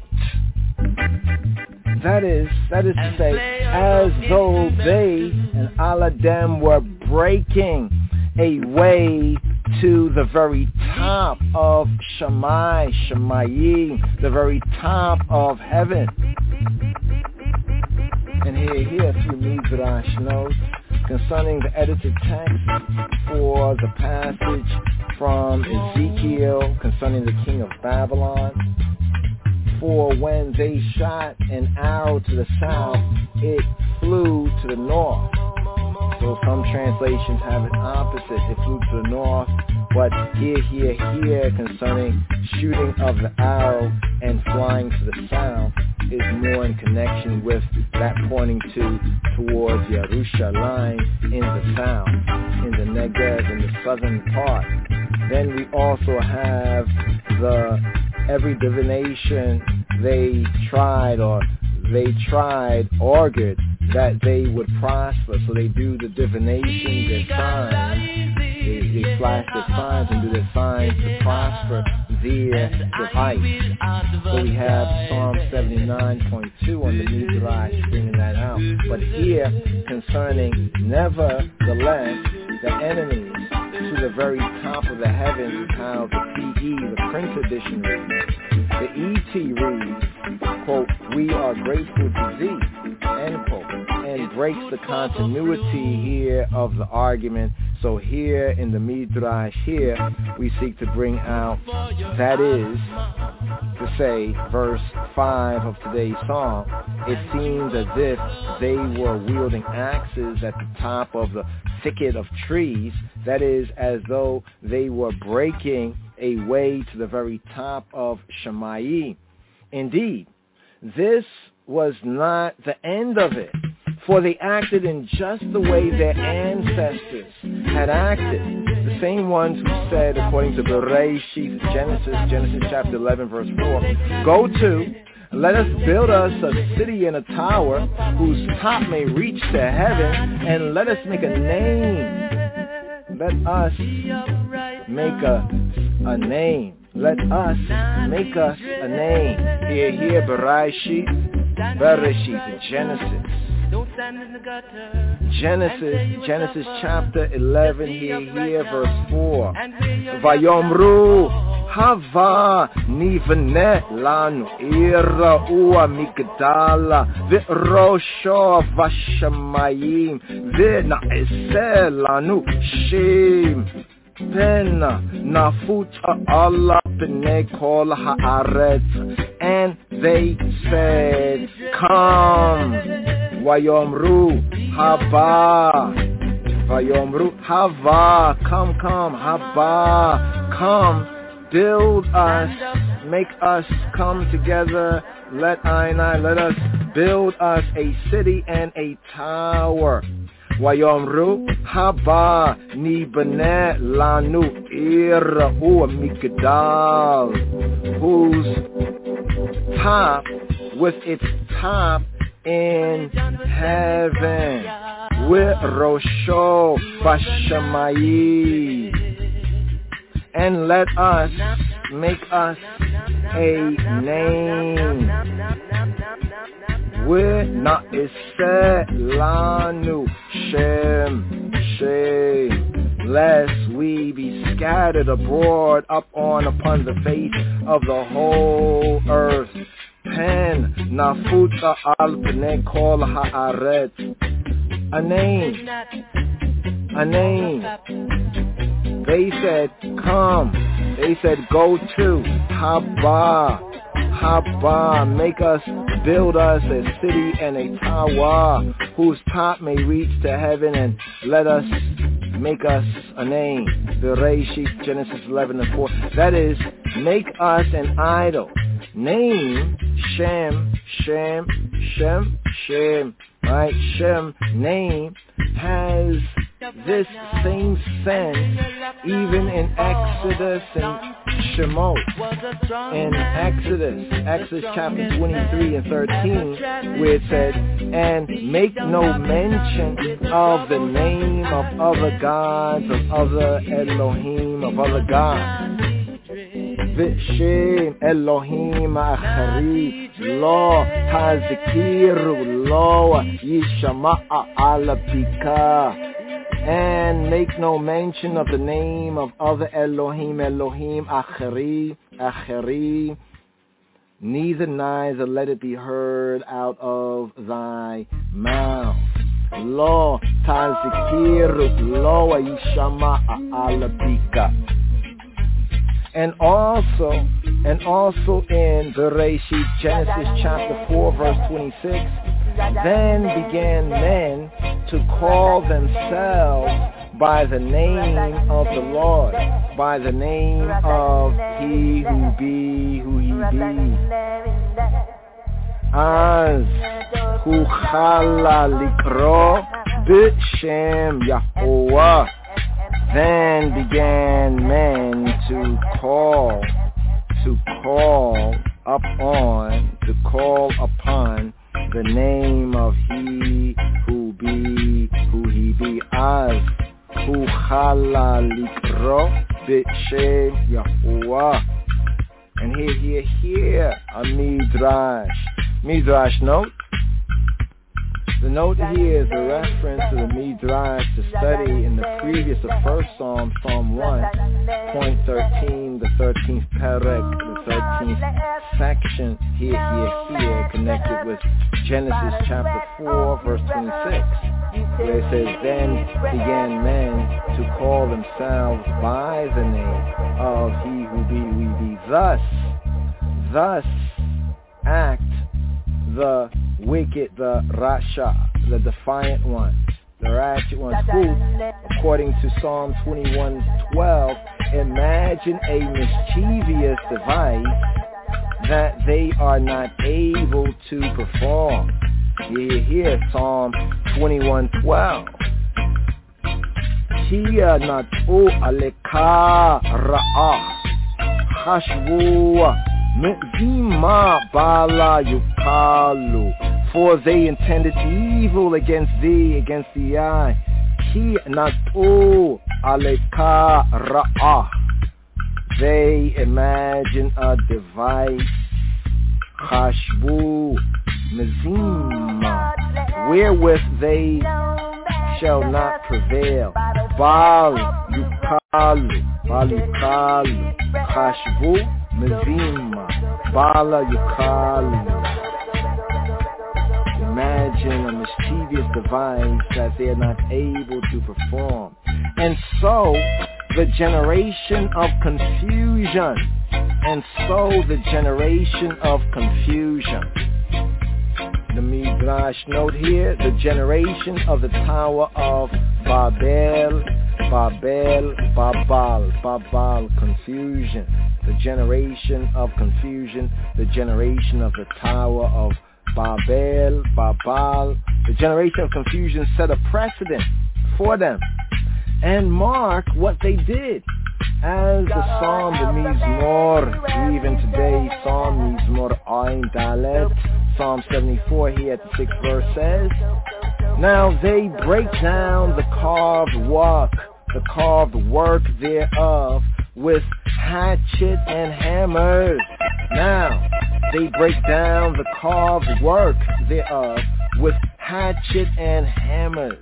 That is, that is to say, as though they and all of them were breaking a way to the very top of Shammai, Shemayim, the very top of heaven. And here, here a few Midrash notes concerning the edited text for the passage from Ezekiel concerning the king of Babylon. For when they shot an arrow to the south, it flew to the north. So some translations have it opposite. It flew to the north. But here, here, here, concerning shooting of the arrow and flying to the south is more in connection with that pointing to towards Yerushalayim in the south, in the Negev, in the southern part. Then we also have the every divination they tried or they tried augured that they would prosper. So they do the divination, their signs. They, they flash their signs and do their signs to prosper their device. So we have Psalm seventy-nine point two on the Midrash bringing that out. But here, concerning nevertheless, the enemies to the very top of the heavens is how the P E, the print edition reads. The E T reads, quote, we are grateful to thee, end quote, and breaks the continuity here of the argument. So here in the Midrash here, we seek to bring out, that is, to say, verse five of today's psalm, it seems as if they were wielding axes at the top of the thicket of trees, that is, as though they were breaking a way to the very top of Shemayim. Indeed, this was not the end of it, for they acted in just the way their ancestors had acted. The same ones who said, according to Bereshit, Genesis, Genesis chapter eleven, verse four, go to, let us build us a city and a tower whose top may reach to heaven, and let us make a name. Let us make a, a name. Let us make us a name. Here, here, Bereshit, Bereshit, Genesis. Genesis, Genesis chapter eleven, here, here, verse four. Vayomru hava nivne lanu ira ua migdala v'rosho vashamayim v'na'eseh lanu shem pena nafuta Allah b'nei kol haaretz. And they said, come. Vayomru Haba. Vayomru Hava. Come, come, Haba. Come, build us, make us come together. Let I and I, let us build us a city and a tower. Vayomru Haba Nibane Lanu Ira'u Mikdal, whose top, with its top in heaven, with Rosho Bashamayim, and let us make us a name. With Na'iseh Lanu Shem Shem, lest we be scattered abroad up on upon the face of the whole earth. Pen Nafuta al Pnei Kol Haaret, a name, a name. They said, come. They said, go to Haba. Haba, make us, build us a city and a tower whose top may reach to heaven, and let us make us a name. Bereshit, Genesis eleven and four. That is, make us an idol. Name, Shem, Shem, Shem, Shem. Right? Shem, name, has this same sense even in Exodus and Shemot. In Exodus, Exodus chapter twenty-three and thirteen, where it said, and make no mention of the name of other gods, of other Elohim, of other gods. V'shem Elohim achari lo tazikiru lo yishama'a ala pika. And make no mention of the name of other Elohim, Elohim, Achari, Achari, neither neither let it be heard out of thy mouth. Lo tazikiru lo yishama alabika. And also, and also in Bereshit, Genesis chapter four, verse twenty-six, then began men to call themselves by the name of the Lord, by the name of He who be, who He be. Az hu chala likro b'shem Yahuwah. Then began men to call, to call upon, to call upon the name of He who be, who He be. Az hu chala likro b'shem Yahuwah. And here, here, here, a midrash. Midrash note. The note here is a reference to the midrash to study in the previous, the first Psalm, Psalm one, point thirteen, the thirteenth perek, the thirteenth section, here, here, here, connected with Genesis chapter four, verse twenty-six, where it says, then began men to call themselves by the name of He who be, we be. Thus, thus act the wicked, the Rasha, the defiant ones, the ratchet ones, who, according to Psalm twenty-one twelve, imagine a mischievous device that they are not able to perform. Here, here, Psalm twenty-one twelve. Kia natu aleka ra'ah chashvu Mizima bala yukalu, for they intended evil against thee, against the eye. Ki natu aleka ra'ah, they imagine a device. Chashbu mizima, wherewith they shall not prevail. Bal yukalu, bal yukalu, chashbu mizima, bala yukalu. Imagine a mischievous device that they are not able to perform. And so the generation of confusion, and so the generation of confusion. The Midrash Nash note here, the generation of the Tower of Babel, Babel, Babal, Babal, confusion. The generation of confusion, the generation of the Tower of Babel, Babal. The generation of confusion set a precedent for them and mark what they did. As the Psalm, the Mizmor, even today, Psalm Mizmor Ayin Dalet, Psalm seventy-four here at the sixth verse says, now they break down the carved work, the carved work thereof, with hatchet and hammers. Now they break down the carved work thereof, with hatchet and hammers.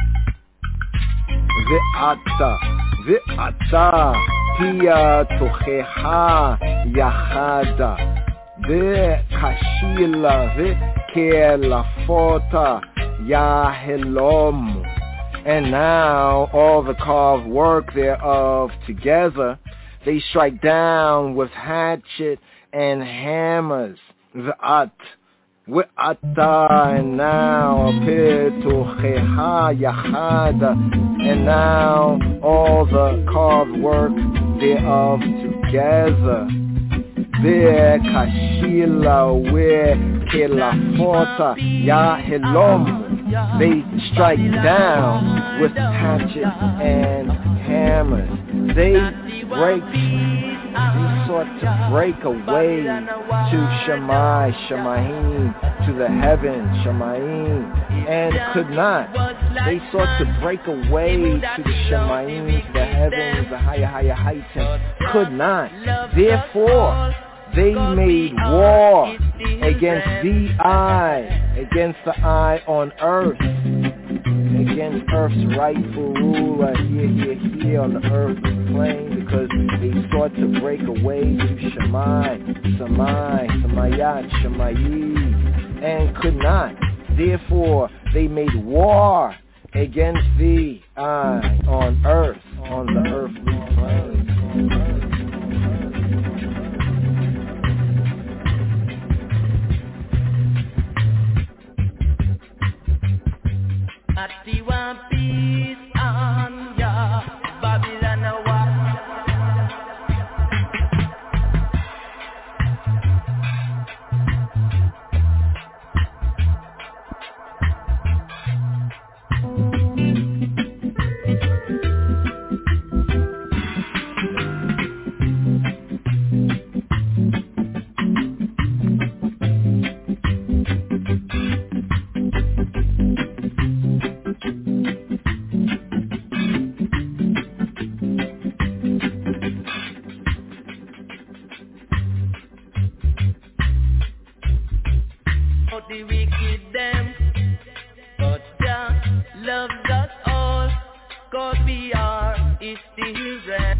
Ve'ata, ve'ata, hiya tocheha yachada, ve'kashila, ve'kelafota yahelom. And now all the carved work thereof together, they strike down with hatchet and hammers. Ve'at, ve'ata, and now petocheha yachada, and now all the carved work thereof together. Ve'kashila, ve'kelafota yahelom. They strike down with hatchet and hammers. They break, they sought to break away to Shammai, Shamayim, to the heavens, Shamayim, and could not. They sought to break away to the Shamayim, to the heavens, the higher, higher heights, and could not. Therefore, they made war against the eye, against the eye on earth, against earth's rightful ruler here, here, here on the earthly plane, because they sought to break away to Shammai, Samai, Samayat, Shamayi, and could not. Therefore, they made war against the eye on earth, on the earthly plane. Ati one piece on ya, Babylon one. The wicked them, but Jah loves us all, 'cause we are His children.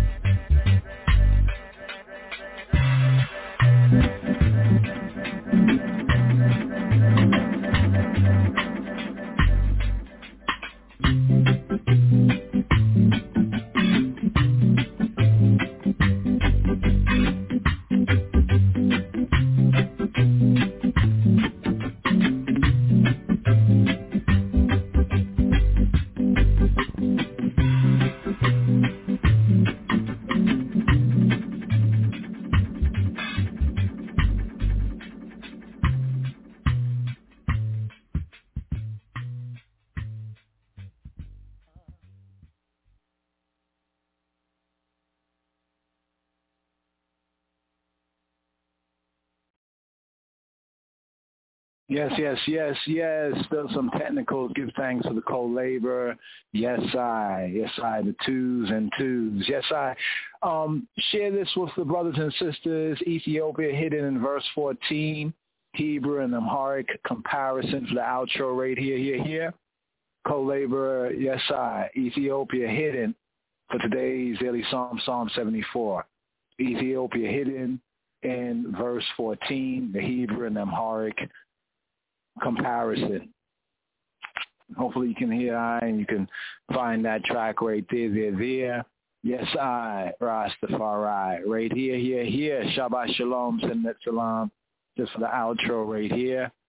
Yes, yes, yes, yes. Still some technicals. Give thanks for the co-labor. Yes, I. Yes, I. The twos and twos. Yes, I. Um, share this with the brothers and sisters. Ethiopia hidden in verse fourteen. Hebrew and Amharic comparison for the outro right here, here, here. Co-laborer, yes, I. Ethiopia hidden for today's daily psalm, Psalm seventy-four. Ethiopia hidden in verse fourteen, the Hebrew and Amharic comparison. Hopefully you can hear I and you can find that track right there, there, there. Yes, I, Rastafari, right here, here, here. Shabbat Shalom, Send Salam, just for the outro right here.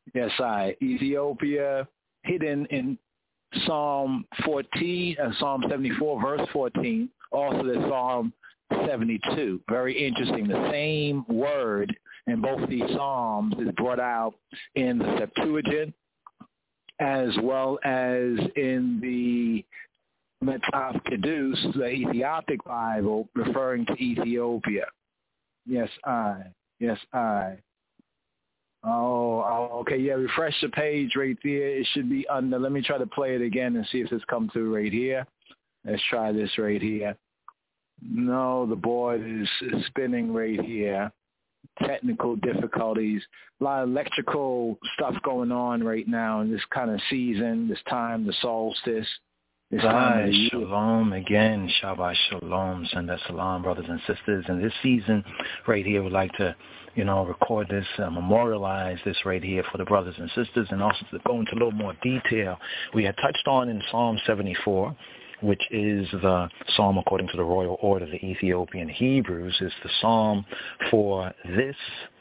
Yes, I. Ethiopia, hidden in Psalm fourteen, uh, Psalm seventy-four, verse fourteen. Also the Psalm seventy-two. Very interesting. The same word in both these Psalms is brought out in the Septuagint as well as in the Metaf Kedus, the Ethiopic Bible, referring to Ethiopia. Yes, I. Yes, I. Oh, oh, okay. Yeah, refresh the page right there. It should be under. Let me try to play it again and see if it's come through right here. Let's try this right here. No, the board is, is spinning right here. Technical difficulties. A lot of electrical stuff going on right now in this kind of season, this time, the solstice. Hi, shalom again, Shabbat shalom, send that salam, brothers and sisters. And this season right here, we'd like to, you know, record this, uh, memorialize this right here for the brothers and sisters, and also to go into a little more detail. We had touched on in Psalm seventy-four, which is the psalm according to the royal order of the Ethiopian Hebrews, is the psalm for this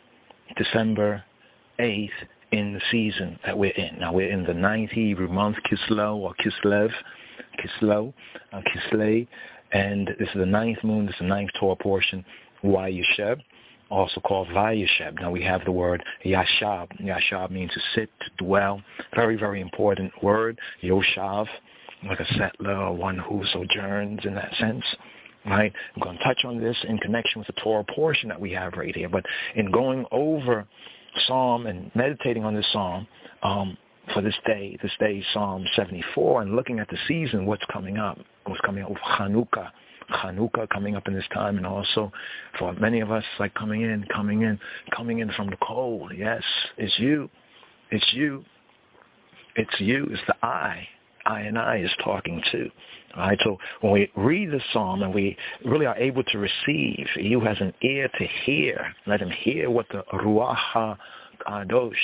December eighth in the season that we're in. Now, we're in the ninth Hebrew month, Kislev or Kislev, Kislev, uh, Kislev, and this is the ninth moon, this is the ninth Torah portion, Vayesheb, also called Vayesheb. Now, we have the word Yashab. Yashab means to sit, to dwell. Very, very important word. Yoshav, like a settler or one who sojourns in that sense. Right? I'm going to touch on this in connection with the Torah portion that we have right here. But in going over Psalm and meditating on this Psalm um, for this day, this day, Psalm seventy-four, and looking at the season, what's coming up, what's coming up with Chanukah, Chanukah coming up in this time, and also for many of us, like coming in, coming in, coming in from the cold. Yes, it's you, it's you, it's you, it's the I. I and I is talking too. All right, so when we read the psalm and we really are able to receive, you has an ear to hear. Let him hear what the Ruach HaKadosh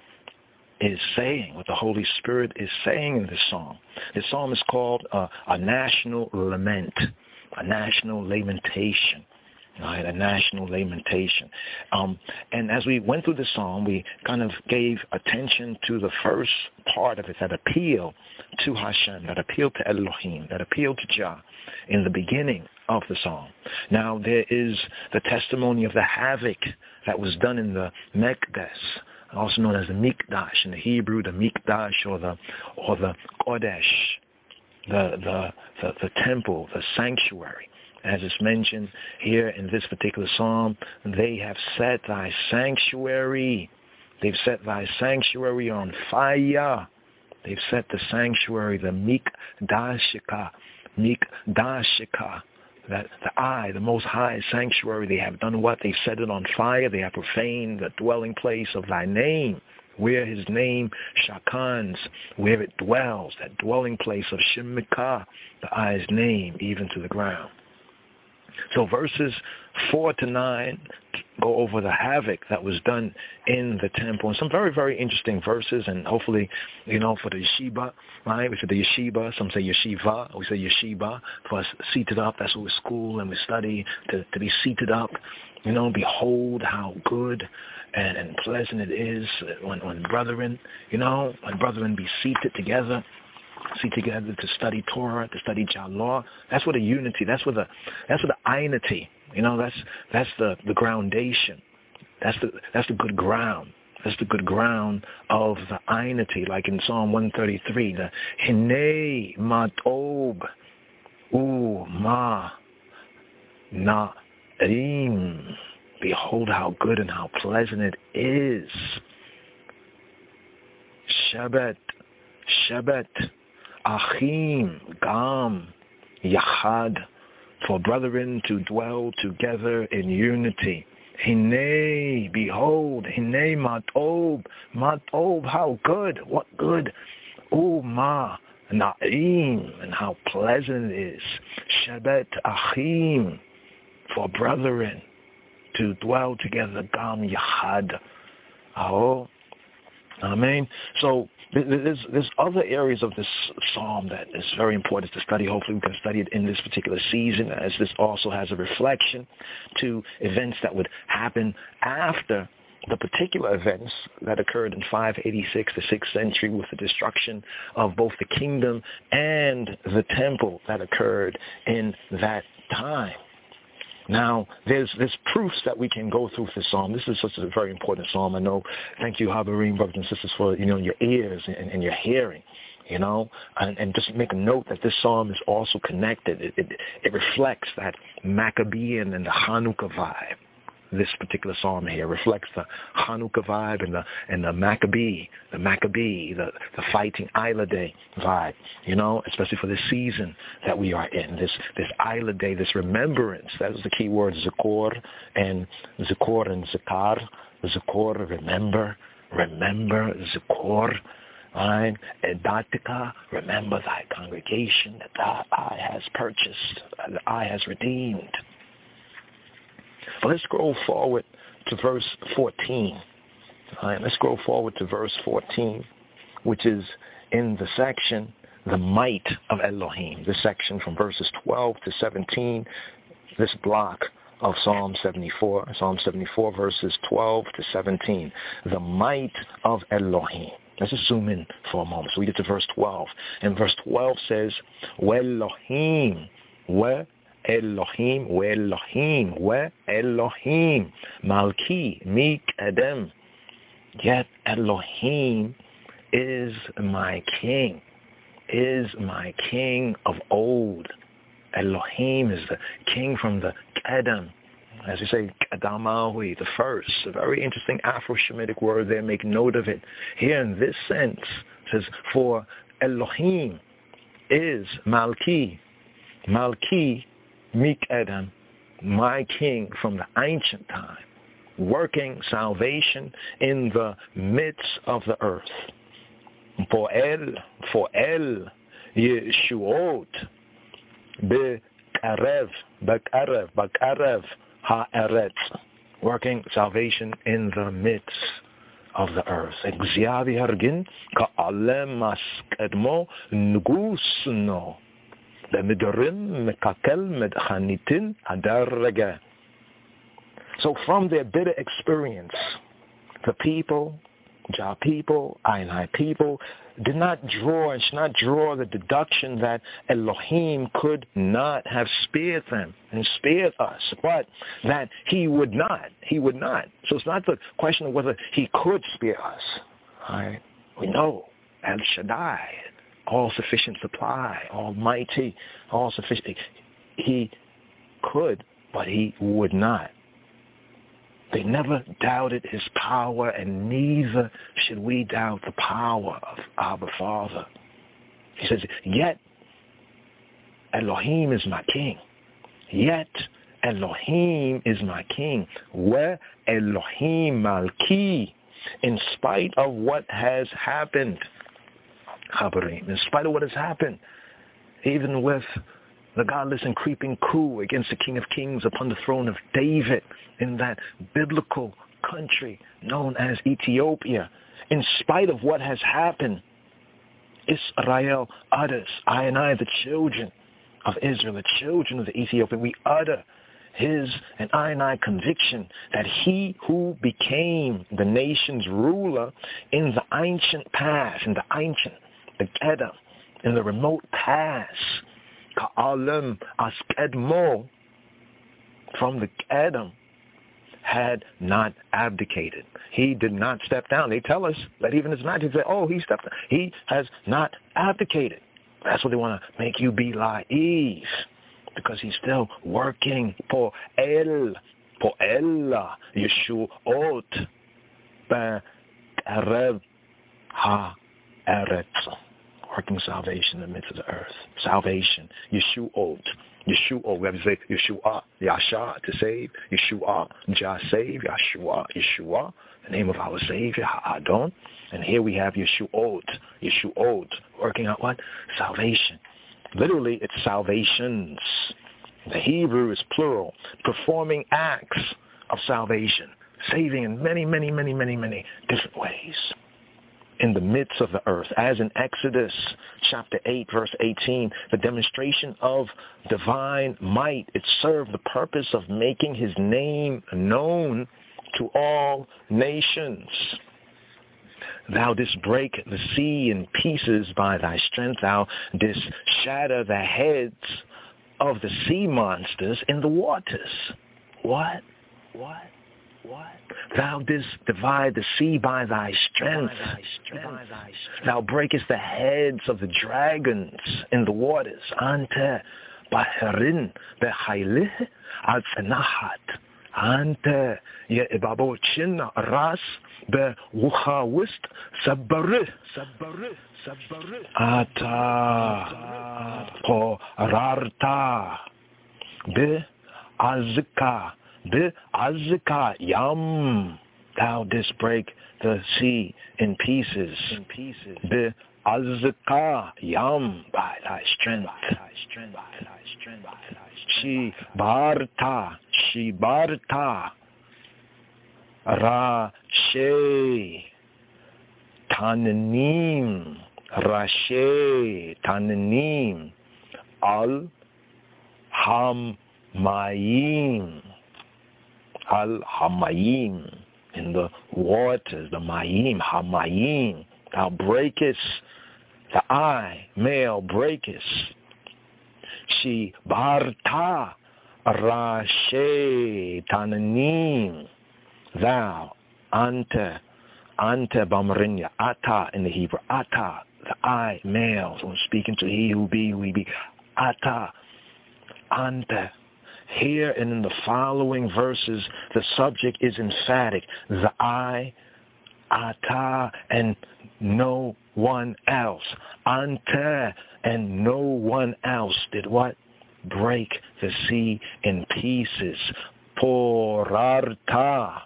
is saying, what the Holy Spirit is saying in this psalm. This psalm is called uh, a national lament, a national lamentation. Right, a national lamentation. Um, and as we went through the psalm, we kind of gave attention to the first part of it, that appeal to Hashem, that appeal to Elohim, that appeal to Jah in the beginning of the psalm. Now there is the testimony of the havoc that was done in the Mekdes, also known as the Mikdash in the Hebrew, the Mikdash or the or the Kodesh, the the the, the temple, the sanctuary. As it's mentioned here in this particular psalm, they have set thy sanctuary. They've set thy sanctuary on fire. They've set the sanctuary, the Mikdashika, Mikdashika, that the I, the Most High sanctuary. They have done what? They've set it on fire. They have profaned the dwelling place of thy name, where his name shakans, where it dwells, that dwelling place of Shemikah, the I's name, even to the ground. So verses four to nine go over the havoc that was done in the temple, and some very, very interesting verses, and hopefully, you know, for the yeshiva, right? We say the yeshiva, some say yeshiva, we say yeshiva, for us seated up, that's what we school and we study, to, to be seated up, you know, behold how good and, and pleasant it is when, when brethren, you know, when brethren be seated together, see together to study Torah, to study Jah law. That's what the unity, that's what the that's what the einity, you know, that's that's the, the groundation. That's the that's the good ground. That's the good ground of the einity, like in Psalm one thirty-three, the Hinei Matob U Ma Na'im. Behold how good and how pleasant it is. Shabbat, Shabbat. Achim, Gam, Yachad, for brethren to dwell together in unity. Hinei, behold, Hinei Matob, Matob, how good, what good. Oh, Ma, Na'im, and how pleasant it is. Shabbat Achim, for brethren to dwell together. Gam, Yachad. Oh, Amen. So, There's, there's other areas of this psalm that is very important to study. Hopefully we can study it in this particular season, as this also has a reflection to events that would happen after the particular events that occurred in five eighty-six, the sixth century, with the destruction of both the kingdom and the temple that occurred in that time. Now, there's there's proofs that we can go through this psalm. This is such a very important psalm. I know. Thank you, Habarim, brothers and sisters, for you know your ears and, and your hearing. You know, and, and just make a note that this psalm is also connected. It, it, it reflects that Maccabean and the Hanukkah vibe. This particular psalm here reflects the Hanukkah vibe and the and the Maccabee, the Maccabee, the, the fighting Isla Day vibe, you know, especially for this season that we are in, this this Isla Day, this remembrance. That was the key word, Zikor, and Zikor and Zikar. Zikor, remember, remember, Zikor. Right? Edatika, remember thy congregation that thy eye has purchased, that the eye has redeemed. But let's scroll forward to verse fourteen. All right, let's scroll forward to verse fourteen, which is in the section, the might of Elohim. This section from verses twelve to seventeen, this block of Psalm seventy-four, Psalm seventy-four verses twelve to seventeen, the might of Elohim. Let's just zoom in for a moment. So we get to verse twelve. And verse twelve says, We'Elohim, we Elohim, we Elohim, we Elohim, Malki, Mik Edem. Yet Elohim is my king, is my king of old. Elohim is the king from the Kedem. As we say, Kadamawi, the first. A very interesting Afro-Shemitic word there. Make note of it. Here in this sense, it says, for Elohim is Malki, Malki, Mik Edem, my king from the ancient time, working salvation in the midst of the earth. For El, for El, Yeshuot, Be'arev, Be'arev, Be'arev, Ha'eretz, working salvation in the midst of the earth. Exyavi hargin ka'alem maskedmo ngusno bemidorim mekakel medchanitin adarrega. So from their bitter experience, the people, Jah people, Ainai people, did not draw and should not draw the deduction that Elohim could not have spared them and spared us, but that he would not. He would not. So it's not the question of whether he could spare us. All right? We know El Shaddai, all-sufficient supply, almighty, all-sufficient. He could, but he would not. They never doubted his power, and neither should we doubt the power of Abba Father. He says, yet Elohim is my king. Yet Elohim is my king. Where Elohim Malki, in spite of what has happened, Habarim, in spite of what has happened, even with the godless and creeping coup against the King of Kings upon the throne of David in that biblical country known as Ethiopia. In spite of what has happened, Israel utters, I and I, the children of Israel, the children of the Ethiopian, we utter his and I and I conviction that he who became the nation's ruler in the ancient past, in the ancient, the Kedem, in the remote past, Ka'alim Askedmo, from the Kedem, had not abdicated. He did not step down. They tell us that even his majesty said, oh, he stepped down. He has not abdicated. That's what they want to make you be naive, because he's still working for El, for Ella, Yeshuot, Be'arev Ha'eretz. Working salvation in the midst of the earth. Salvation. Yeshuot. Yeshuot. We have to say Yeshua. Yasha, to save. Yeshua. Jah, save. Yeshua. Yeshua. The name of our Savior. Ha'adon. And here we have Yeshuot. Yeshuot. Working out what? Salvation. Literally, it's salvations. The Hebrew is plural. Performing acts of salvation. Saving in many, many, many, many, many different ways. In the midst of the earth, as in Exodus chapter eight, verse eighteen, the demonstration of divine might, it served the purpose of making his name known to all nations. Thou didst break the sea in pieces by thy strength. Thou didst shatter the heads of the sea monsters in the waters. What? What? What? Thou didst divide the sea by thy strength. Thou breakest the heads of the dragons in the waters. Ante baherin behailih al-fenahat. Ante ye'ibabochin ras be'uchawist sabbarih. Ata porarta be'azka. Be'azka yam. Thou didst break the sea in pieces. Be'azka yam by thy strength. Shibarta, Shibarta, Rashe, Tananim, Rashe, Tananim, Al-Hamayim, Al-Hamayim, in the waters, the Mayim, Hamayim, thou breakest, the eye, male breakest, Shi Barta Rashe Tananim, thou, Ante, Ante Bamarinya, Ata in the Hebrew, Ata, the I, male, so speaking to he who be, who he be, Ata, Ante. Here and in the following verses, the subject is emphatic, the I, Ata, and no one else. Ante, and no one else did what? Break the sea in pieces. Porarta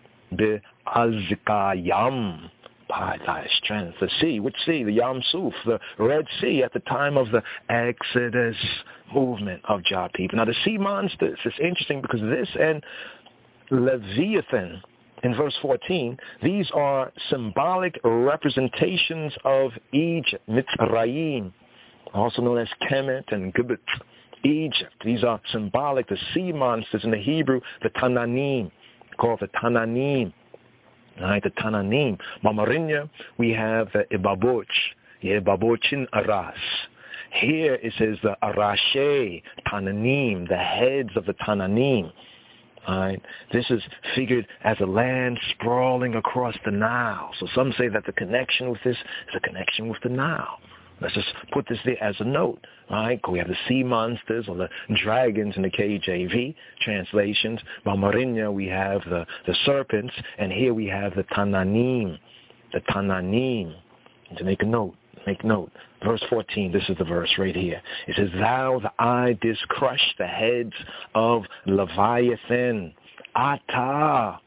be'azkayam, by thy strength. The sea, which sea? The Yam Suf, the Red Sea at the time of the Exodus movement of Jah people. Now the sea monsters, it's interesting because this and Leviathan in verse fourteen, these are symbolic representations of Egypt, Mitzrayim, also known as Kemet and Gibet, Egypt. These are symbolic, the sea monsters in the Hebrew, the Tananim, called the Tananim. All right, the Tananim. Mamarinya, we have the Ibaboch, Ibabochin Aras. Here it says the Arashe, Tananim, the heads of the Tananim. All right. This is figured as a land sprawling across the Nile. So some say that the connection with this is a connection with the Nile. Let's just put this there as a note. All right. We have the sea monsters or the dragons in the K J V translations. Mamarinya, we have the, the serpents. And here we have the Tananim. The Tananim. And to make a note. Make note. Verse fourteen, this is the verse right here. It says, thou, the eye, didst crush the heads of Leviathan. Ata,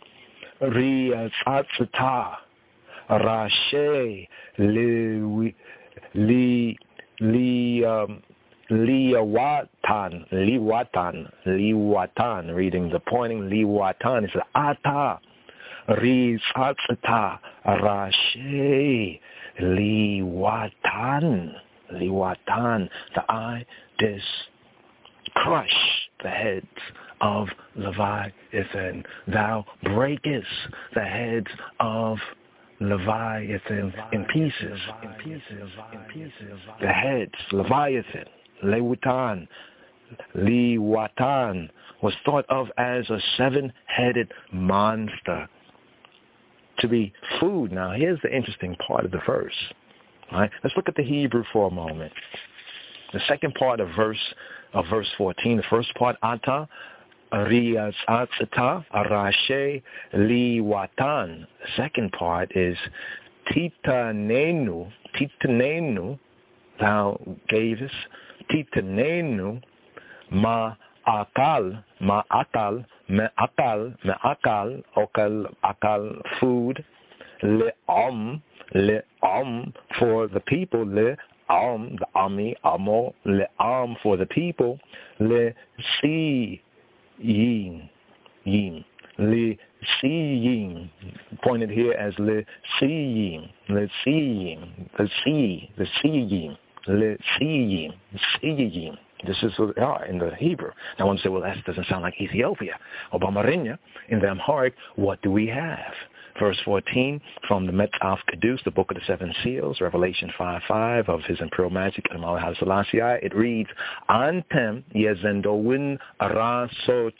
Riatzata, Rashe, Li, Li, Li, um, Liwatan, Liwatan, Liwatan, reading the pointing, Liwatan. It says, Ata, Riatzata, Rashe, Liwatan, Liwatan, the eye didst crush the heads of Leviathan. Thou breakest the heads of Leviathan in pieces, in pieces, in pieces. The heads, Leviathan, Lewatan, Liwatan, was thought of as a seven-headed monster, to be food. Now, here's the interesting part of the verse. All right? Let's look at the Hebrew for a moment. The second part of verse of verse fourteen, the first part, Ata, Riaz Atzata, Arashe, Liwatan. The second part is Titanenu, Titanenu, thou gavest, Titanenu, Ma Akal, ma akal, me akal, me akal, okal, akal, food, le am, le am, for the people, le am, the ami, amo, le am, for the people, le si, yin, yin, le si, yin, pointed here as le si, yin, le si, yin, the si, the si, yin, le si, yin, si, yin. This is what they are in the Hebrew. Now, one say, well, that doesn't sound like Ethiopia. Or Bamarinya, in the Amharic, what do we have? Verse fourteen, from the Metaf Kedus, the Book of the Seven Seals, Revelation five five of His Imperial Majesty, Kamal Haile Selassie, it reads, Antem yezendowin arasoch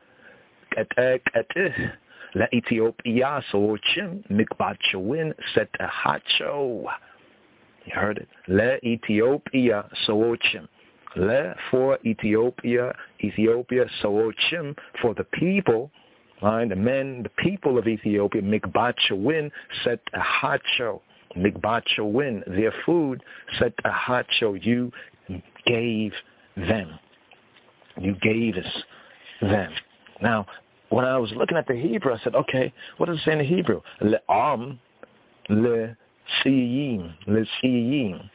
etek etih la Ethiopia sochim mikbachowin set hacho. You heard it. Le Ethiopia sochim. Le for Ethiopia, Ethiopia sochim for the people. Right, the men, the people of Ethiopia, mikbachowin set a hacho. Mikbachowin, their food, set a hacho. You gave them. You gave us them. Now, when I was looking at the Hebrew, I said, okay, what does it say in the Hebrew? Le'am, le-siyim, le-siyim.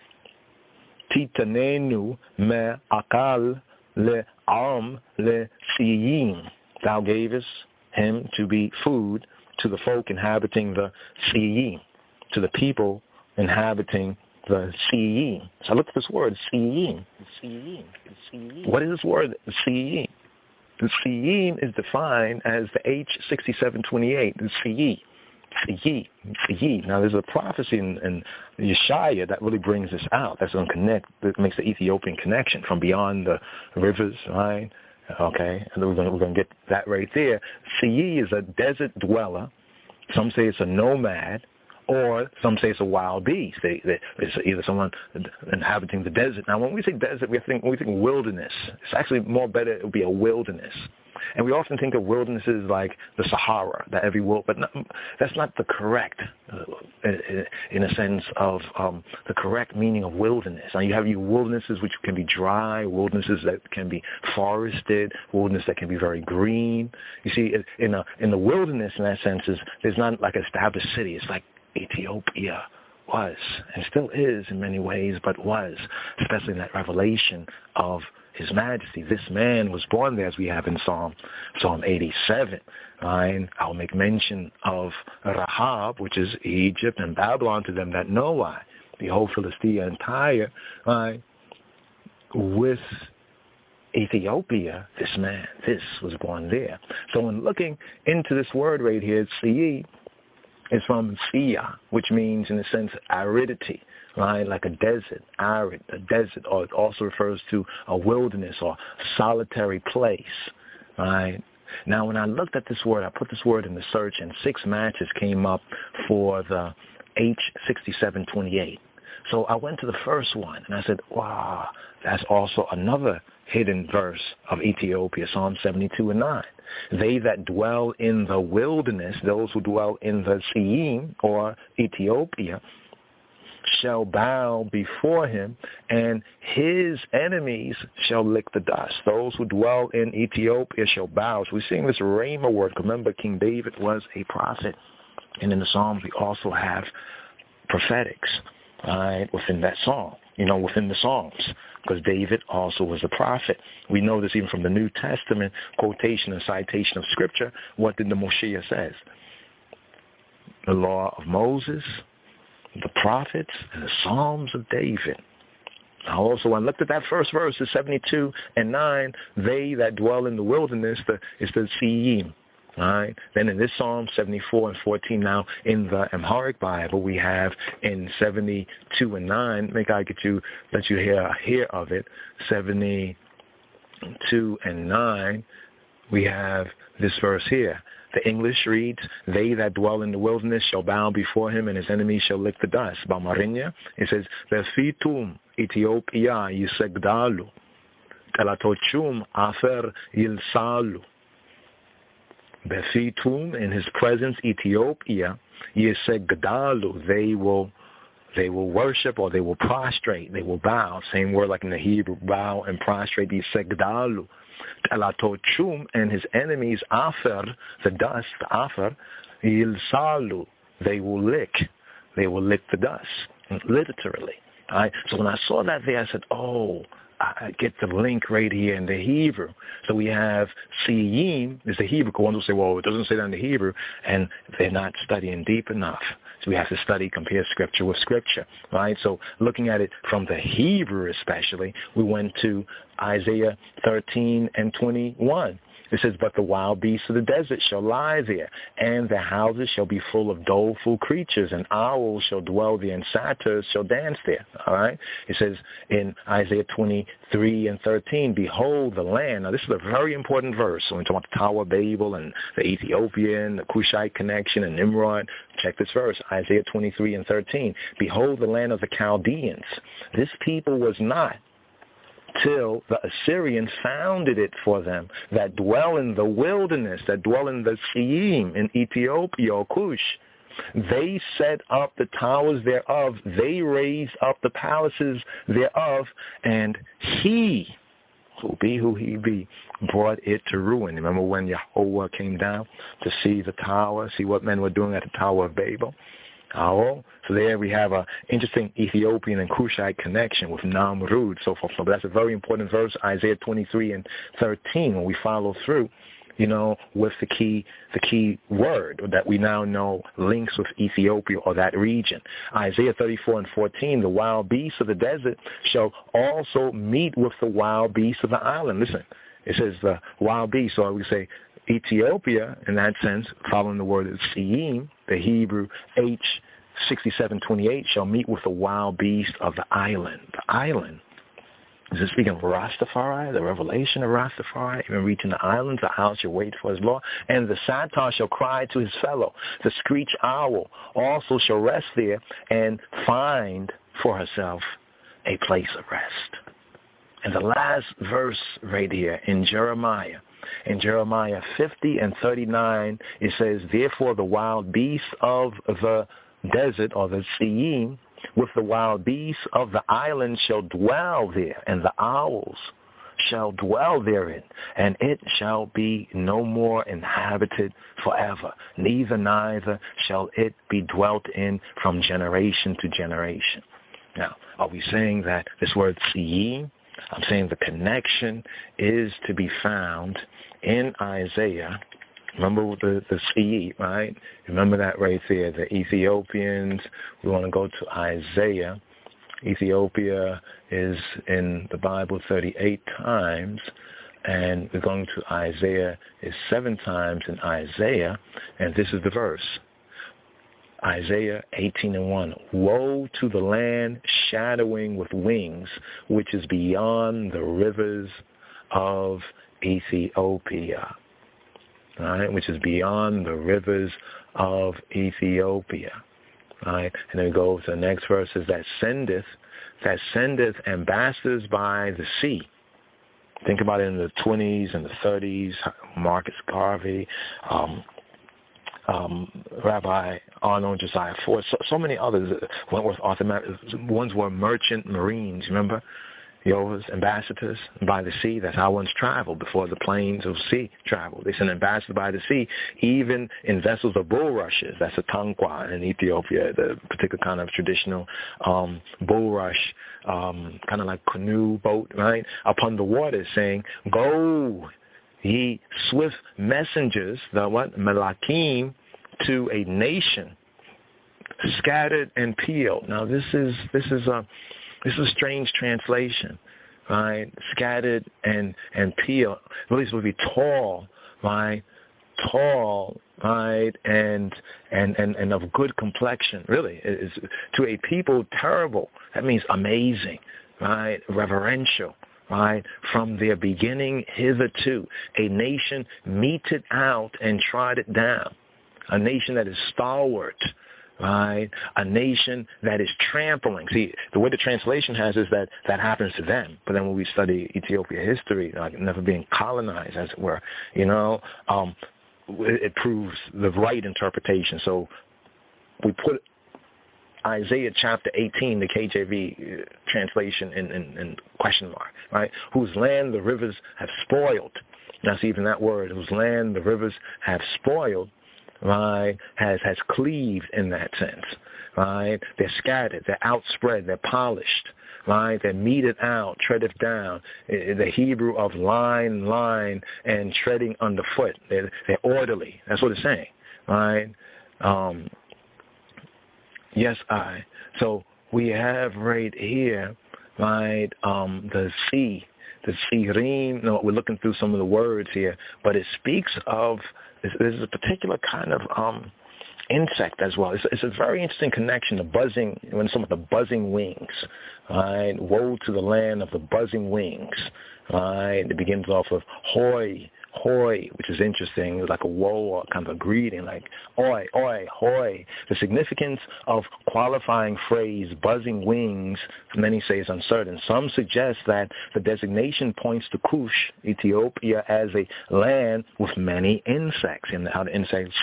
Titanenu me akal le'am, le-siyim. Thou gavest him to be food to the folk inhabiting the Siyim, to the people inhabiting the Siyim. So I looked at this word, Siyim. What is this word, Siyim? The Siyim is defined as the H sixty-seven twenty-eight, the Siyim. Siyim. Siyim. Now there's a prophecy in, in Yeshaya that really brings this out. That's going to connect, that makes the Ethiopian connection from beyond the rivers, right? Okay, and we're going, to, we're going to get that right there. Siyi is a desert dweller. Some say it's a nomad, or some say it's a wild beast. They, they, it's either someone inhabiting the desert. Now, when we say desert, we think when we think wilderness. It's actually more better. It would be a wilderness. And we often think of wildernesses like the Sahara, that every wild, but not, that's not the correct, uh, in a sense of um, the correct meaning of wilderness. Now you have your wildernesses which can be dry, wildernesses that can be forested, wilderness that can be very green. You see, in a in the wilderness, in that sense, is there's not like an established city. It's like Ethiopia was and still is in many ways, but was, especially in that revelation of His Majesty. This man was born there, as we have in Psalm Psalm eighty-seven. Right? I'll make mention of Rahab, which is Egypt and Babylon, to them that know I. Behold, Philistia entire, right? With Ethiopia, this man, this was born there. So when looking into this word right here, Siyi, it's from Sia, which means, in a sense, aridity, right? Like a desert, arid, a desert, or it also refers to a wilderness or solitary place, right? Now, when I looked at this word, I put this word in the search, and six matches came up for the H sixty-seven twenty-eight. So I went to the first one, and I said, wow, that's also another hidden verse of Ethiopia, Psalm seventy-two and nine. They that dwell in the wilderness, those who dwell in the Siyim, or Ethiopia, shall bow before him, and his enemies shall lick the dust. Those who dwell in Ethiopia shall bow. So we're seeing this rhema word. Remember, King David was a prophet. And in the Psalms, we also have prophetics, right, within that psalm, you know, within the Psalms, because David also was a prophet. We know this even from the New Testament quotation and citation of Scripture. What did the Moshiach says? The law of Moses, the prophets, and the Psalms of David. Now also, when I looked at that first verse, the seventy-two and nine, they that dwell in the wilderness, the, is the Siyim. All right. Then in this Psalm seventy-four and fourteen, now in the Amharic Bible, we have in seventy-two and nine, make I get you, let you hear, hear of it, seventy-two and nine, we have this verse here. The English reads, they that dwell in the wilderness shall bow before him, and his enemies shall lick the dust. Bamarinya, it says, Befitum Ethiopia yisegdalu, telatochum afer yilsalu. Befitum, in his presence, Ethiopia, yisegdalu, they will they will worship, or they will prostrate, they will bow. Same word like in the Hebrew, bow and prostrate, yisegdalu. Telatochum, and his enemies, afer, the dust, afer, yilsalu, they will lick, they will lick the dust, literally. All right? So when I saw that there, I said, oh, I get the link right here in the Hebrew. So we have Siyim is the Hebrew. One will say, well, it doesn't say that in the Hebrew, and they're not studying deep enough. So we have to study, compare Scripture with Scripture, right? So looking at it from the Hebrew especially, we went to Isaiah thirteen and twenty-one. It says, but the wild beasts of the desert shall lie there, and their houses shall be full of doleful creatures, and owls shall dwell there, and satyrs shall dance there. All right? It says in Isaiah twenty-three and thirteen, behold the land. Now, this is a very important verse. So when we talk about the Tower of Babel and the Ethiopian, the Cushite connection, and Nimrod, check this verse, Isaiah twenty-three and thirteen. Behold the land of the Chaldeans. This people was not, till the Assyrians founded it for them, that dwell in the wilderness, that dwell in the Seim, in Ethiopia, or Cush. They set up the towers thereof, they raised up the palaces thereof, and he, who be who he be, brought it to ruin. Remember when Yahweh came down to see the tower, see what men were doing at the Tower of Babel? Oh, so there we have an interesting Ethiopian and Cushite connection with Namrud, so forth. So that's a very important verse, Isaiah twenty-three and thirteen, when we follow through, you know, with the key the key word that we now know links with Ethiopia or that region. Isaiah thirty-four and fourteen, the wild beasts of the desert shall also meet with the wild beasts of the island. Listen, it says the wild beasts, so I would say Ethiopia, in that sense, following the word Seim, the Hebrew H sixty-seven twenty-eight, shall meet with the wild beast of the island. The island. Is it speaking of Rastafari, the revelation of Rastafari, even reaching the islands, the house shall wait for his law? And the satyr shall cry to his fellow. The screech owl also shall rest there and find for herself a place of rest. And the last verse right here in Jeremiah, in Jeremiah fifty and thirty-nine, it says, therefore the wild beasts of the desert, or the Seim, with the wild beasts of the island shall dwell there, and the owls shall dwell therein, and it shall be no more inhabited forever, neither neither shall it be dwelt in from generation to generation. Now, are we saying that this word Seim, I'm saying the connection is to be found in Isaiah. Remember the, the Seim, right? Remember that right there, the Ethiopians. We want to go to Isaiah. Ethiopia is in the Bible thirty-eight times, and we're going to Isaiah is seven times in Isaiah, and this is the verse. Isaiah eighteen and one, woe to the land shadowing with wings, which is beyond the rivers of Ethiopia, right? Which is beyond the rivers of Ethiopia, right? And then we go to the next verse, is that sendeth, that sendeth ambassadors by the sea. Think about it in the twenties and the thirties, Marcus Garvey, um, Um, Rabbi Arnold Josiah Ford, so, so many others, Wentworth Arthur, ones were merchant marines, remember? Yova's ambassadors by the sea. That's how one's traveled before the planes of sea traveled. They sent ambassadors by the sea, even in vessels of bulrushes. That's a tankwa in Ethiopia, the particular kind of traditional um, bulrush, um, kind of like canoe boat, right? Upon the water, saying, go, ye swift messengers, the what? Malakim, to a nation scattered and peeled. Now this is this is a this is a strange translation, right? Scattered and and peeled. At least would be tall, right? Tall, right? And and and and of good complexion. Really, is to a people terrible. That means amazing, right? Reverential. Right, from their beginning hitherto, a nation meted out and trod it down, a nation that is stalwart, right, a nation that is trampling. See, the way the translation has is that that happens to them, but then when we study Ethiopia history, like never being colonized, as it were, you know, um, it, it proves the right interpretation. So we put Isaiah chapter eighteen, the K J V translation in, in, in question mark, right? Whose land the rivers have spoiled. That's even that word, whose land the rivers have spoiled, right, has, has cleaved in that sense, right? They're scattered, they're outspread, they're polished, right? They're meted out, treaded down. The Hebrew of line, line, and treading underfoot. They're, they're orderly. That's what it's saying, right? Um, Yes, I. So we have right here, right, um, the sea, the sirim. No, we're looking through some of the words here, but it speaks of, there's a particular kind of um, insect as well. It's, it's a very interesting connection, the buzzing, when some of the buzzing wings, right? Woe to the land of the buzzing wings, right? It begins off of hoy, hoy, which is interesting. It's like a woe or kind of a greeting, like oi, oi, hoy. The significance of qualifying phrase buzzing wings, many say is uncertain. Some suggest that the designation points to Kush, Ethiopia, as a land with many insects, and how the insects,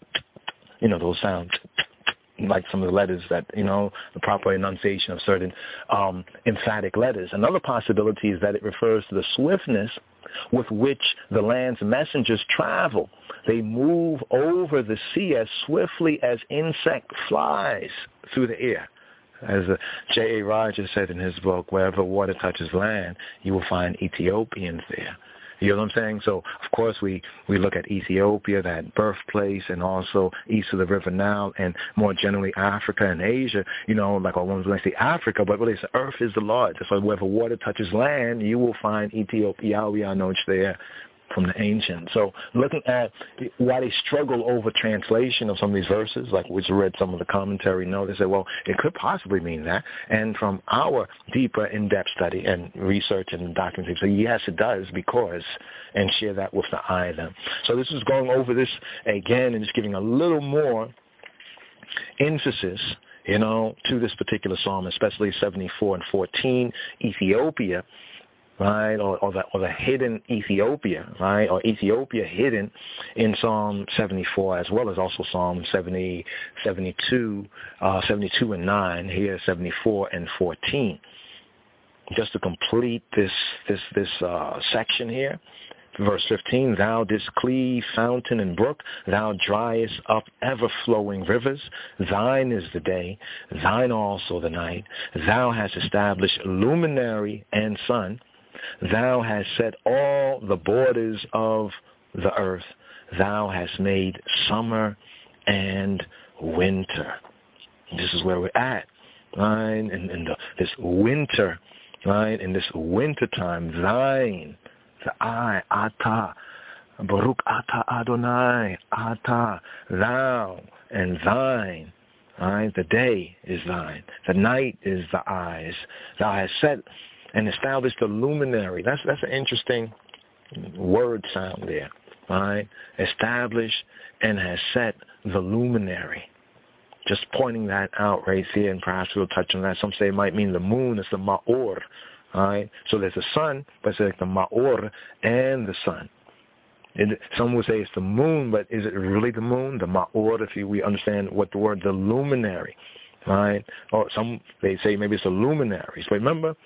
you know, those sounds like some of the letters that, you know, the proper enunciation of certain um, emphatic letters. Another possibility is that it refers to the swiftness with which the land's messengers travel. They move over the sea as swiftly as insect flies through the air. As J A Rogers said in his book, wherever water touches land, you will find Ethiopians there. You know what I'm saying? So, of course, we, we look at Ethiopia, that birthplace, and also east of the River Nile, and more generally Africa and Asia, you know, like all ones when I say Africa, but really it's the earth is the Lord. So wherever water touches land, you will find Ethiopia, we all know it's there from the ancient. So looking at why they struggle over translation of some of these verses, like we just read some of the commentary note, they said, well, it could possibly mean that. And from our deeper in-depth study and research and documentation, so yes, it does, because, and share that with the I them. So this is going over this again and just giving a little more emphasis, you know, to this particular psalm, especially seventy-four and fourteen, Ethiopia, right, or, or, the, or the hidden Ethiopia, right, or Ethiopia hidden in Psalm seventy-four, as well as also Psalm seventy, seventy-two, uh, seventy-two and nine, here seventy-four and fourteen. Just to complete this this this uh, section here, verse fifteen, thou didst cleave fountain and brook, thou driest up ever-flowing rivers. Thine is the day, thine also the night. Thou hast established luminary and sun. Thou hast set all the borders of the earth. Thou hast made summer and winter. This is where we're at, right? In, in the, this winter, right? In this winter time, thine, the I, Ata, Baruch Ata Adonai, Ata, thou and thine. Right? The day is thine. The night is the eyes. Thou hast set and established the luminary. That's that's an interesting word sound there. Right? Established and has set the luminary. Just pointing that out right there, and perhaps we'll touch on that. Some say it might mean the moon. It's the Ma'or. Right? So there's the sun, but it's like the Ma'or and the sun. It, some would say it's the moon, but is it really the moon? The Ma'or, if you, we understand what the word, the luminary. Right? Or some, they say maybe it's the luminaries. But remember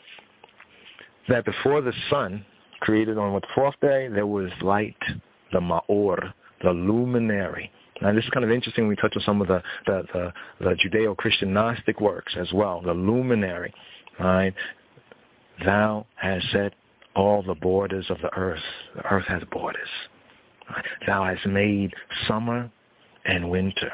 that before the sun created on what, the fourth day, there was light, the Ma'or, the luminary. Now, this is kind of interesting. We touch on some of the, the, the, the Judeo-Christian Gnostic works as well, the luminary. Right? Thou hast set all the borders of the earth. The earth has borders. Right? Thou hast made summer and winter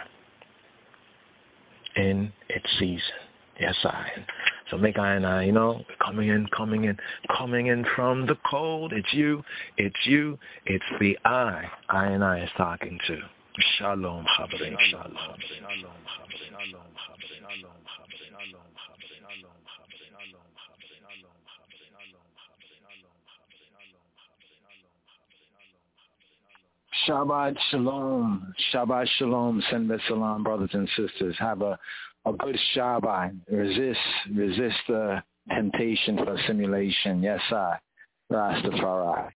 in its season. Yes, I. So make I and I, you know, coming in, coming in, coming in from the cold. It's you, it's you, it's the I. I and I is talking to. Shalom, Chabrim, Shalom, Shalom, Shalom, Shabbat Shalom. Shabbat Shalom. Send me salam, brothers and sisters. Have a, a good Shabbat. Resist, resist the temptation for assimilation. Yes, I. Rastafari.